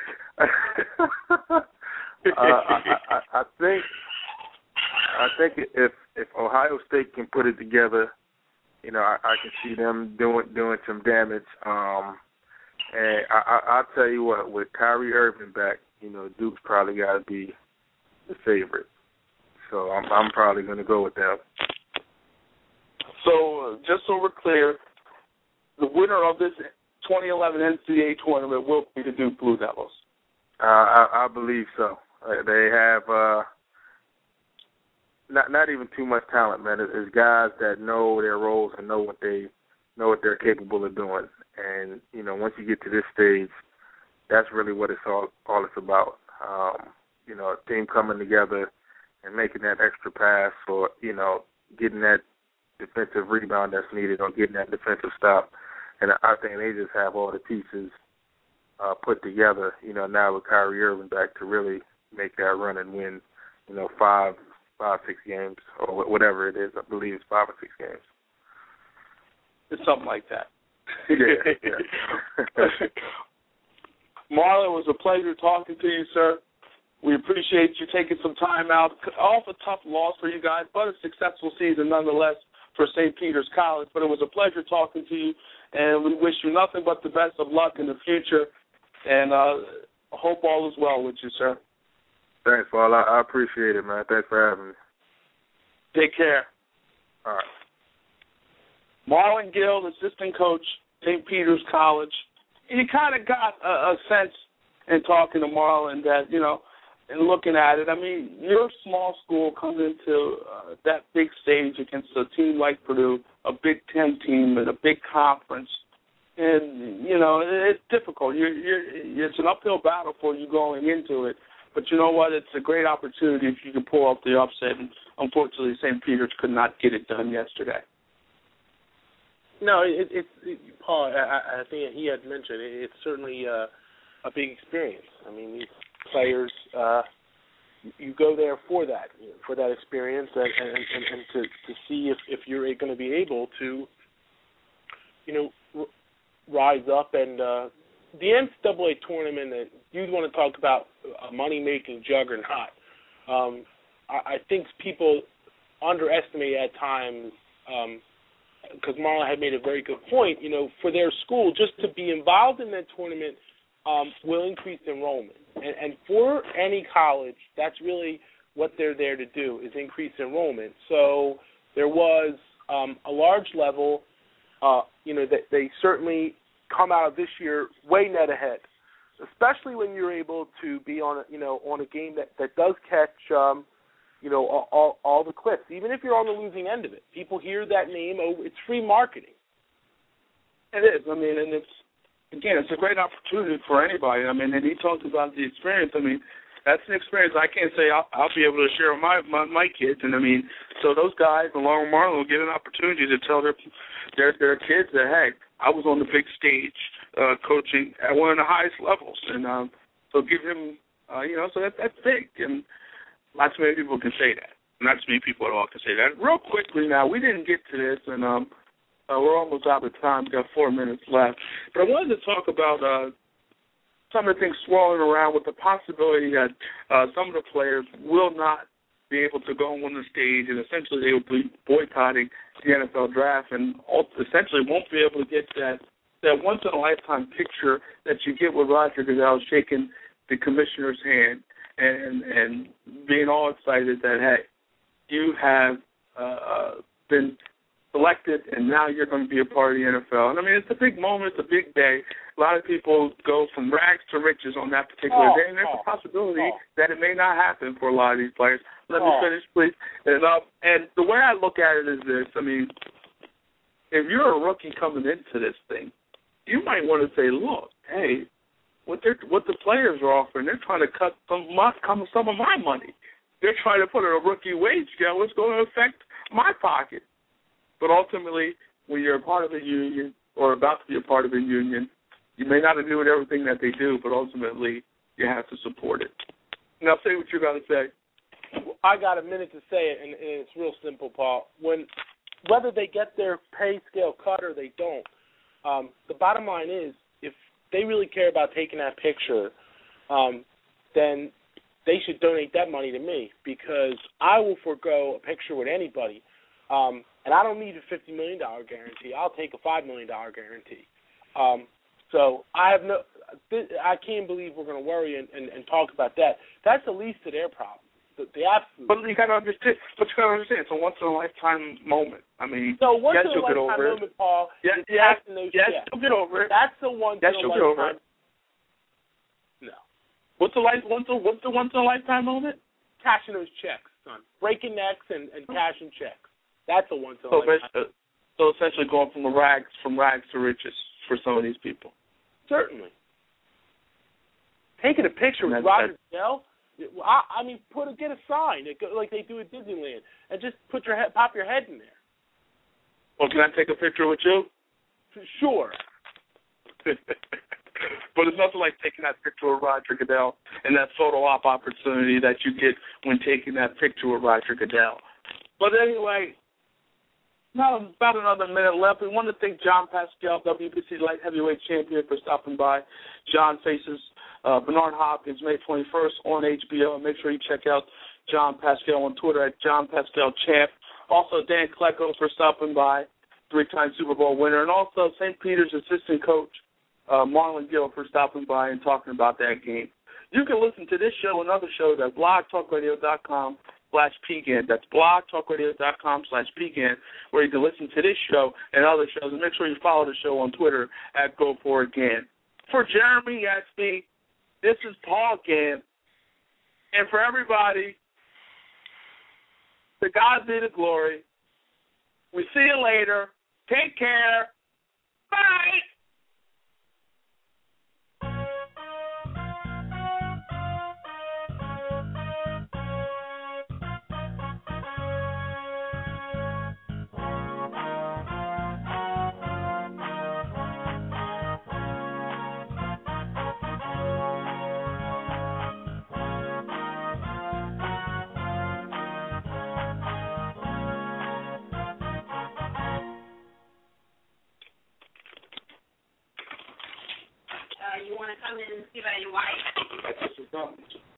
uh, I, I, I think I think if if Ohio State can put it together, you know, I, I can see them doing doing some damage. Um, and I, I, I'll tell you what, with Kyrie Irving back, you know, Duke's probably got to be the favorite. So I'm, I'm probably going to go with them. So uh, just so we're clear, the winner of this twenty eleven N C double A tournament will be the Duke Blue Devils. Uh, I, I believe so. Uh, they have uh, not not even too much talent, man. It's, it's guys that know their roles and know what they know what they're capable of doing. And you know, once you get to this stage, that's really what it's all all it's about. Um, you know, a team coming together and making that extra pass, or you know, getting that defensive rebound that's needed, or getting that defensive stop. And I think they just have all the pieces uh, put together, you know, now with Kyrie Irving back to really make that run and win, you know, five, five, six games, or whatever it is. I believe it's five or six games. It's something like that. Yeah. yeah. Marlon, it was a pleasure talking to you, sir. We appreciate you taking some time out. Off a tough loss for you guys, but a successful season nonetheless for Saint Peter's College. But it was a pleasure talking to you, and we wish you nothing but the best of luck in the future, and uh, hope all is well with you, sir. Thanks, Paul. I, I appreciate it, man. Thanks for having me. Take care. All right. Marlon Gill, assistant coach, Saint Peter's College. You kind of got a, a sense in talking to Marlon that, you know, and looking at it, I mean, your small school comes into uh, that big stage against a team like Purdue, a Big Ten team and a big conference. And, you know, it's difficult. You're, you're, it's an uphill battle for you going into it. But you know what? It's a great opportunity if you can pull off the upset. And unfortunately, Saint Peter's could not get it done yesterday. No, it, it's it, Paul. I, I think he had mentioned it, it's certainly uh, a big experience. I mean, these players, uh, you go there for that, you know, for that experience, and, and, and, and to, to see if, if you're going to be able to, you know, r- rise up. And uh, the N C double A tournament, that you want to talk about a money-making juggernaut. Um, I, I think people underestimate at times. Um, because Marlon had made a very good point, you know, for their school, just to be involved in that tournament um, will increase enrollment. And, and for any college, that's really what they're there to do, is increase enrollment. So there was um, a large level, uh, you know, that they certainly come out of this year way net ahead, especially when you're able to be on, a, you know, on a game that, that does catch um, you know, all, all, all the clips, even if you're on the losing end of it. People hear that name. Oh, it's free marketing. It is. I mean, and it's, again, it's a great opportunity for anybody. I mean, and he talked about the experience. I mean, that's an experience I can't say I'll, I'll be able to share with my, my, my kids. And, I mean, so those guys, along with Marlon, will get an opportunity to tell their, their, their kids that, hey, I was on the big stage uh, coaching at one of the highest levels. And um, so give him, uh, you know, so that, that's big. And not too many people can say that. Not too many people at all can say that. Real quickly now, we didn't get to this, and um, uh, we're almost out of time. We've got four minutes left. But I wanted to talk about uh, some of the things swirling around with the possibility that uh, some of the players will not be able to go on the stage, and essentially they will be boycotting the N F L draft, and essentially won't be able to get that, that once-in-a-lifetime picture that you get with Roger Goodell shaking the commissioner's hand. And, and being all excited that, hey, you have uh, been selected and now you're going to be a part of the N F L. And, I mean, it's a big moment. It's a big day. A lot of people go from rags to riches on that particular oh, day, and there's oh, a possibility oh. that it may not happen for a lot of these players. Let oh. me finish, please. And, uh, and the way I look at it is this. I mean, if you're a rookie coming into this thing, you might want to say, look, hey, What they what the players are offering, they're trying to cut some my, some of my money. They're trying to put in a rookie wage scale. It's going to affect my pocket. But ultimately, when you're a part of a union or about to be a part of a union, you may not agree with everything that they do, but ultimately you have to support it. Now, say what you're going to say. I got a minute to say it, and, and it's real simple, Paul. When whether they get their pay scale cut or they don't, um, the bottom line is, if they really care about taking that picture, um, then they should donate that money to me, because I will forego a picture with anybody. Um, and I don't need a fifty million dollars guarantee. I'll take a five million dollars guarantee. Um, so I have no, I can't believe we're going to worry and, and, and talk about that. That's the least of their problem. The, the absolute. But you got to understand. But you got to understand. It's a once in a lifetime moment. I mean, so once yes, in a lifetime moment, Paul. Yes, yes, yes, yes, you'll get over it. That's the once yes, in a you'll lifetime. Get over it. No. What's the life? What's the what's the once in a lifetime moment? Cashing those checks, son. Breaking necks and, and cashing checks. That's a once in a so lifetime. So essentially, going from the rags from rags to riches for some of these people. Certainly. Taking a picture with Roger Goodell. I, I mean, put a, get a sign like they do at Disneyland, and just put your head, pop your head in there. Well, can I take a picture with you? Sure. But it's nothing like taking that picture with Roger Goodell and that photo op opportunity that you get when taking that picture with Roger Goodell. But anyway, Now, about another minute left. We want to thank John Pascal, W B C light heavyweight champion, for stopping by. John faces uh, Bernard Hopkins May twenty-first on H B O. And make sure you check out John Pascal on Twitter at John Pascal Champ. Also, Dan Klecko for stopping by, three-time Super Bowl winner. And also, Saint Peter's assistant coach, uh, Marlon Gill, for stopping by and talking about that game. You can listen to this show and other shows at blogtalkradio.com slash PGAN. That's blogtalkradio.com slash PGAN, where you can listen to this show and other shows. And make sure you follow the show on Twitter at Go For It Gan. For Jeremy Gatsby, this is Paul Gann. And for everybody, to God be the glory. We see you later. Take care. Bye. You want to come in and see about your wife? I just was done.